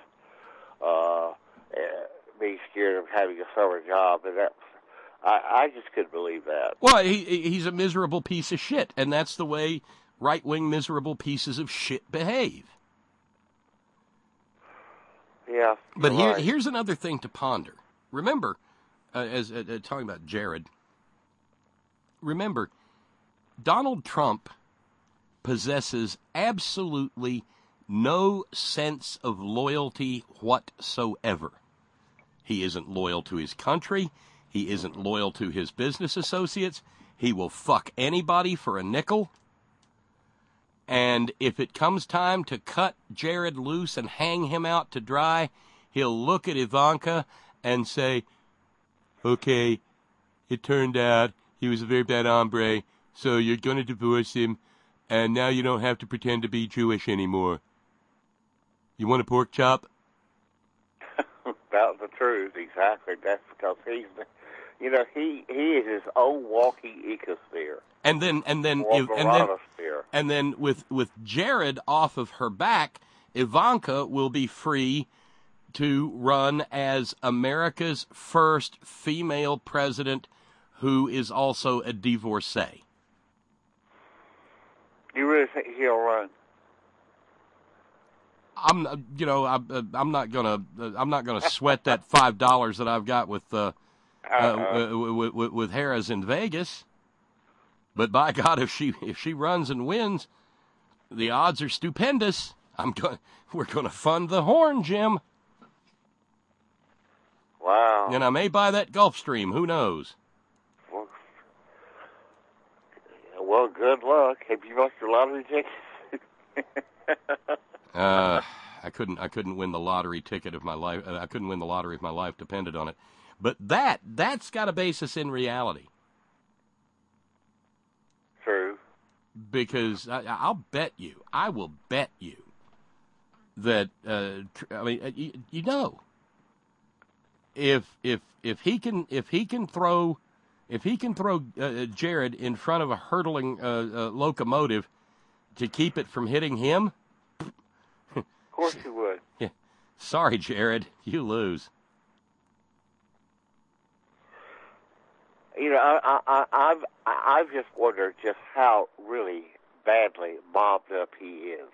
being scared of having a summer job, and I just couldn't believe that. Well, he's a miserable piece of shit, and that's the way right-wing miserable pieces of shit behave. Yeah. But here's another thing to ponder. Remember, as talking about Jared, remember, Donald Trump possesses absolutely no sense of loyalty whatsoever. He isn't loyal to his country. He isn't loyal to his business associates. He will fuck anybody for a nickel. And if it comes time to cut Jared loose and hang him out to dry, he'll look at Ivanka and say, okay, it turned out he was a very bad hombre, so you're going to divorce him, and now you don't have to pretend to be Jewish anymore. You want a pork chop? That's the truth, exactly. That's because he is his own walking ecosphere. And then with Jared off of her back, Ivanka will be free to run as America's first female president who is also a divorcee. You really think he'll run? I'm not gonna sweat that $5 that I've got with Harris in Vegas. But by God, if she runs and wins, the odds are stupendous. We're gonna fund the Horn, Jim. Wow. And I may buy that Gulfstream. Who knows? Well, good luck. Have you lost your lottery ticket? I couldn't win the lottery ticket of my life. I couldn't win the lottery if my life depended on it. But that's got a basis in reality. True. Because I will bet you that if he can throw Jared in front of a hurtling locomotive to keep it from hitting him. Of course you would. Yeah. Sorry, Jared, you lose. You know, I've just wondered just how really badly mobbed up he is.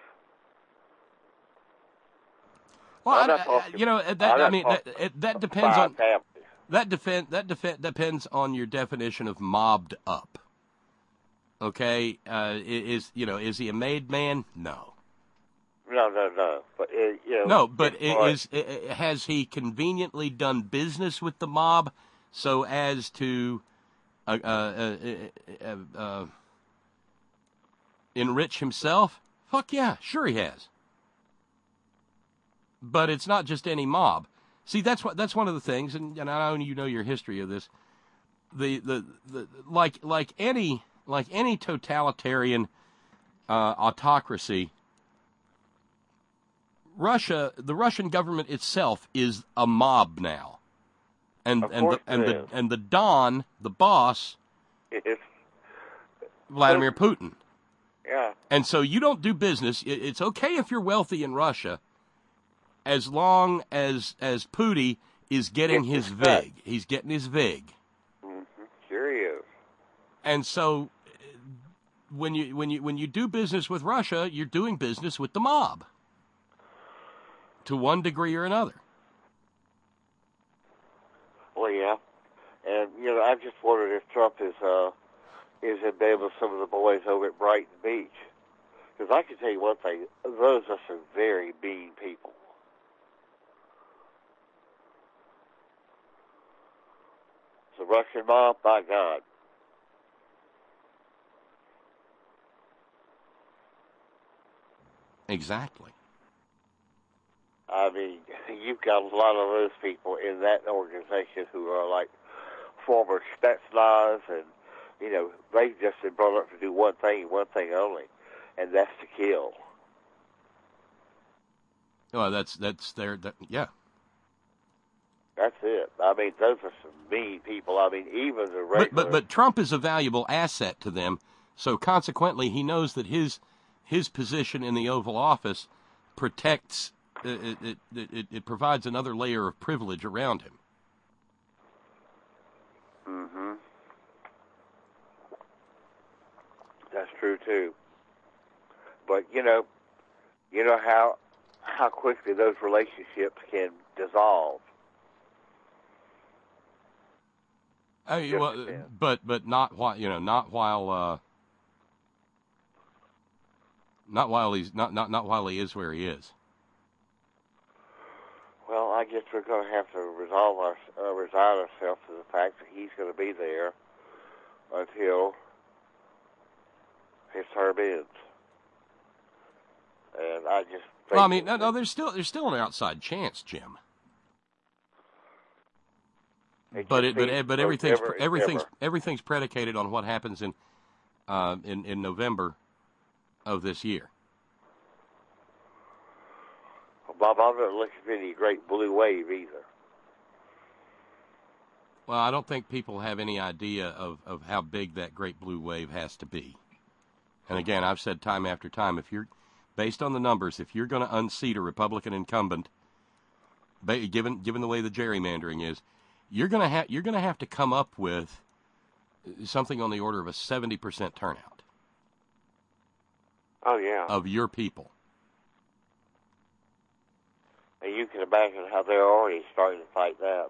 Well, that depends on that depends on your definition of mobbed up. Okay, is he a made man? No. No. But has he conveniently done business with the mob so as to enrich himself? Fuck yeah, sure he has. But it's not just any mob. See, that's one of the things, and I know you know your history of this. Like any totalitarian autocracy, the Russian government itself is a mob now, and the Don, the boss, is Vladimir Putin. Yeah. And so you don't do business. It's okay if you're wealthy in Russia, as long as Putin is getting his vig. He's getting his vig. Mm-hmm. Sure he is. And so when you do business with Russia, you're doing business with the mob to one degree or another. Well, yeah, and I just wondered if Trump is in bed with some of the boys over at Brighton Beach, because I can tell you one thing: those are some very mean people. The Russian mob, by God. Exactly. I mean, you've got a lot of those people in that organization who are like former Spetsnaz, and they've just been brought up to do one thing only, and that's to kill. Well, that's their yeah. That's it. I mean, those are some mean people. I mean, even the regular. But Trump is a valuable asset to them, so consequently, he knows that his position in the Oval Office protects. It provides another layer of privilege around him. Mm-hmm. That's true too. But you know how quickly those relationships can dissolve. But not while not while he is where he is. Well, I guess we're going to have to resign ourselves to the fact that he's going to be there until his term ends. And I just think well, I mean, no, there's still an outside chance, Jim. But everything's predicated on what happens in November of this year. Bob, I'm not looking for any great blue wave either. Well, I don't think people have any idea of how big that great blue wave has to be. And again, I've said time after time, if you're based on the numbers, if you're going to unseat a Republican incumbent, given the way the gerrymandering is, you're going to have to come up with something on the order of a 70% turnout. Oh yeah. Of your people. And you can imagine how they're already starting to fight that.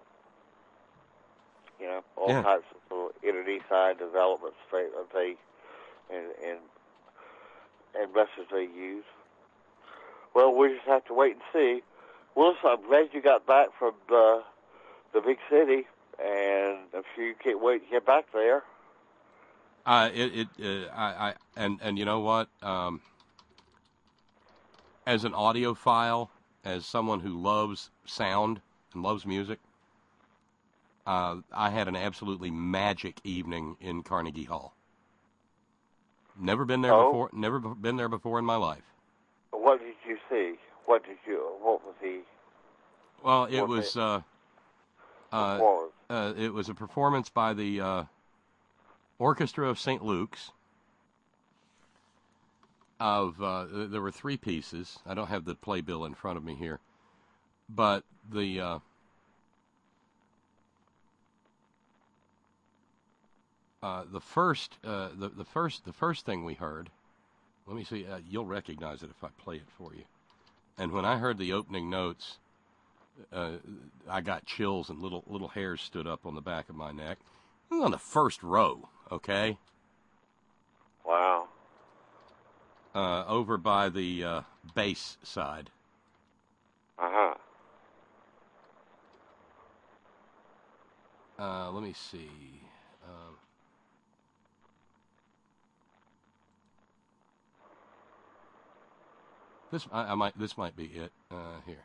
All types of little internecine developments they and methods they use. Well, we just have to wait and see. Well, listen, I'm glad you got back from the big city, and I'm sure you can't wait to get back there. And you know what? As an audiophile, as someone who loves sound and loves music, I had an absolutely magic evening in Carnegie Hall. Never been there before. Never been there before in my life. What did you see? What was the? Well, it was. It was a performance by the Orchestra of St. Luke's. There were three pieces. I don't have the playbill in front of me here, but the first thing we heard. Let me see. You'll recognize it if I play it for you. And when I heard the opening notes, I got chills and little hairs stood up on the back of my neck. It was on the first row. Okay. Wow. Over by the bass side. Uh-huh. Let me see. This might be it. Here.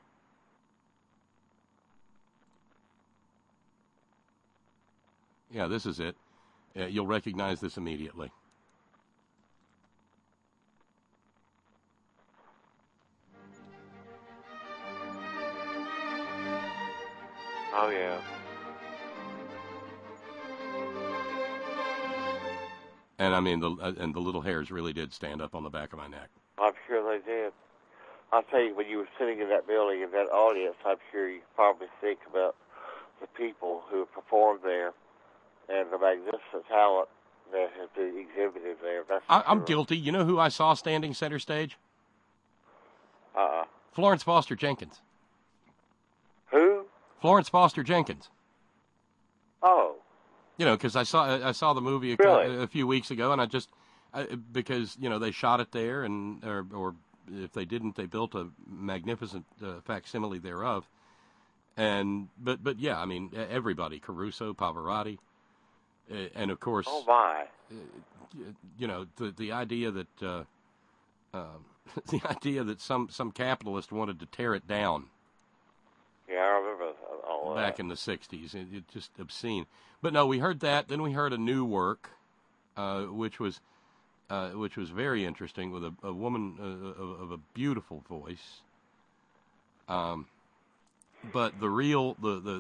Yeah, this is it. You'll recognize this immediately. Oh, yeah. And I mean, the little hairs really did stand up on the back of my neck. I'm sure they did. I'll tell you, when you were sitting in that building, in that audience, I'm sure you probably think about the people who have performed there and the magnificent talent that has been exhibited there. I'm guilty. You know who I saw standing center stage? Florence Foster Jenkins. Who? Florence Foster Jenkins. Oh. Because I saw the movie a few weeks ago, and because they shot it there, and or if they didn't, they built a magnificent facsimile thereof. But yeah, I mean, everybody, Caruso, Pavarotti, and of course, oh my, the idea that the idea that some capitalist wanted to tear it down. Yeah, I remember all that. Back in the 60s. It's just obscene. But no, we heard that. Then we heard a new work, which was very interesting, with a woman of a beautiful voice. But the real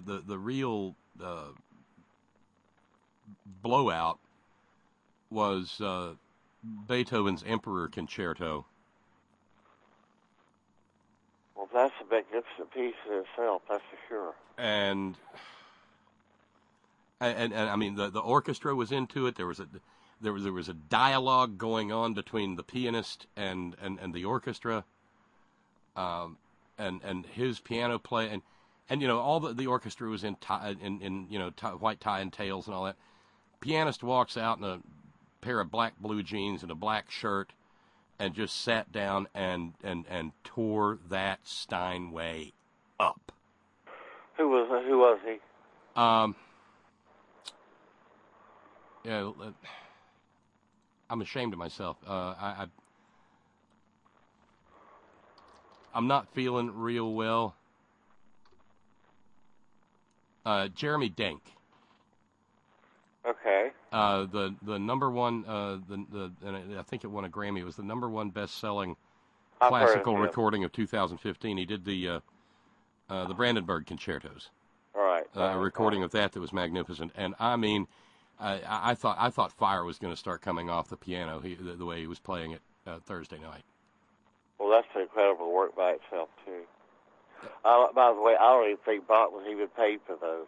blowout was Beethoven's Emperor Concerto. Well, that's a magnificent piece in itself, that's for sure. And I mean, the orchestra was into it. There was a dialogue going on between the pianist and the orchestra, and his piano play, and you know, all the orchestra was in white tie and tails and all that. Pianist walks out in a pair of black blue jeans and a black shirt, and just sat down and tore that Steinway up. Who was he? Yeah, I'm ashamed of myself. I'm not feeling real well. Jeremy Denk. Okay. The number one, and I think it won a Grammy. It was the number one best-selling classical recording of 2015. He did the Brandenburg Concertos. Right. A recording of that was magnificent. And I mean, I thought fire was going to start coming off the piano. The way he was playing it Thursday night. Well, that's incredible work by itself too. By the way, I don't even think Bach was even paid for those.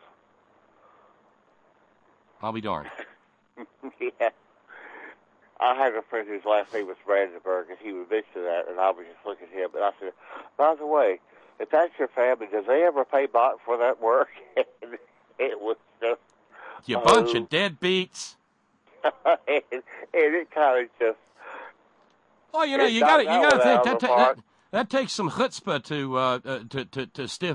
I'll be darned. Yeah. I had a friend whose last name was Brandenburg, and he would mention that, and I would just look at him, and I said, by the way, if that's your family, does they ever pay Bach for that work? And it was just... You bunch of deadbeats. and it kind of just... Oh, you know, you got to think that takes some chutzpah to stiff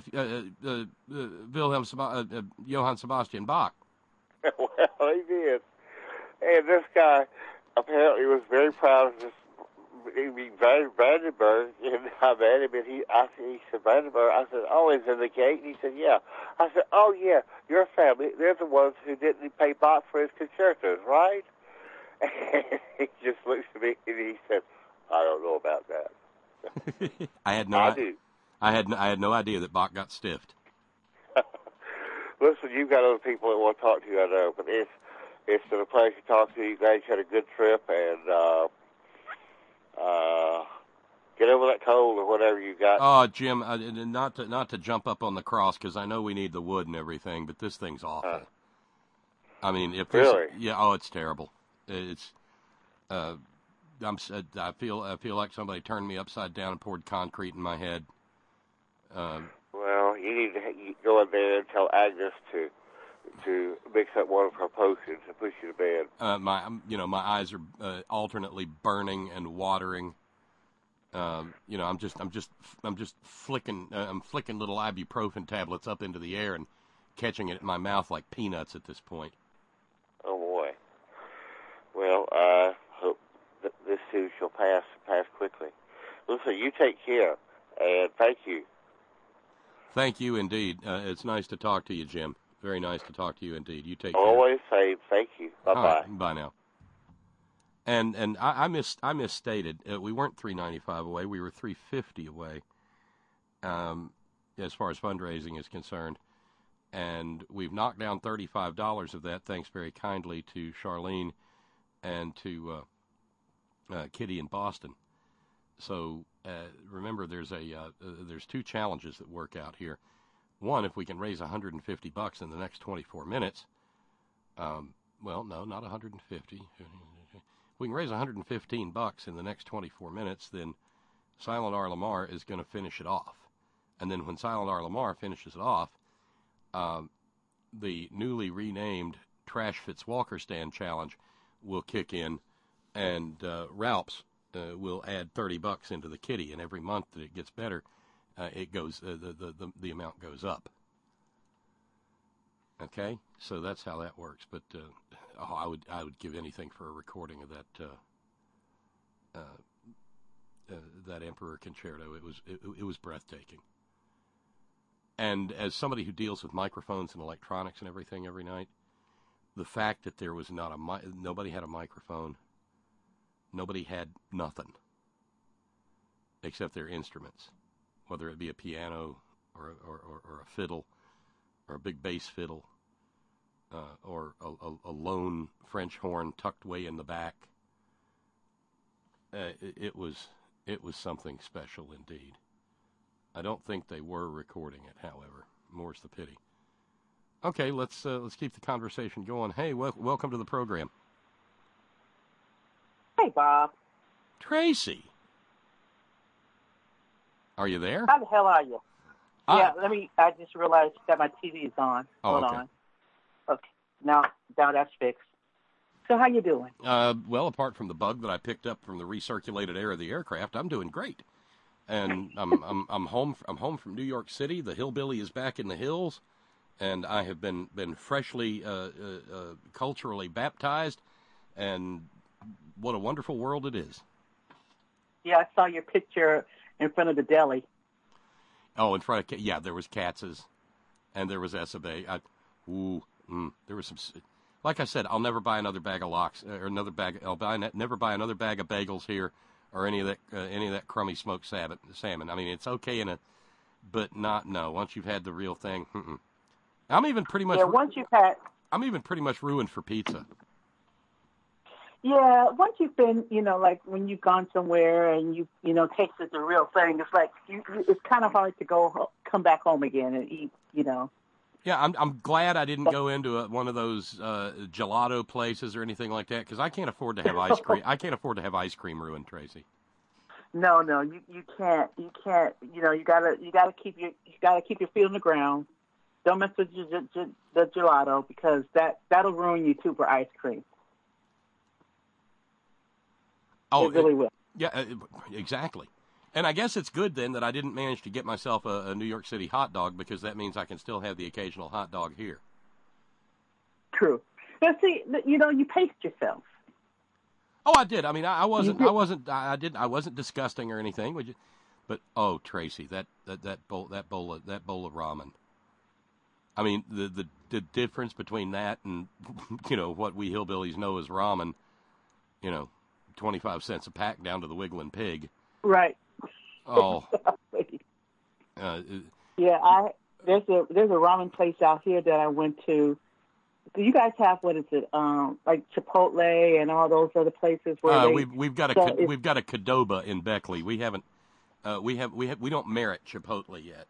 Johann Sebastian Bach. Well, he did. And this guy apparently was very proud of this. Brandenburg, and I met him, and he said, Brandenburg. I said, oh, is in the gate? And he said, yeah. I said, oh, yeah, your family, they're the ones who didn't pay Bach for his concertos, right? And he just looks at me, and he said, I don't know about that. I had no idea that Bach got stiffed. Listen, you've got other people that want to talk to you, I know, but it's been a pleasure to talk to you. You guys had a good trip, and get over that cold or whatever you got. Oh, Jim, not to jump up on the cross, because I know we need the wood and everything, but this thing's awful. I mean, if this, really? Yeah, oh, it's terrible. It's I feel like somebody turned me upside down and poured concrete in my head. Well, you need to go in there and tell Agnes to mix up one of her potions and push you to bed. My eyes are alternately burning and watering. I'm just flicking little ibuprofen tablets up into the air and catching it in my mouth like peanuts at this point. Oh boy. Well, I hope that this too shall pass quickly. Listen, you take care, and thank you. Thank you indeed. It's nice to talk to you, Jim. Very nice to talk to you indeed. You take care. Always say thank you. Bye-bye. Right, bye now. And I misstated. We weren't $395 away. We were $350 away, as far as fundraising is concerned. And we've knocked down $35 of that, thanks very kindly to Charlene and to Kitty in Boston. So remember, there's two challenges that work out here. One, if we can raise $150 in the next 24 minutes, well, no, not 150. If we can raise $115 in the next 24 minutes, then Silent R. Lamar is going to finish it off. And then when Silent R. Lamar finishes it off, the newly renamed Trash Fitz Walker Stand Challenge will kick in, and Ralph's will add $30 into the kitty, and every month that it gets better, it goes the amount goes up. Okay, so that's how that works. But I would give anything for a recording of that that Emperor Concerto. It was breathtaking. And as somebody who deals with microphones and electronics and everything every night, the fact that there was nobody had a microphone, nobody had nothing except their instruments, whether it be a piano or a fiddle or a big bass fiddle or a lone French horn tucked way in the back. It was something special indeed. I don't think they were recording it, however. More's the pity. Okay, let's keep the conversation going. Hey, welcome to the program. Hey, Bob. Tracy. Are you there? How the hell are you? Yeah, I just realized that my TV is on. Oh, Hold okay. on. Okay, now that's fixed. So how you doing? Well, apart from the bug that I picked up from the recirculated air of the aircraft, I'm doing great. And I'm home from New York City. The hillbilly is back in the hills, and I have been freshly culturally baptized, and what a wonderful world it is. Yeah, I saw your picture in front of the deli. Oh, in front of there was Katz's, and there was Esabe. There was some. Like I said, I'll never buy another bag of lox or another bag. Never buy another bag of bagels here, or any of that crummy smoked salmon. I mean, it's okay but no. Once you've had the real thing, I'm even pretty much. Yeah, once you've had. I'm even pretty much ruined for pizza. Yeah, once you've been, like when you've gone somewhere and you tasted the real thing, it's like it's kind of hard to come back home again and eat, Yeah, I'm glad I didn't go into one of those gelato places or anything like that, because I can't afford to have ice cream. I can't afford to have ice cream ruined, Tracy. No, you can't. You can't. You gotta keep your feet on the ground. Don't mess with the gelato, because that'll ruin you too for ice cream. Oh, it really will. Yeah, exactly. And I guess it's good then that I didn't manage to get myself a New York City hot dog, because that means I can still have the occasional hot dog here. True. But see, you paced yourself. Oh, I did. I mean, I wasn't disgusting or anything. But Tracy, that bowl of ramen. I mean, the difference between that and what we hillbillies know as ramen, 25 cents a pack down to the wiggling pig. Right. Oh. Yeah, there's a ramen place out here that I went to. Do you guys have, what is it, like Chipotle and all those other places where we've got a Qdoba in Beckley. We haven't we don't merit Chipotle yet.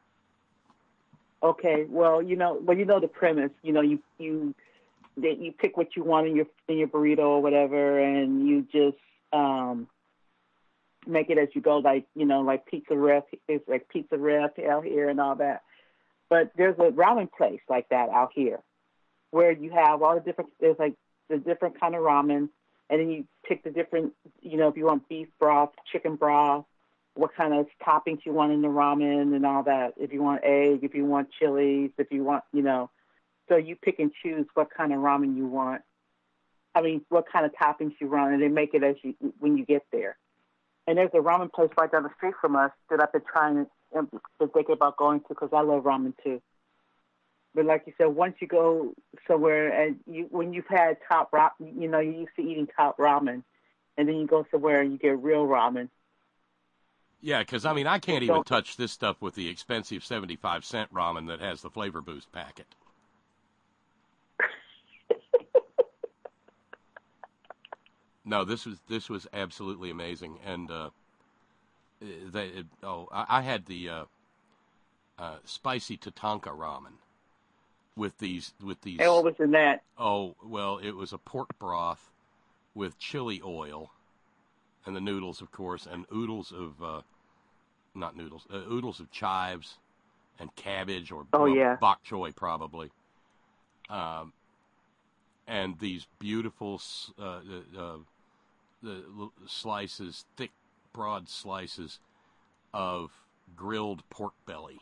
Okay, well, the premise. You pick what you want in your burrito or whatever, and you just make it as you go, like Pizza Ref. It's like Pizza Ref out here and all that. But there's a ramen place like that out here, where you have all the different. There's like the different kind of ramen, and then you pick the different. If you want beef broth, chicken broth, what kind of toppings you want in the ramen and all that. If you want egg, if you want chilies, if you want, So you pick and choose what kind of ramen you want. I mean, what kind of toppings you want, and they make it when you get there. And there's a ramen place right down the street from us that I've been trying to think about going to, because I love ramen too. But like you said, once you go somewhere and when you've had top ramen, you're used to eating top ramen, and then you go somewhere and you get real ramen. Yeah, because I mean, I can't even touch this stuff with the expensive 75-cent ramen that has the Flavor Boost packet. No, this was absolutely amazing, and I had the spicy Tatanka ramen with these. And what was in that? Oh well, it was a pork broth with chili oil, and the noodles, of course, and oodles of oodles of chives and cabbage or bok choy probably. And these beautiful the slices, thick, broad slices of grilled pork belly,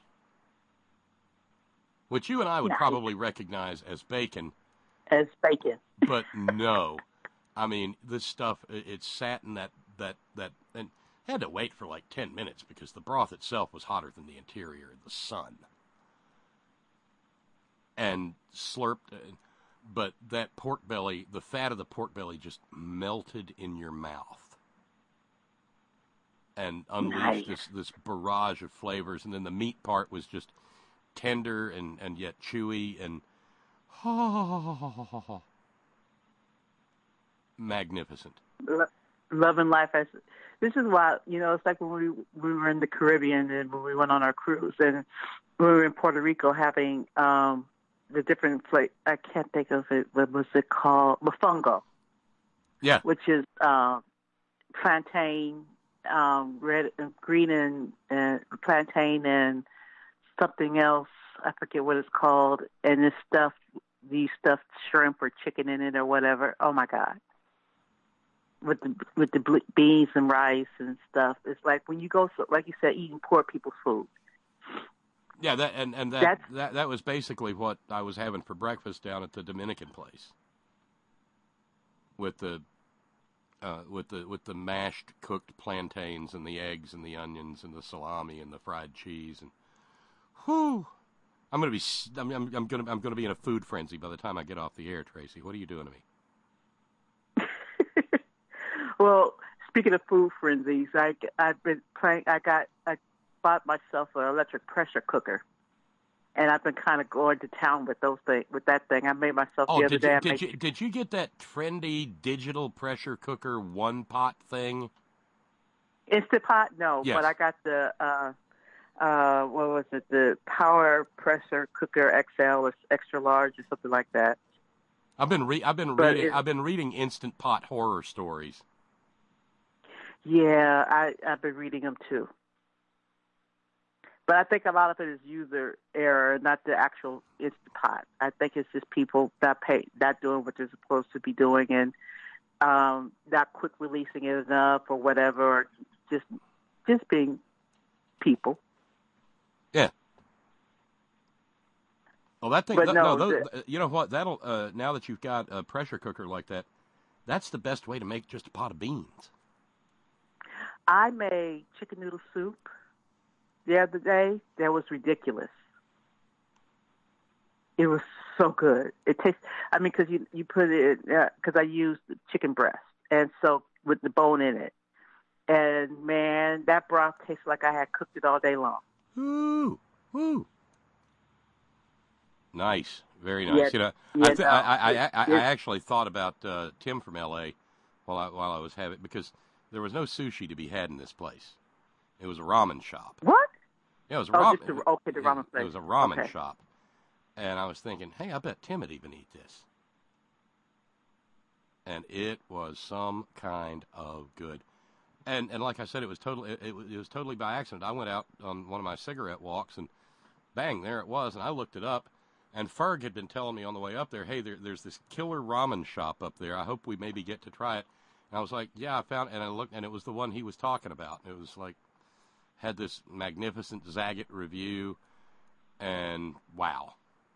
which you and I would probably recognize as bacon. As bacon. But no, I mean, this stuff, it sat in that, and I had to wait for like 10 minutes because the broth itself was hotter than the interior of the sun. And slurped, but that pork belly, the fat of the pork belly just melted in your mouth and unleashed this barrage of flavors. And then the meat part was just tender and yet chewy and magnificent. Loving life. This is why, it's like when we were in the Caribbean and when we went on our cruise and we were in Puerto Rico having the different flavors. I can't think of it. What was it called? Mofongo. Yeah. Which is plantain, red and green and plantain and something else. I forget what it's called. And these stuffed shrimp or chicken in it or whatever. Oh my God. With the beans and rice and stuff. It's like when you go, like you said, eating poor people's food. Yeah, that was basically what I was having for breakfast down at the Dominican place. With the mashed cooked plantains and the eggs and the onions and the salami and the fried cheese and whew, I'm gonna be in a food frenzy by the time I get off the air, Tracy. What are you doing to me? Well, speaking of food frenzies, I bought myself an electric pressure cooker, and I've been kind of going to town with that thing. I made myself the other day. Did you get that trendy digital pressure cooker one pot thing? Instant Pot? No, yes. But I got the what was it? The Power Pressure Cooker XL or extra large or something like that. I've been reading Instant Pot horror stories. Yeah, I've been reading them too. But I think a lot of it is user error, not the actual Instant Pot. I think it's just people not doing what they're supposed to be doing and not quick releasing it enough or whatever, or just being people. Yeah. Well, that thing. You know what? That'll now that you've got a pressure cooker like that, that's the best way to make just a pot of beans. I made chicken noodle soup the other day. That was ridiculous. It was so good. It tastes. I mean, because you put it because I used chicken breast, and so with the bone in it, and man, that broth tastes like I had cooked it all day long. Ooh. Nice, very nice. I actually thought about Tim from L.A. while I was having it because there was no sushi to be had in this place. It was a ramen shop. What? Yeah, it was a ramen. The ramen place. It was a ramen shop, and I was thinking, hey, I bet Tim would even eat this. And it was some kind of good. And like I said, it was totally by accident. I went out on one of my cigarette walks, and bang, there it was. And I looked it up. And Ferg had been telling me on the way up there, hey, there's this killer ramen shop up there. I hope we maybe get to try it. And I was like, yeah, I found it. And I looked, and it was the one he was talking about. It was like, had this magnificent Zagat review, and wow.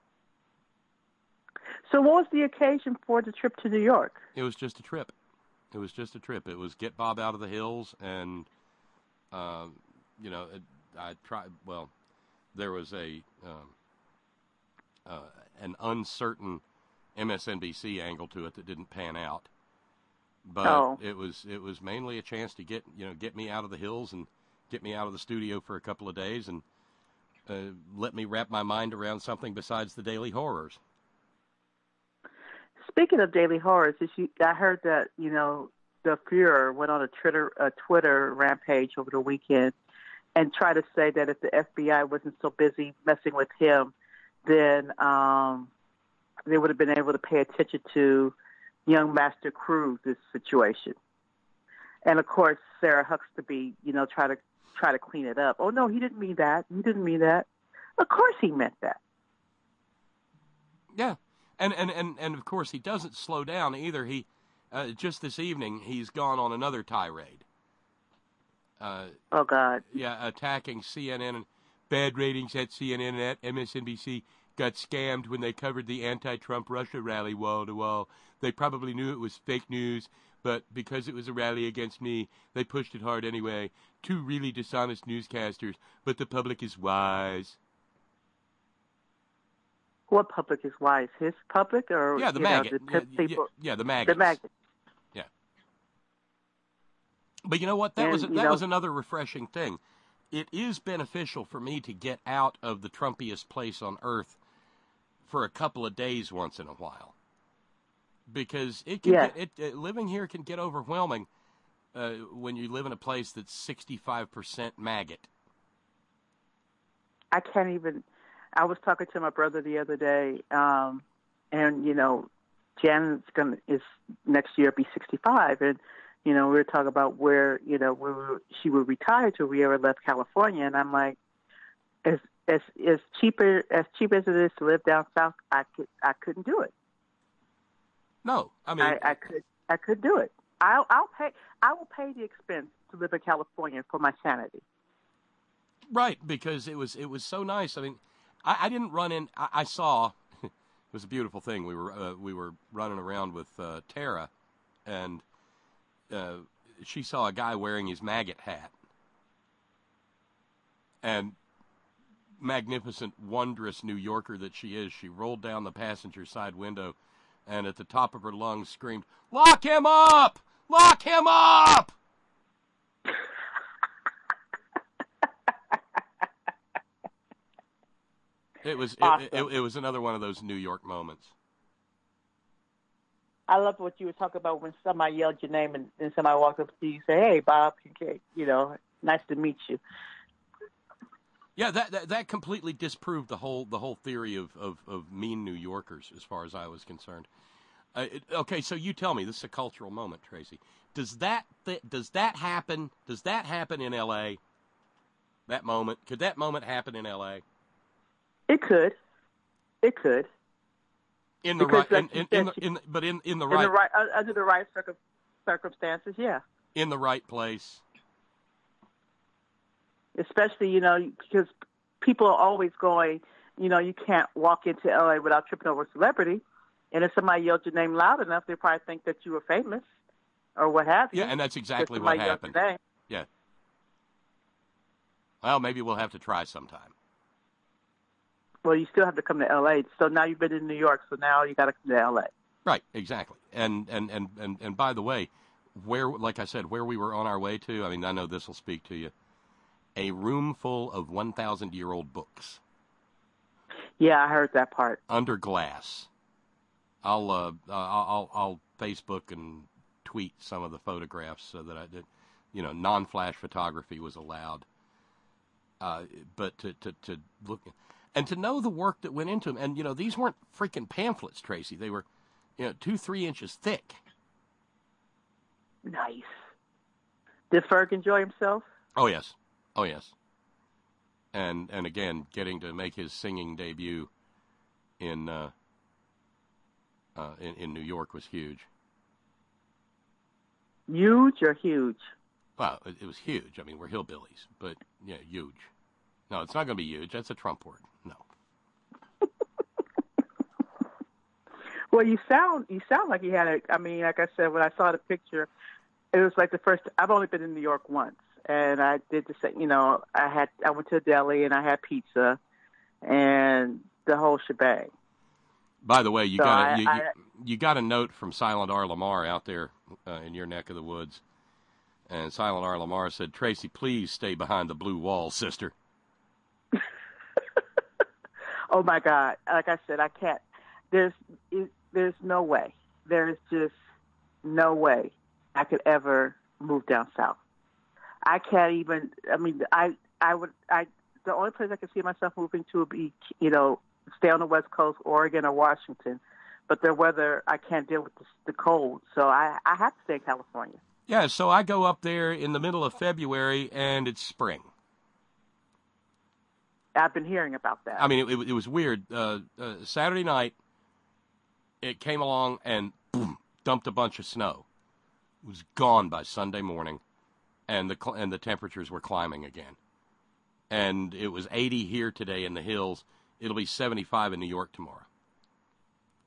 So what was the occasion for the trip to New York? It was just a trip. It was get Bob out of the hills, and, I tried, well, there was an uncertain MSNBC angle to it that didn't pan out, but it was mainly a chance to get me out of the hills and get me out of the studio for a couple of days and let me wrap my mind around something besides the daily horrors. Speaking of daily horrors, I heard that the Fuhrer went on a Twitter rampage over the weekend and tried to say that if the FBI wasn't so busy messing with him, then they would have been able to pay attention to young Master Cruz's situation. And of course, Sarah Huckabee, try to clean it up. Oh no, he didn't mean that. Of course, he meant that. Yeah, and of course, he doesn't slow down either. He just this evening he's gone on another tirade. Oh God! Yeah, attacking CNN and bad ratings at CNN and at MSNBC got scammed when they covered the anti-Trump Russia rally wall to wall. They probably knew it was fake news, but because it was a rally against me, they pushed it hard anyway. 2 really dishonest newscasters, but the public is wise. What public is wise? His public, or the maggot. People? Yeah, the maggots. The maggot. Yeah. But you know what? That was another refreshing thing. It is beneficial for me to get out of the Trumpiest place on earth for a couple of days once in a while, because it can living here can get overwhelming when you live in a place that's 65% maggot. I can't even. I was talking to my brother the other day, and Janet's is next year be 65, and we were talking about where she would retire to. We ever left California, and I'm like, as cheap as it is to live down south, I couldn't do it. No, I mean I could do it. I will pay the expense to live in California for my sanity. Right, because it was so nice. I mean, I didn't run in. I saw it was a beautiful thing. We were running around with Tara, and she saw a guy wearing his maggot hat, and magnificent, wondrous New Yorker that she is, she rolled down the passenger side window, and at the top of her lungs screamed, "Lock him up! Lock him up!" It was awesome. It was another one of those New York moments. I love what you were talking about when somebody yelled your name and then somebody walked up to you and say, "Hey, Bob Kincaid, nice to meet you." Yeah, that completely disproved the whole theory of mean New Yorkers, as far as I was concerned. Okay, so you tell me, this is a cultural moment, Tracy. Does that happen? Does that happen in L.A.? That moment, could that moment happen in L.A.? It could. In the right, under the right circumstances, yeah. In the right place. Especially, because people are always going, you can't walk into LA without tripping over a celebrity. And if somebody yelled your name loud enough, they probably think that you were famous or what have you. Yeah, and that's exactly what happened. Yeah. Well, maybe we'll have to try sometime. Well, you still have to come to L.A. So now you've been in New York, so now you got to come to L.A. Right, exactly. And by the way, like I said, where we were on our way to, I mean, I know this will speak to you, a room full of 1,000-year-old books. Yeah, I heard that part. Under glass. I'll Facebook and tweet some of the photographs so that I did, non-flash photography was allowed. But to look and to know the work that went into them, and these weren't freaking pamphlets, Tracy. They were, 2-3 inches thick. Nice. Did Ferg enjoy himself? Oh yes. And again, getting to make his singing debut in New York was huge. Huge or huge? Well, it was huge. I mean, we're hillbillies, but yeah, huge. No, it's not going to be huge. That's a Trump word. No. Well, you sound like you had I mean, like I said, when I saw the picture, it was like the first. I've only been in New York once, and I did the same. I went to a deli and I had pizza, and the whole shebang. By the way, you got a note from Silent R. Lamar out there in your neck of the woods, and Silent R. Lamar said, "Tracy, please stay behind the blue wall, sister." Oh my God! Like I said, I can't. There's no way. There's just no way I could ever move down south. I can't even. I mean, I would. The only place I could see myself moving to would be, stay on the West Coast, Oregon or Washington. But the weather, I can't deal with the cold, so I have to stay in California. Yeah, so I go up there in the middle of February, and it's spring. I've been hearing about that. I mean, it was weird. Saturday night, it came along and boom, dumped a bunch of snow. It was gone by Sunday morning, and the temperatures were climbing again. And it was 80 here today in the hills. It'll be 75 in New York tomorrow.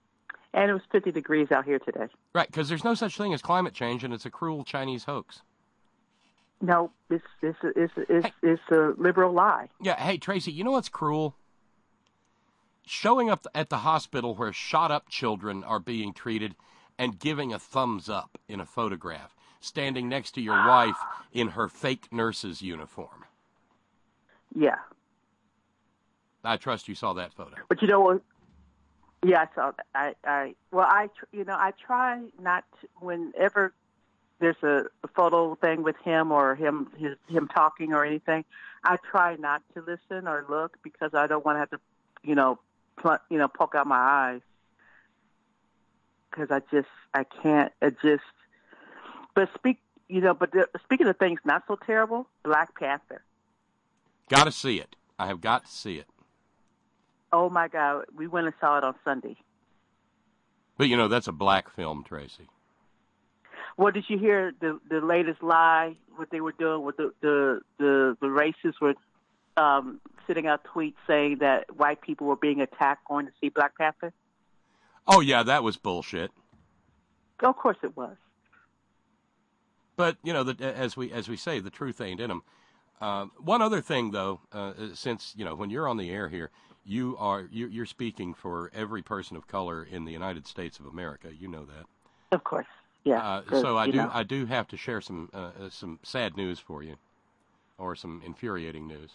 And it was 50 degrees out here today. Right, because there's no such thing as climate change, and it's a cruel Chinese hoax. No, it's a liberal lie. Yeah, hey, Tracy, you know what's cruel? Showing up at the hospital where shot-up children are being treated and giving a thumbs up in a photograph, standing next to your wife in her fake nurse's uniform. Yeah. I trust you saw that photo. But you know what? Yeah, I saw that. I try not to, whenever there's a photo thing with him or him talking or anything, I try not to listen or look because I don't want to have to, poke out my eyes. Because I can't. But speaking of things not so terrible, Black Panther. Got to see it. I have got to see it. Oh my God, we went and saw it on Sunday. But that's a black film, Tracy. Well, did you hear the latest lie? What they were doing with the racists were sending out tweets saying that white people were being attacked going to see Black Panther. Oh yeah, that was bullshit. Of course it was. But as we say, the truth ain't in them. One other thing, though, since when you're on the air here, you're speaking for every person of color in the United States of America. You know that. Of course, yeah. So I do have to share some sad news for you, or some infuriating news.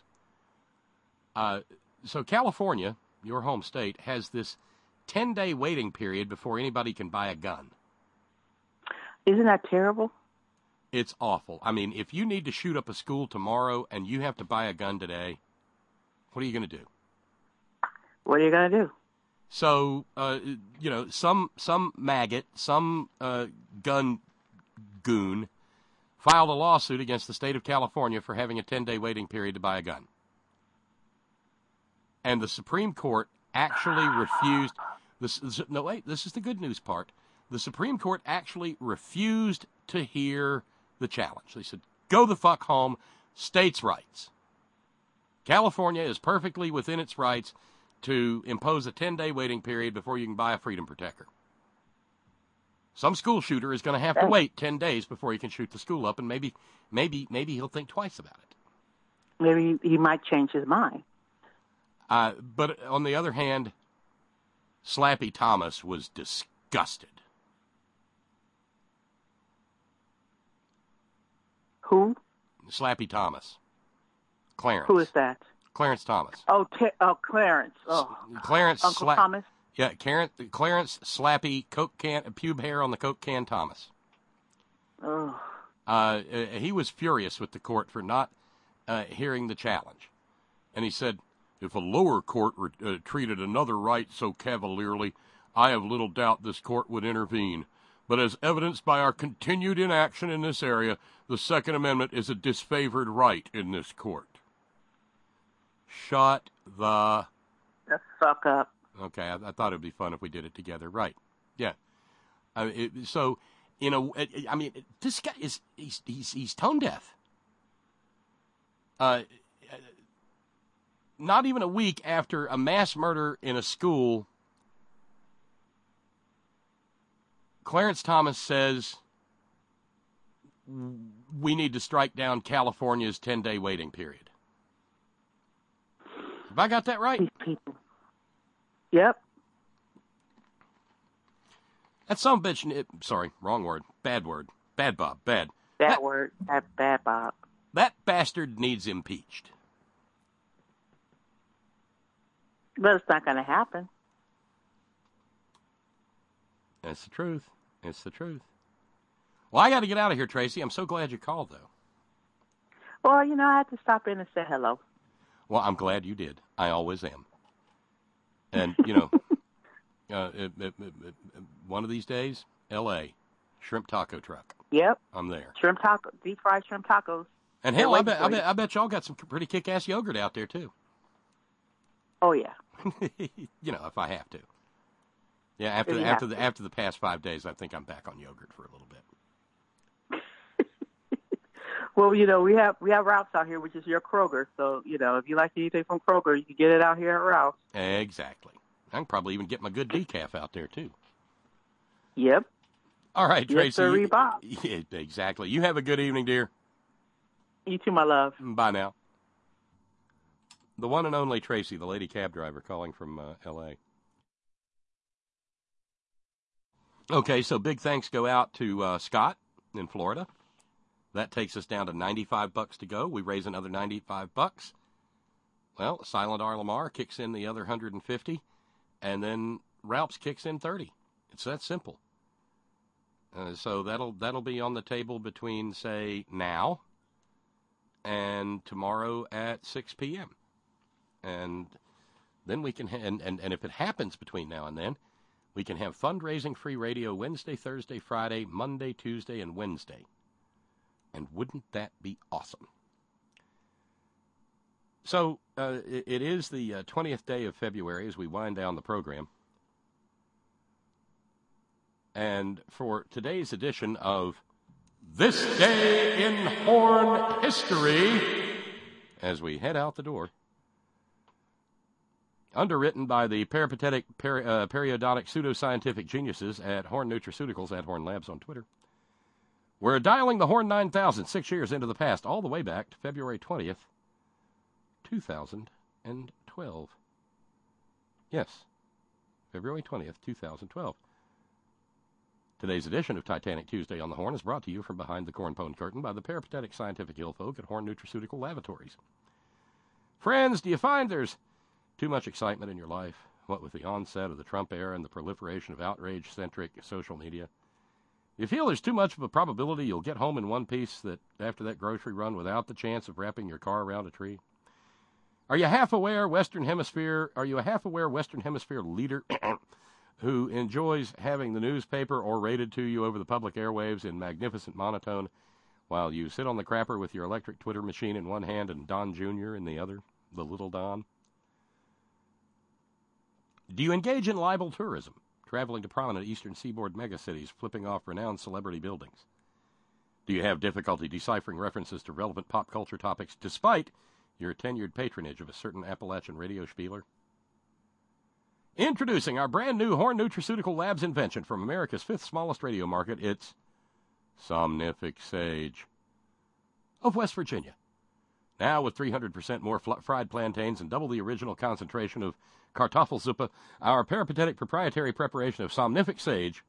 So California, your home state, has this 10-day waiting period before anybody can buy a gun. Isn't that terrible? It's awful. I mean, if you need to shoot up a school tomorrow and you have to buy a gun today, what are you going to do? What are you going to do? So, some maggot, some gun goon filed a lawsuit against the state of California for having a 10-day waiting period to buy a gun. And the Supreme Court actually refused. This is the good news part. The Supreme Court actually refused to hear the challenge. They said, go the fuck home, states' rights. California is perfectly within its rights to impose a 10-day waiting period before you can buy a freedom protector. Some school shooter is going to have to wait 10 days before he can shoot the school up, and maybe he'll think twice about it. Maybe he might change his mind. But on the other hand, Slappy Thomas was disgusted. Who? Slappy Thomas. Clarence. Who is that? Clarence Thomas. Oh, Clarence. Oh, Clarence. Uncle Thomas. Yeah, Clarence Slappy Coke can pube hair on the Coke can Thomas. Oh. He was furious with the court for not hearing the challenge, and he said, "If a lower court treated another right so cavalierly, I have little doubt this court would intervene. But as evidenced by our continued inaction in this area, the Second Amendment is a disfavored right in this court." Shut the fuck up. Okay, I thought it would be fun if we did it together. Right. Yeah. This guy he's tone deaf. Not even a week after a mass murder in a school, Clarence Thomas says we need to strike down California's 10-day waiting period. Have I got that right? These people. Yep. That some bitch. Sorry, wrong word. Bad word. Bad Bob. Bad. Bad Bob. That bastard needs impeached. But it's not going to happen. That's the truth. It's the truth. Well, I got to get out of here, Tracy. I'm so glad you called, though. Well, I had to stop in and say hello. Well, I'm glad you did. I always am. And, one of these days, L.A., shrimp taco truck. Yep. I'm there. Shrimp taco, deep fried shrimp tacos. And hell, I bet y'all got some pretty kick-ass yogurt out there, too. Oh, yeah. If I have to. Yeah, after the past 5 days, I think I'm back on yogurt for a little bit. Well, we have Ralph's out here, which is your Kroger. So, if you like anything from Kroger, you can get it out here at Ralph's. Exactly. I can probably even get my good decaf out there, too. Yep. All right, Yes, Tracy. sir, Bob. Yeah, exactly. You have a good evening, dear. You too, my love. Bye now. The one and only Tracy, the lady cab driver calling from L.A. Okay, so big thanks go out to Scott in Florida. That takes us down to $95 to go. We raise another $95. Well, Silent R. Lamar kicks in the other $150, and then Ralph's kicks in $30. It's that simple. So that'll be on the table between, say, now and tomorrow at 6 p.m. And then we can, and if it happens between now and then, we can have fundraising free radio Wednesday, Thursday, Friday, Monday, Tuesday, and Wednesday. And wouldn't that be awesome? So it is the 20th day of February as we wind down the program. And for today's edition of This Day in Horn History, as we head out the door, underwritten by the peripatetic periodontic pseudoscientific geniuses at Horn Nutraceuticals, at Horn Labs on Twitter, we're dialing the Horn 9000 6 years into the past, all the way back to February 20th, 2012. Yes, February 20th, 2012. Today's edition of Titanic Tuesday on the Horn is brought to you from behind the cornpone curtain by the peripatetic scientific hill folk at Horn Nutraceutical Laboratories. Friends, do you find there's too much excitement in your life, what with the onset of the Trump era and the proliferation of outrage-centric social media? You feel there's too much of a probability you'll get home in one piece that after that grocery run without the chance of wrapping your car around a tree? Are you a half-aware Western Hemisphere leader who enjoys having the newspaper orated to you over the public airwaves in magnificent monotone while you sit on the crapper with your electric Twitter machine in one hand and Don Jr. in the other, the little Don? Do you engage in libel tourism, traveling to prominent eastern seaboard megacities, flipping off renowned celebrity buildings? Do you have difficulty deciphering references to relevant pop culture topics despite your tenured patronage of a certain Appalachian radio spieler? Introducing our brand new Horn Nutraceutical Labs invention from America's fifth smallest radio market, it's Somnific Sage of West Virginia. Now with 300% more fried plantains and double the original concentration of Kartoffelsuppe, our peripatetic proprietary preparation of Somnific Sage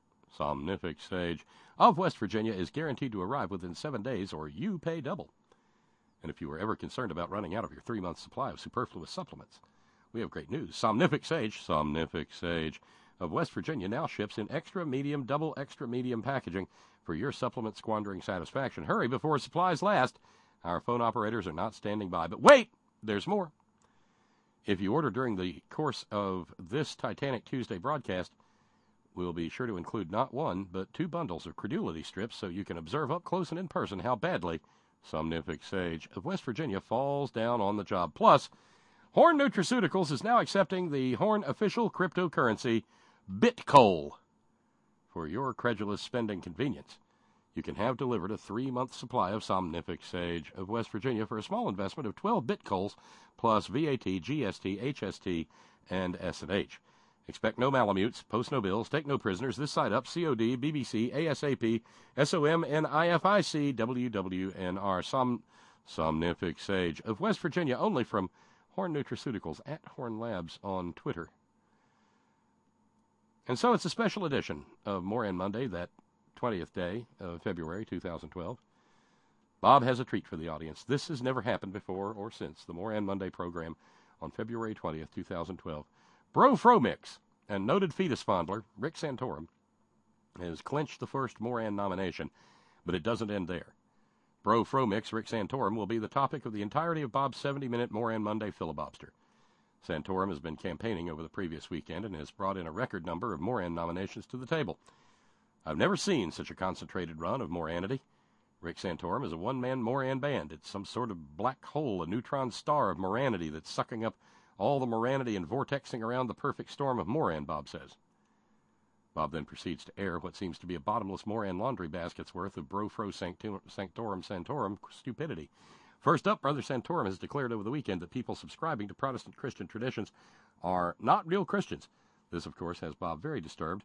of West Virginia is guaranteed to arrive within 7 days, or you pay double. And if you were ever concerned about running out of your 3-month supply of superfluous supplements, we have great news. Somnific Sage of West Virginia now ships in extra medium, double extra medium packaging for your supplement squandering satisfaction. Hurry before supplies last. Our phone operators are not standing by. But wait, there's more. If you order during the course of this Titanic Tuesday broadcast, we'll be sure to include not one, but 2 bundles of credulity strips so you can observe up close and in person how badly Somnific Sage of West Virginia falls down on the job. Plus, Horn Nutraceuticals is now accepting the Horn official cryptocurrency, Bitcoal, for your credulous spending convenience. You can have delivered a 3-month supply of Somnific Sage of West Virginia for a small investment of 12 Bitcoals plus VAT, GST, HST, and S&H. Expect no malamutes, post no bills, take no prisoners. This side up, COD, BBC, ASAP, SOMNIFIC, WWNR, Somnific Sage of West Virginia, only from Horn Nutraceuticals at Horn Labs on Twitter. And so it's a special edition of Moran Monday, that 20th day of February 2012. Bob has a treat for the audience. This has never happened before or since the Moran Monday program on February 20th, 2012. Bro Fromix and noted fetus fondler Rick Santorum has clinched the first Moran nomination, but it doesn't end there. Bro Fromix Rick Santorum will be the topic of the entirety of Bob's 70-minute Moran Monday filibobster. Santorum has been campaigning over the previous weekend and has brought in a record number of Moran nominations to the table. I've never seen such a concentrated run of Moranity. Rick Santorum is a one-man Moran band. It's some sort of black hole, a neutron star of Moranity that's sucking up all the Moranity and vortexing around the perfect storm of Moran, Bob says. Bob then proceeds to air what seems to be a bottomless Moran laundry basket's worth of Brofro Sanctorum Santorum stupidity. First up, Brother Santorum has declared over the weekend that people subscribing to Protestant Christian traditions are not real Christians. This, of course, has Bob very disturbed.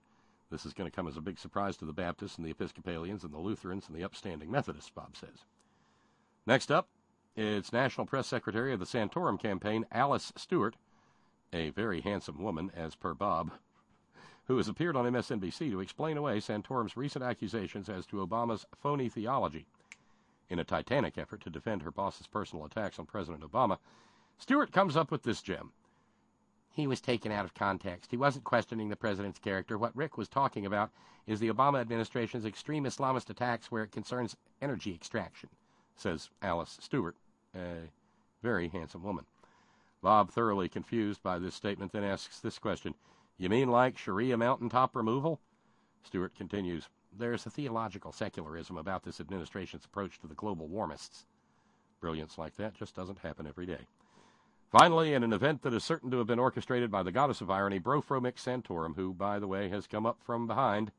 This is going to come as a big surprise to the Baptists and the Episcopalians and the Lutherans and the upstanding Methodists, Bob says. Next up, it's National Press Secretary of the Santorum campaign, Alice Stewart, a very handsome woman, as per Bob, who has appeared on MSNBC to explain away Santorum's recent accusations as to Obama's phony theology. In a titanic effort to defend her boss's personal attacks on President Obama, Stewart comes up with this gem. He was taken out of context. He wasn't questioning the president's character. What Rick was talking about is the Obama administration's extreme Islamist attacks where it concerns energy extraction, says Alice Stewart, a very handsome woman. Bob, thoroughly confused by this statement, then asks this question, "You mean like Sharia mountaintop removal?" Stewart continues, "There's a theological secularism about this administration's approach to the global warmists. Brilliance like that just doesn't happen every day." Finally, in an event that is certain to have been orchestrated by the goddess of irony, Brofromick Santorum, who, by the way, has come up from behind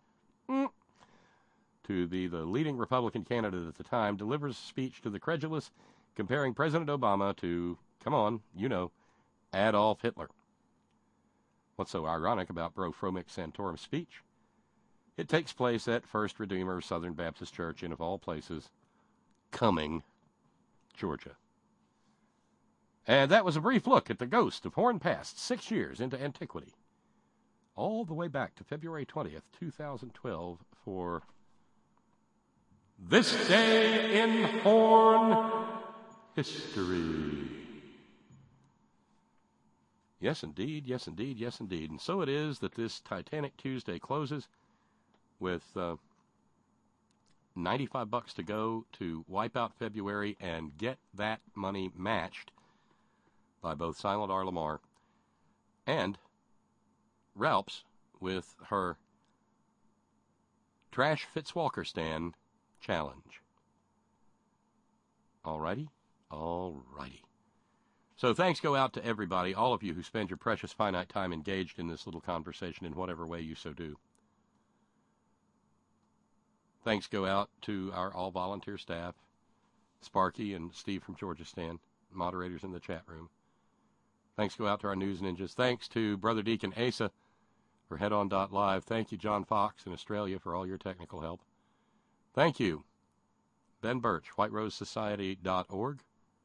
to be the leading Republican candidate at the time, delivers a speech to the credulous comparing President Obama to, come on, you know, Adolf Hitler. What's so ironic about Brofromick Santorum's speech? It takes place at First Redeemer Southern Baptist Church in, of all places, Cumming, Georgia. And that was a brief look at the ghost of Horn Pass, 6 years into antiquity, all the way back to February 20th, 2012, for This Day in Horn History. Yes, indeed, yes, indeed, yes, indeed. And so it is that this Titanic Tuesday closes with $95 to go to wipe out February and get that money matched by both Silent R. Lamar and Ralphs with her Trash Fitzwalkerstan challenge. Alrighty? Alrighty. So thanks go out to everybody, all of you who spend your precious finite time engaged in this little conversation in whatever way you so do. Thanks go out to our all-volunteer staff, Sparky and Steve from Georgistan, moderators in the chat room. Thanks go out to our news ninjas. Thanks to Brother Deacon Asa for HeadOn.live. Thank you, John Fox in Australia, for all your technical help. Thank you, Ben Birch, WhiteRoseSociety.org.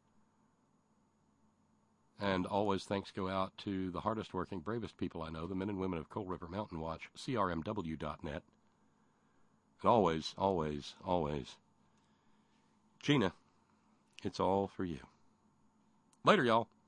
And always thanks go out to the hardest working, bravest people I know, the men and women of Coal River Mountain Watch, CRMW.net. And always, always, always, Gina, it's all for you. Later, y'all.